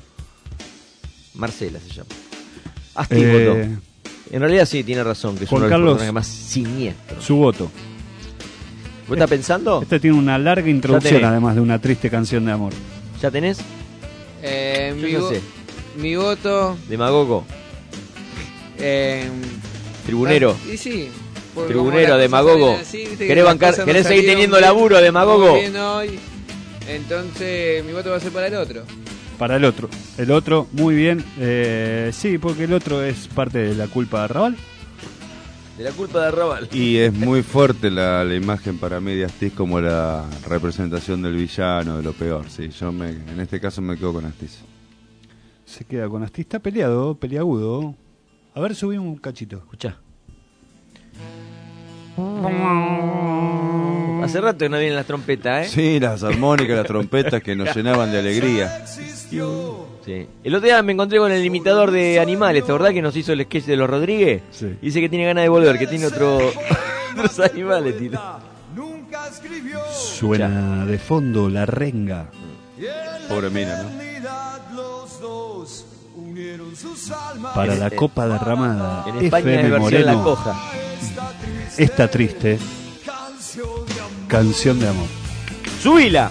Marcela se llama. Astiz Eh, votó. En realidad sí, tiene razón, que es Juan uno de los Carlos, personajes más siniestros. Su voto. ¿Vos estás pensando? Este tiene una larga introducción, tenés. además de una triste canción de amor. ¿Ya tenés? Eh, Yo mi, ya vo- sé. mi voto. Demagogo. Eh, Tribunero. ah, y sí. porque Tribunero, como las demagogo. cosas salen así, viste que ¿Querés, las bancar- cosas no querés seguir salieron teniendo bien- laburo, demagogo? muy bien hoy. Entonces mi voto va a ser para el otro. Para el otro. El otro, muy bien. Eh, sí, porque el otro es parte de la culpa de Arrabal. De la culpa de Arrabal. Y es muy fuerte la, la imagen para mí de Astiz como la representación del villano, de lo peor. Sí, yo me, en este caso me quedo con Astiz. Se queda con Astiz. Está peleado, peleagudo. A ver, subimos un cachito. Escuchá. Hace rato que no vienen las trompetas, ¿eh? Sí, las armónicas, las trompetas que nos llenaban de alegría. Sí. El otro día me encontré con el imitador de animales, ¿te acordás que nos hizo el sketch de los Rodríguez? Sí. Dice que tiene ganas de volver, que tiene otro otros animales, tiro. Suena de fondo la renga. Pobre mina, ¿no? Para la copa derramada. En España F M es versión Moreno. La Coja. Esta triste canción de amor. ¡Subila!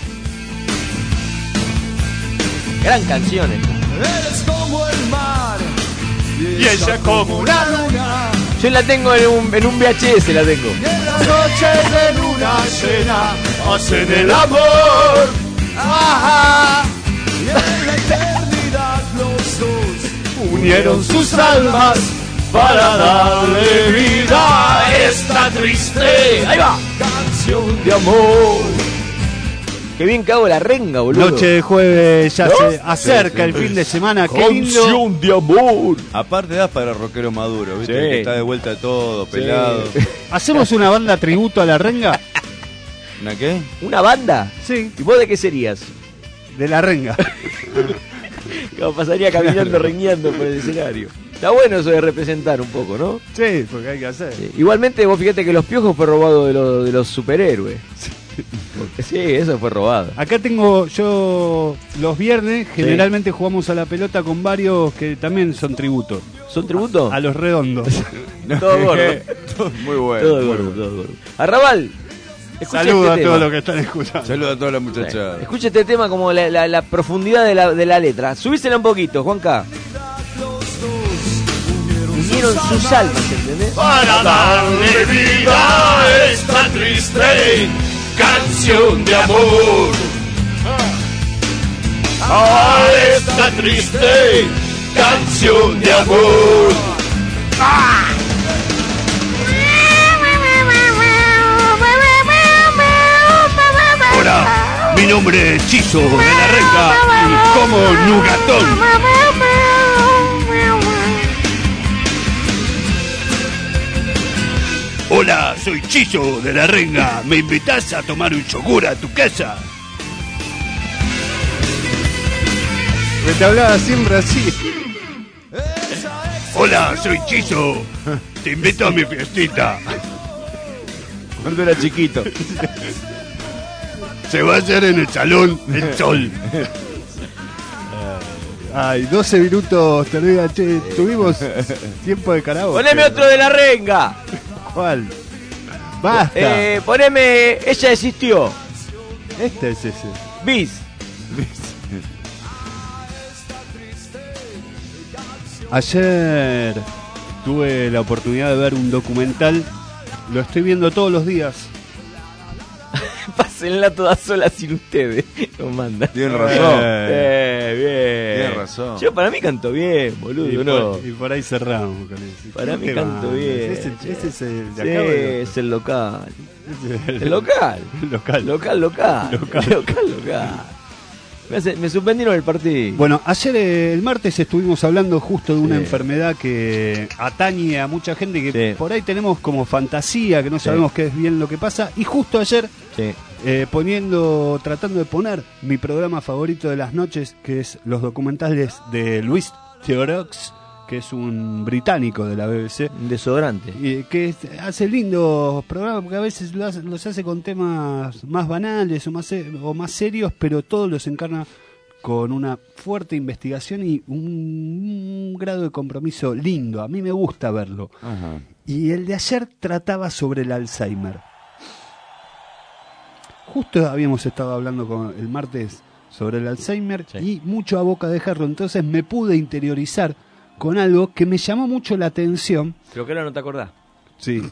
Gran canción esta. Eres como el mar Y ella como una luna. Yo la tengo en un, en un V H S, la tengo. y en las noches de luna llena hacen el amor. Ajá. Y en la eternidad los dos Unieron sus almas para darle vida a esta triste Ahí va. canción de amor. Qué bien que hago la renga, boludo. Noche de jueves, ya ¿No? se acerca Sí, sí. el fin de semana. Qué lindo. de amor. Aparte das para rockero maduro, ¿viste? Sí. Que está de vuelta todo, pelado. ¿Hacemos una banda tributo a la renga? ¿Una qué? ¿Una banda? Sí, ¿Y vos de qué serías? de la renga. Como pasaría caminando, rengueando por el escenario. Está bueno eso de representar un poco, ¿no? Sí, porque hay que hacer. Sí. Igualmente, vos fíjate que Los Piojos fue robado de, lo- de los superhéroes. Porque sí, eso fue robado. Acá tengo yo los viernes, generalmente jugamos a la pelota con varios que también son tributos. ¿Son tributos? A los redondos. Todo gordo. Muy bueno. Todo muy gordo, bueno. todo gordo. Arrabal. escucha Saludos este a tema. todos los que están escuchando. Saludos a toda la muchachada. Escucha este tema como la, la- la profundidad de la, de la letra. Subísela un poquito, Juanca. Unieron sus almas, ¿entendés? Para darle vida a esta triste canción de amor. A esta triste canción de amor. Hola, mi nombre es Chizo de la Renga y como Nugatón. Hola, soy Chizo de la Renga. ¿Me invitas a tomar un yogur a tu casa? Me te hablaba siempre así. Hola, soy Chizo. Te invito a mi fiestita. Cuando era chiquito. Se va a hacer en el Salón El Sol. Ay, doce minutos, te olvidas, che, tuvimos tiempo de karaoke. Poneme otro de la renga. ¿Cuál? Basta. Eh, poneme Ella existió. Este es ese. Bis. Ayer tuve la oportunidad de ver un documental. Lo estoy viendo todos los días. Pásenla toda sola sin ustedes. Nos manda. Tienen razón. Eh, bien. Tienen razón. Yo para mí canto bien, boludo. Y, no. por, y por ahí cerramos con eso. Para mí ¿Qué canto más? bien. Ese, ese es el de Sí, acá. ¿O es el local. no? El local. Local. Local, local. Local. Local, local. Me, hace- me suspendieron el partido. Bueno, ayer eh, el martes estuvimos hablando justo de una Sí. enfermedad que atañe a mucha gente que Sí. por ahí tenemos como fantasía, que no sabemos qué es bien lo que pasa. Y justo ayer, Sí. eh, poniendo, tratando de poner mi programa favorito de las noches, que es los documentales de Luis Theroux, que es un británico de la B B C. Un desodorante. Y que es- hace lindos programas, porque a veces lo hace- los hace con temas más banales o más, se- o más serios, pero todos los encarna con una fuerte investigación y un, un grado de compromiso lindo. A mí me gusta verlo. Ajá. Y el de ayer trataba sobre el Alzheimer. Justo habíamos estado hablando con el martes sobre el Alzheimer y mucho a boca de jarro, entonces me pude interiorizar con algo que me llamó mucho la atención. Creo que ahora no te acordás. Sí.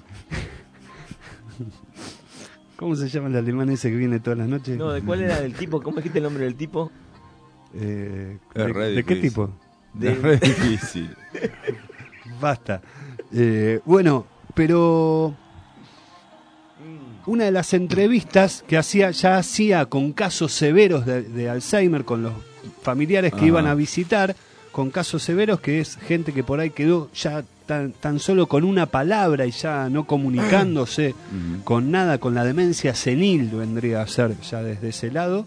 ¿Cómo se llama el alemán ese que viene todas las noches? No, ¿de cuál era el tipo? ¿Cómo dijiste el nombre del tipo? Eh, Es ¿de, re de qué difícil. tipo? De- Es re difícil. Basta. Eh, bueno, pero una de las entrevistas que hacía ya hacía con casos severos de, de Alzheimer, con los familiares que Ajá. iban a visitar, con casos severos, que es gente que por ahí quedó ya tan, tan solo con una palabra y ya no comunicándose Ujú. con nada, con la demencia senil vendría a ser ya desde ese lado,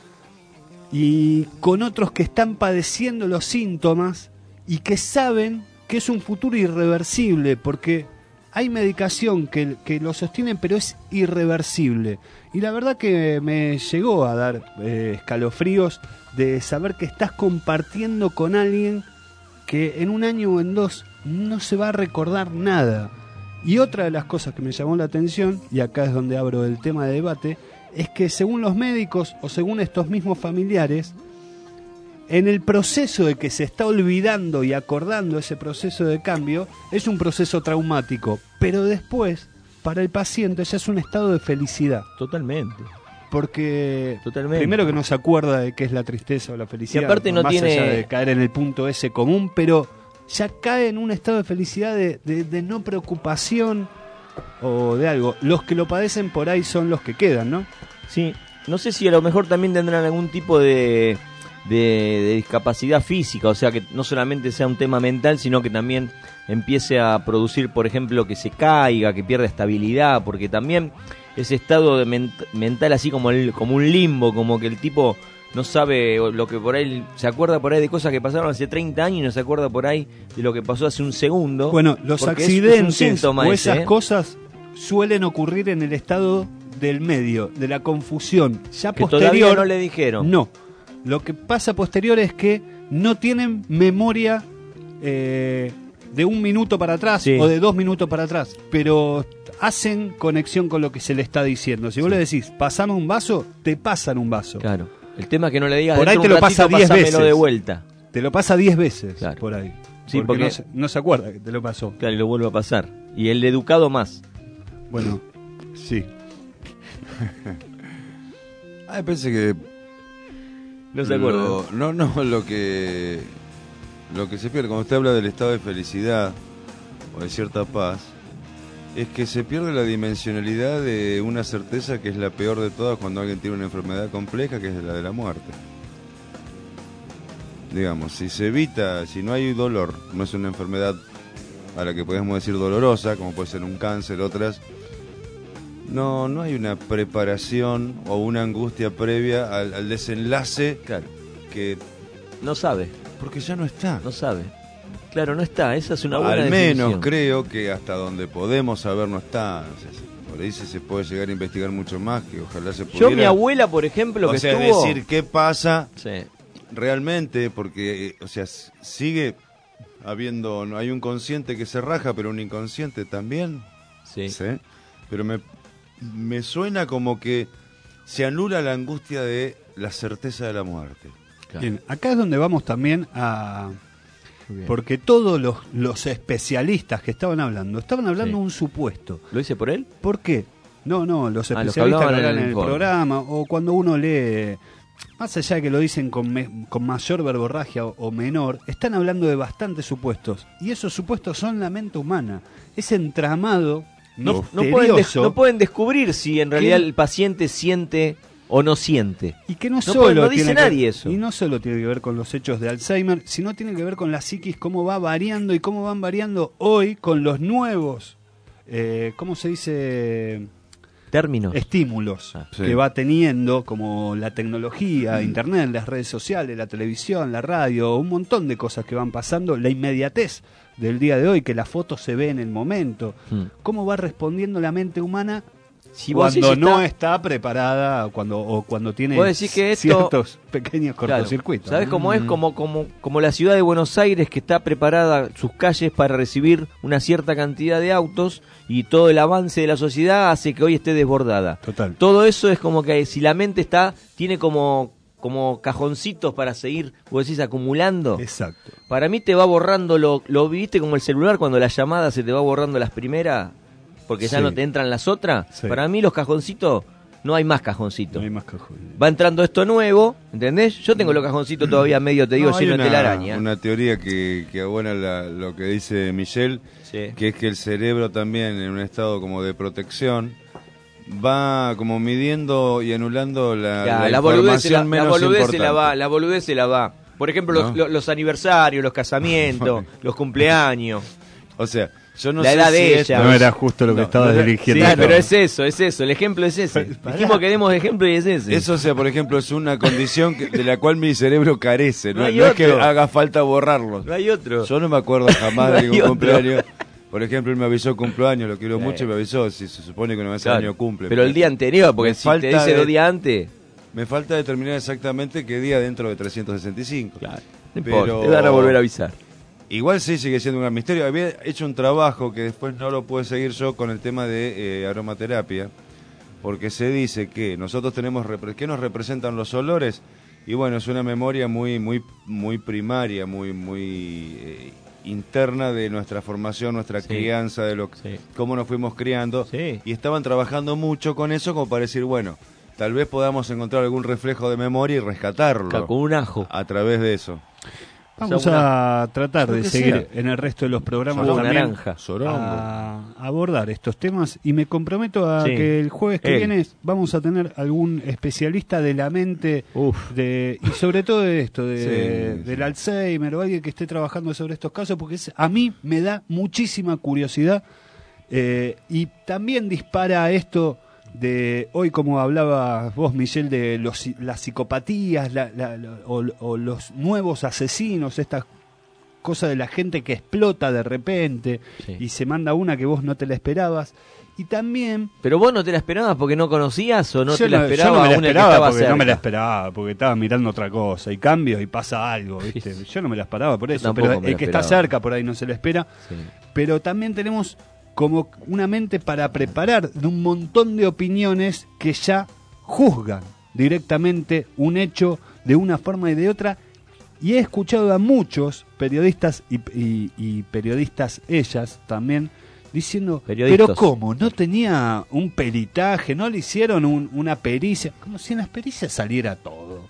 y con otros que están padeciendo los síntomas y que saben que es un futuro irreversible, porque hay medicación que, que lo sostienen, pero es irreversible. Y la verdad que me llegó a dar eh, escalofríos de saber que estás compartiendo con alguien que en un año o en dos no se va a recordar nada. Y otra de las cosas que me llamó la atención, y acá es donde abro el tema de debate, es que según los médicos o según estos mismos familiares, en el proceso de que se está olvidando y acordando ese proceso de cambio, es un proceso traumático, pero después, para el paciente, ya es un estado de felicidad. Totalmente. Porque Totalmente. primero que no se acuerda de qué es la tristeza o la felicidad, Y aparte no más tiene- allá de caer en el punto ese común, pero ya cae en un estado de felicidad de, de- de no preocupación o de algo. Los que lo padecen por ahí son los que quedan, ¿no? Sí, no sé si a lo mejor también tendrán algún tipo de, de, de discapacidad física, o sea que no solamente sea un tema mental, sino que también empiece a producir, por ejemplo, que se caiga, que pierda estabilidad, porque también ese estado de ment- mental así como, el, como un limbo, como que el tipo no sabe lo que por ahí, se acuerda por ahí de cosas que pasaron hace treinta años y no se acuerda por ahí de lo que pasó hace un segundo. Bueno, los porque es- es un accidentes síntoma o ese, esas ¿eh? cosas suelen ocurrir en el estado del medio, de la confusión. Ya Que posterior, todavía no le dijeron. No. Lo que pasa posterior es que no tienen memoria eh, de un minuto para atrás Sí. o de dos minutos para atrás, pero hacen conexión con lo que se le está diciendo. Si vos le decís, pasame un vaso, te pasan un vaso. Claro. El tema es que no le digas Por ahí "Dentro te de lo un pasa ratito diez pásamelo veces. de vuelta. Te lo pasa diez veces Claro. por ahí. Sí, porque- no, se, no se acuerda que te lo pasó. Claro, y lo vuelve a pasar. Y el educado más. Bueno, sí. Ah, pensé que No se acuerda. Lo- no, no, lo que lo que se pierde cuando usted habla del estado de felicidad o de cierta paz es que se pierde la dimensionalidad de una certeza que es la peor de todas cuando alguien tiene una enfermedad compleja, que es la de la muerte. Digamos, si se evita, si no hay dolor, no es una enfermedad a la que podemos decir dolorosa, como puede ser un cáncer, otras, no, no hay una preparación o una angustia previa al, al desenlace Claro. que... No sabe. Porque ya no está. No sabe. Claro, no está. Esa es una buena Al menos definición. creo que hasta donde podemos saber no está. O sea, por ahí sí se puede llegar a investigar mucho más, que ojalá se pudiera. Yo, mi abuela, por ejemplo, o que sea, estuvo... decir qué pasa Sí. realmente, porque, eh, o sea, s- sigue habiendo, no, hay un consciente que se raja, pero un inconsciente también. Sí. Pero me, me suena como que se anula la angustia de la certeza de la muerte. Bien, acá es donde vamos también a... Porque todos los, los especialistas que estaban hablando, estaban hablando de Sí. un supuesto. ¿Lo hice por él? ¿Por qué? No, no, los Ah, los que especialistas hablaban que en hablan el en el informe. programa, o cuando uno lee, más allá de que lo dicen con, me- con mayor verborragia o, o menor, están hablando de bastantes supuestos. Y esos supuestos son la mente humana. Ese entramado No, no, pueden, des- misterioso. no pueden descubrir si en realidad ¿Qué? el paciente siente o no siente. Y que no, No solo puede- no tiene dice que- nadie eso. Y no solo tiene que ver con los hechos de Alzheimer, sino tiene que ver con la psiquis, cómo va variando y cómo van variando hoy con los nuevos, eh, ¿cómo se dice? Términos. Estímulos sí. que va teniendo, como la tecnología, internet, las redes sociales, la televisión, la radio, un montón de cosas que van pasando, la inmediatez del día de hoy, que la foto se ve en el momento, Hmm. cómo va respondiendo la mente humana Si vos cuando decís no está- está preparada cuando, o cuando tiene Vos decís que esto- ciertos pequeños Claro. cortocircuitos. ¿Sabés ¿no? cómo es? Como, como, como la ciudad de Buenos Aires, que está preparada sus calles para recibir una cierta cantidad de autos, y todo el avance de la sociedad hace que hoy esté desbordada. Total. Todo eso es como que si la mente está, tiene como, como cajoncitos para seguir, vos decís, acumulando. Exacto. Para mí te va borrando, lo, lo viste como el celular, cuando la llamada se te va borrando las primeras, porque ya Sí. no te entran las otras. Sí. Para mí los cajoncitos, no hay más cajoncitos. No hay más cajón. Va entrando esto nuevo, ¿entendés? Yo tengo los cajoncitos todavía medio, te digo, No, hay lleno de una- telaraña. Una teoría que, que abona la- lo que dice Michelle, Sí. que es que el cerebro también, en un estado como de protección, va como midiendo y anulando la, Ya, la la boludez, se la, información la menos boludez se la importante. va, la boludez se la va. Por ejemplo, los, ¿No? los, los aniversarios, los casamientos, los cumpleaños. O sea, yo no la sé edad si de esto ella. No era justo lo que estabas no, dirigiendo. Sí, Claro. pero es eso, es eso, el ejemplo es ese. Dijimos que demos ejemplo y es ese. Eso, o sea, por ejemplo, es una condición que- de la cual mi cerebro carece. No, No hay no es que otro. haga falta borrarlo. No hay otro. Yo no me acuerdo jamás No de hay ningún otro. cumpleaños. Por ejemplo, él me avisó cumpleaños, lo quiero Sí. mucho y me avisó. Si se supone que una vez Claro, al año cumple. pero el día anterior, porque Me si te falta dice de- dos días antes, Me falta determinar exactamente qué día dentro de trescientos sesenta y cinco. claro, no importa, te van a volver a avisar. Igual sí sigue siendo un gran misterio. Había hecho un trabajo que después no lo pude seguir yo con el tema de eh, aromaterapia, porque se dice que nosotros tenemos repre- ¿qué nos representan los olores? Y bueno, es una memoria muy muy muy primaria, muy muy eh, interna de nuestra formación, nuestra Sí. crianza, de lo Sí. cómo nos fuimos criando. Sí. Y estaban trabajando mucho con eso como para decir, bueno, tal vez podamos encontrar algún reflejo de memoria y rescatarlo Claro, con un ajo. a través de eso. Vamos O sea, a tratar Lo de que seguir sea. en el resto de los programas Sorongo también naranja. Sorongo. a abordar estos temas, y me comprometo a Sí. que el jueves que Él. viene vamos a tener algún especialista de la mente Uf. de, y sobre todo de esto de, Sí, del sí. Alzheimer, o alguien que esté trabajando sobre estos casos, porque es- a mí me da muchísima curiosidad, eh, y también dispara esto de hoy, como hablabas vos, Michelle, de los, las psicopatías la- la- la- o, o los nuevos asesinos, estas cosas de la gente que explota de repente Sí. y se manda una que vos no te la esperabas. Y también... Pero vos no te la esperabas porque no conocías o no yo te la no- yo esperabas no me la aún el que esperaba estaba porque no me la cerca? esperaba, porque estaba mirando otra cosa y cambio y pasa algo, ¿viste? Yo no me la esperaba por eso, tampoco pero me el la que está esperaba. cerca por ahí no se la espera. Sí. Pero también tenemos como una mente para preparar de un montón de opiniones que ya juzgan directamente un hecho de una forma y de otra. Y he escuchado a muchos periodistas y, y- y periodistas ellas también diciendo, Periodistas. pero ¿cómo? ¿No tenía un peritaje? ¿No le hicieron un- una pericia? Como si en las pericias saliera todo.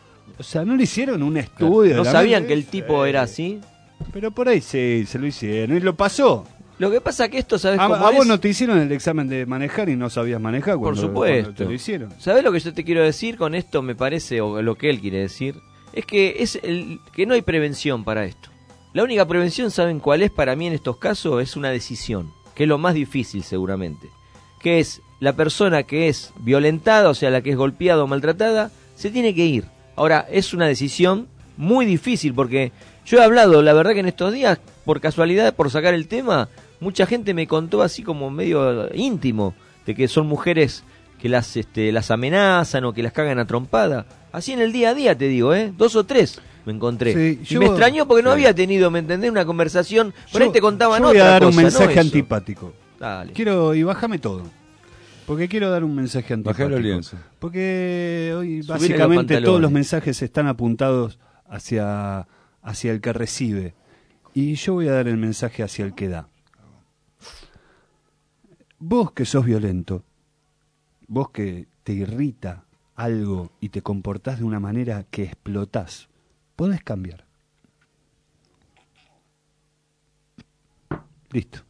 O sea, no le hicieron un estudio. ¿No de la sabían mente? que el tipo Sí. era así? Pero por ahí sí, se lo hicieron y lo pasó. Lo que pasa que esto, ¿sabes A, cómo a es? vos no te hicieron el examen de manejar y no sabías manejar Por cuando, supuesto. cuando te lo hicieron. ¿Sabés lo que yo te quiero decir con esto? Me parece, o lo que él quiere decir, es que es el, que no hay prevención para esto. La única prevención, ¿saben cuál es para mí en estos casos? Es una decisión, que es lo más difícil seguramente. Que es la persona que es violentada, o sea, la que es golpeada o maltratada, se tiene que ir. Ahora, es una decisión muy difícil porque yo he hablado, la verdad que en estos días, por casualidad, por sacar el tema, mucha gente me contó así como medio íntimo, de que son mujeres que las, este, las amenazan o que las cagan a trompada. Así en el día a día, te digo, ¿eh? Dos o tres me encontré. Sí, y yo- me extrañó porque no sí. había tenido, ¿me entendés? Una conversación. Por Yo- ahí te contaban yo voy otra a dar un cosa, mensaje no eso. antipático. Dale. Quiero, y bájame todo. Porque quiero dar un mensaje antipático. Bajalo el lienzo. Porque hoy Subile los básicamente pantalones. todos los mensajes están apuntados hacia, hacia el que recibe. Y yo voy a dar el mensaje hacia el que da. Vos que sos violento, vos que te irrita algo y te comportás de una manera que explotás, podés cambiar. Listo.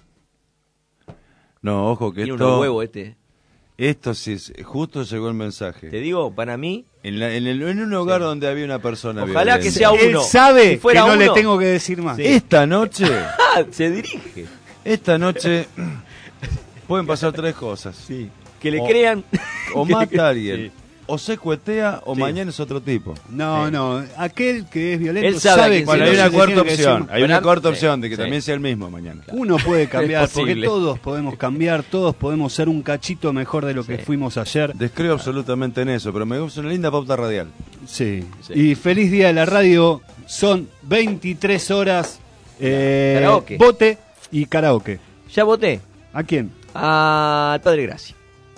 No, ojo que Tiene esto... unos huevos este. Esto sí, es- justo llegó el mensaje. Te digo, para mí... En, la- en, el- en un hogar donde había una persona Ojalá violenta. que sea Él uno. sabe Si fuera que no le uno- tengo que decir más. Sí. Esta noche, Ah, se dirige. esta noche pueden pasar tres cosas. Sí. Que le O- crean. O que- mata a alguien, Sí. o se cuetea, o Sí. mañana es otro tipo. No, Sí. no, aquel que es violento Él sabe a quién Bueno, se hay lo- una se cuarta tiene que decir opción, más. hay una Bueno, cuarta sí, opción de que sí. también sea el mismo mañana. Uno puede cambiar, Es porque posible. todos podemos cambiar, todos podemos ser un cachito mejor de lo que Sí. fuimos ayer. Descreo absolutamente en eso, pero me gusta una linda pauta radial. Sí. Sí. Y feliz día de la radio, son veintitrés horas, eh, Karaoke. bote y karaoke. Ya voté. ¿A quién? Al Padre Gracia.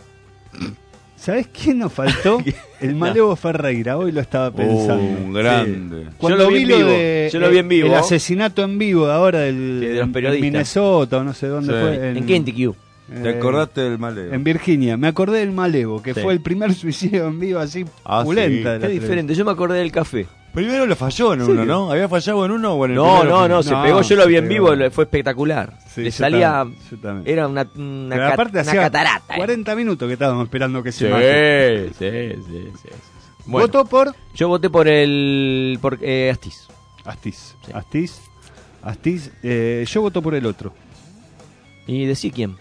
¿Sabés quién nos faltó? El Malevo Ferreira, hoy lo estaba pensando. Oh, un grande. Cuando Yo lo vi vi en lo vivo, de yo lo vi en vivo. el asesinato en vivo de ahora del, Sí, de los en- periodistas. en Minnesota o no sé dónde Sí. fue. En Kentucky. ¿Te eh, acordaste del maleo? En Virginia. Me acordé del Malevo, que Sí. fue el primer suicidio en vivo así Ah, pulenta. sí. de la Qué televisión. diferente. Yo me acordé del café. Primero lo falló en ¿En uno, serio? ¿no? ¿Había fallado en uno o en el No, primero? no, no, se No, pegó. Yo lo vi se en pegó. vivo. Fue espectacular. Sí, Le yo salía. también, yo también. Era una, una, Pero ca- aparte una hacía catarata. eh. cuarenta minutos que estábamos esperando que se mate. Sí, sí, sí, sí. Bueno, ¿Votó por? yo voté por el. por eh, Astiz. Astiz. Sí. Astiz. Astiz. Eh, yo voto por el otro. Y decí quién.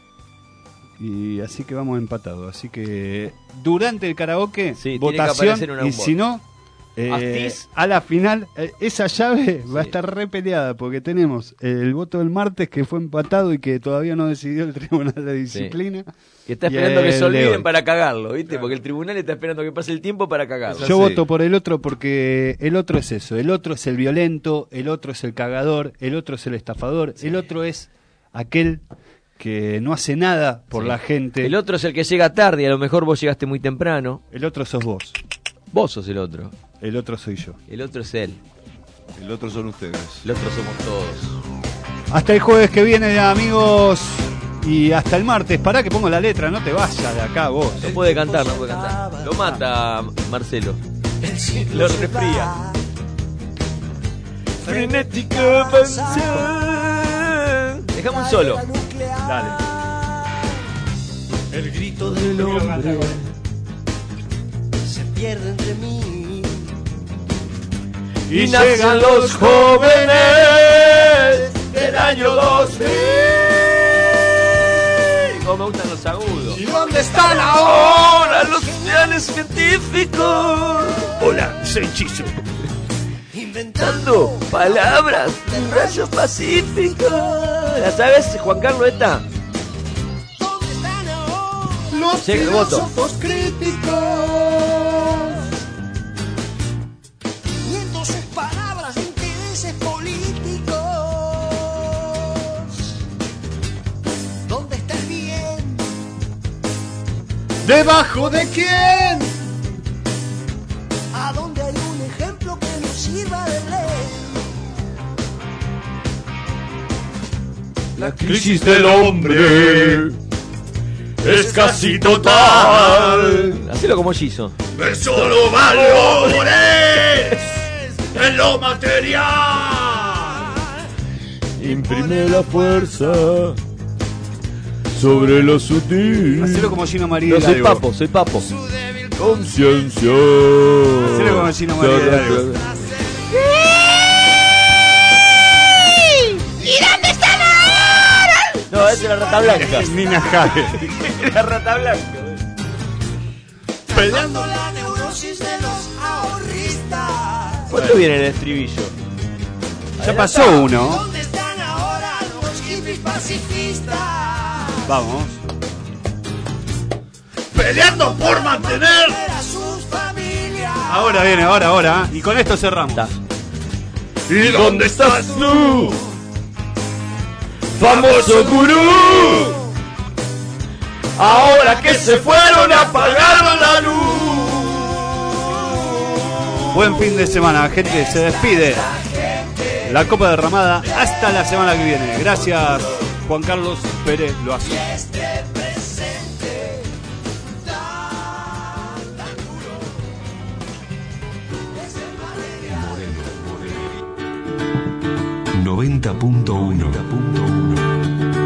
Y así que vamos empatados. Así que durante el karaoke, Sí, tiene que votación. aparecer una- Y un si voto. no, eh, Astiz. a la final, eh, esa llave va a Sí. estar re peleada porque tenemos el voto del martes que fue empatado y que todavía no decidió el Tribunal de Disciplina. Que está Y esperando que el se de olviden hoy. para cagarlo, ¿viste? Porque el tribunal está esperando que pase el tiempo para cagarlo. Yo voto por el otro porque el otro es eso. El otro es el violento, el otro es el cagador, el otro es el estafador, el otro es aquel que no hace nada por Sí. la gente. El otro es el que llega tarde y a lo mejor vos llegaste muy temprano. El otro sos vos. Vos sos el otro. El otro soy yo. El otro es él. El otro son ustedes. El otro somos todos. Hasta el jueves que viene, amigos. Y hasta el martes. Pará que pongo la letra, no te vayas de acá vos. No puede cantar, no puede cantar. Lo mata Marcelo. Lo refría. Frenética avanzar. Dejamos un solo. Dale. El grito del hombre se pierde entre mí Y nacen los jóvenes del año dos mil. Como me gustan los agudos. ¿Y dónde están ahora? Ahora los planes científicos. Hola, soy Chizo. Inventando palabras, rayos pacíficos. ¿La sabes, Juan Carlos, esta? ¿Dónde están ahora los Llega el voto. filósofos críticos? Viendo sus palabras de intereses políticos. ¿Dónde está el bien? ¿Debajo de quién? ¿A dónde hay un ejemplo que nos sirva de ley? La crisis del hombre es casi total. Hacelo como Giso. ¡De solo valores en lo material! Imprime la fuerza sobre lo sutil. Hacelo como Gino María. No, soy Hidalgo. papo, soy papo. Conciencia. Hacelo como Gino María. Hidalgo. ¿Y dónde están ahora? No, esa era Rata Blanca. Nina Hagen. Era Rata Blanca. Peleando la neurosis de los ahorristas. ¿Cuánto viene el estribillo? Ya pasó uno. ¿Dónde están ahora los hippies pacifistas? Vamos. peleando por mantener. Ahora viene, ahora, ahora. ¿eh? Y con esto cerramos. ¿Y dónde estás tú, famoso gurú? Ahora que se fueron, apagaron la luz. Buen fin de semana, gente. Se despide la Copa Derramada. Hasta la semana que viene. Gracias, Juan Carlos Pérez Loazo. noventa punto uno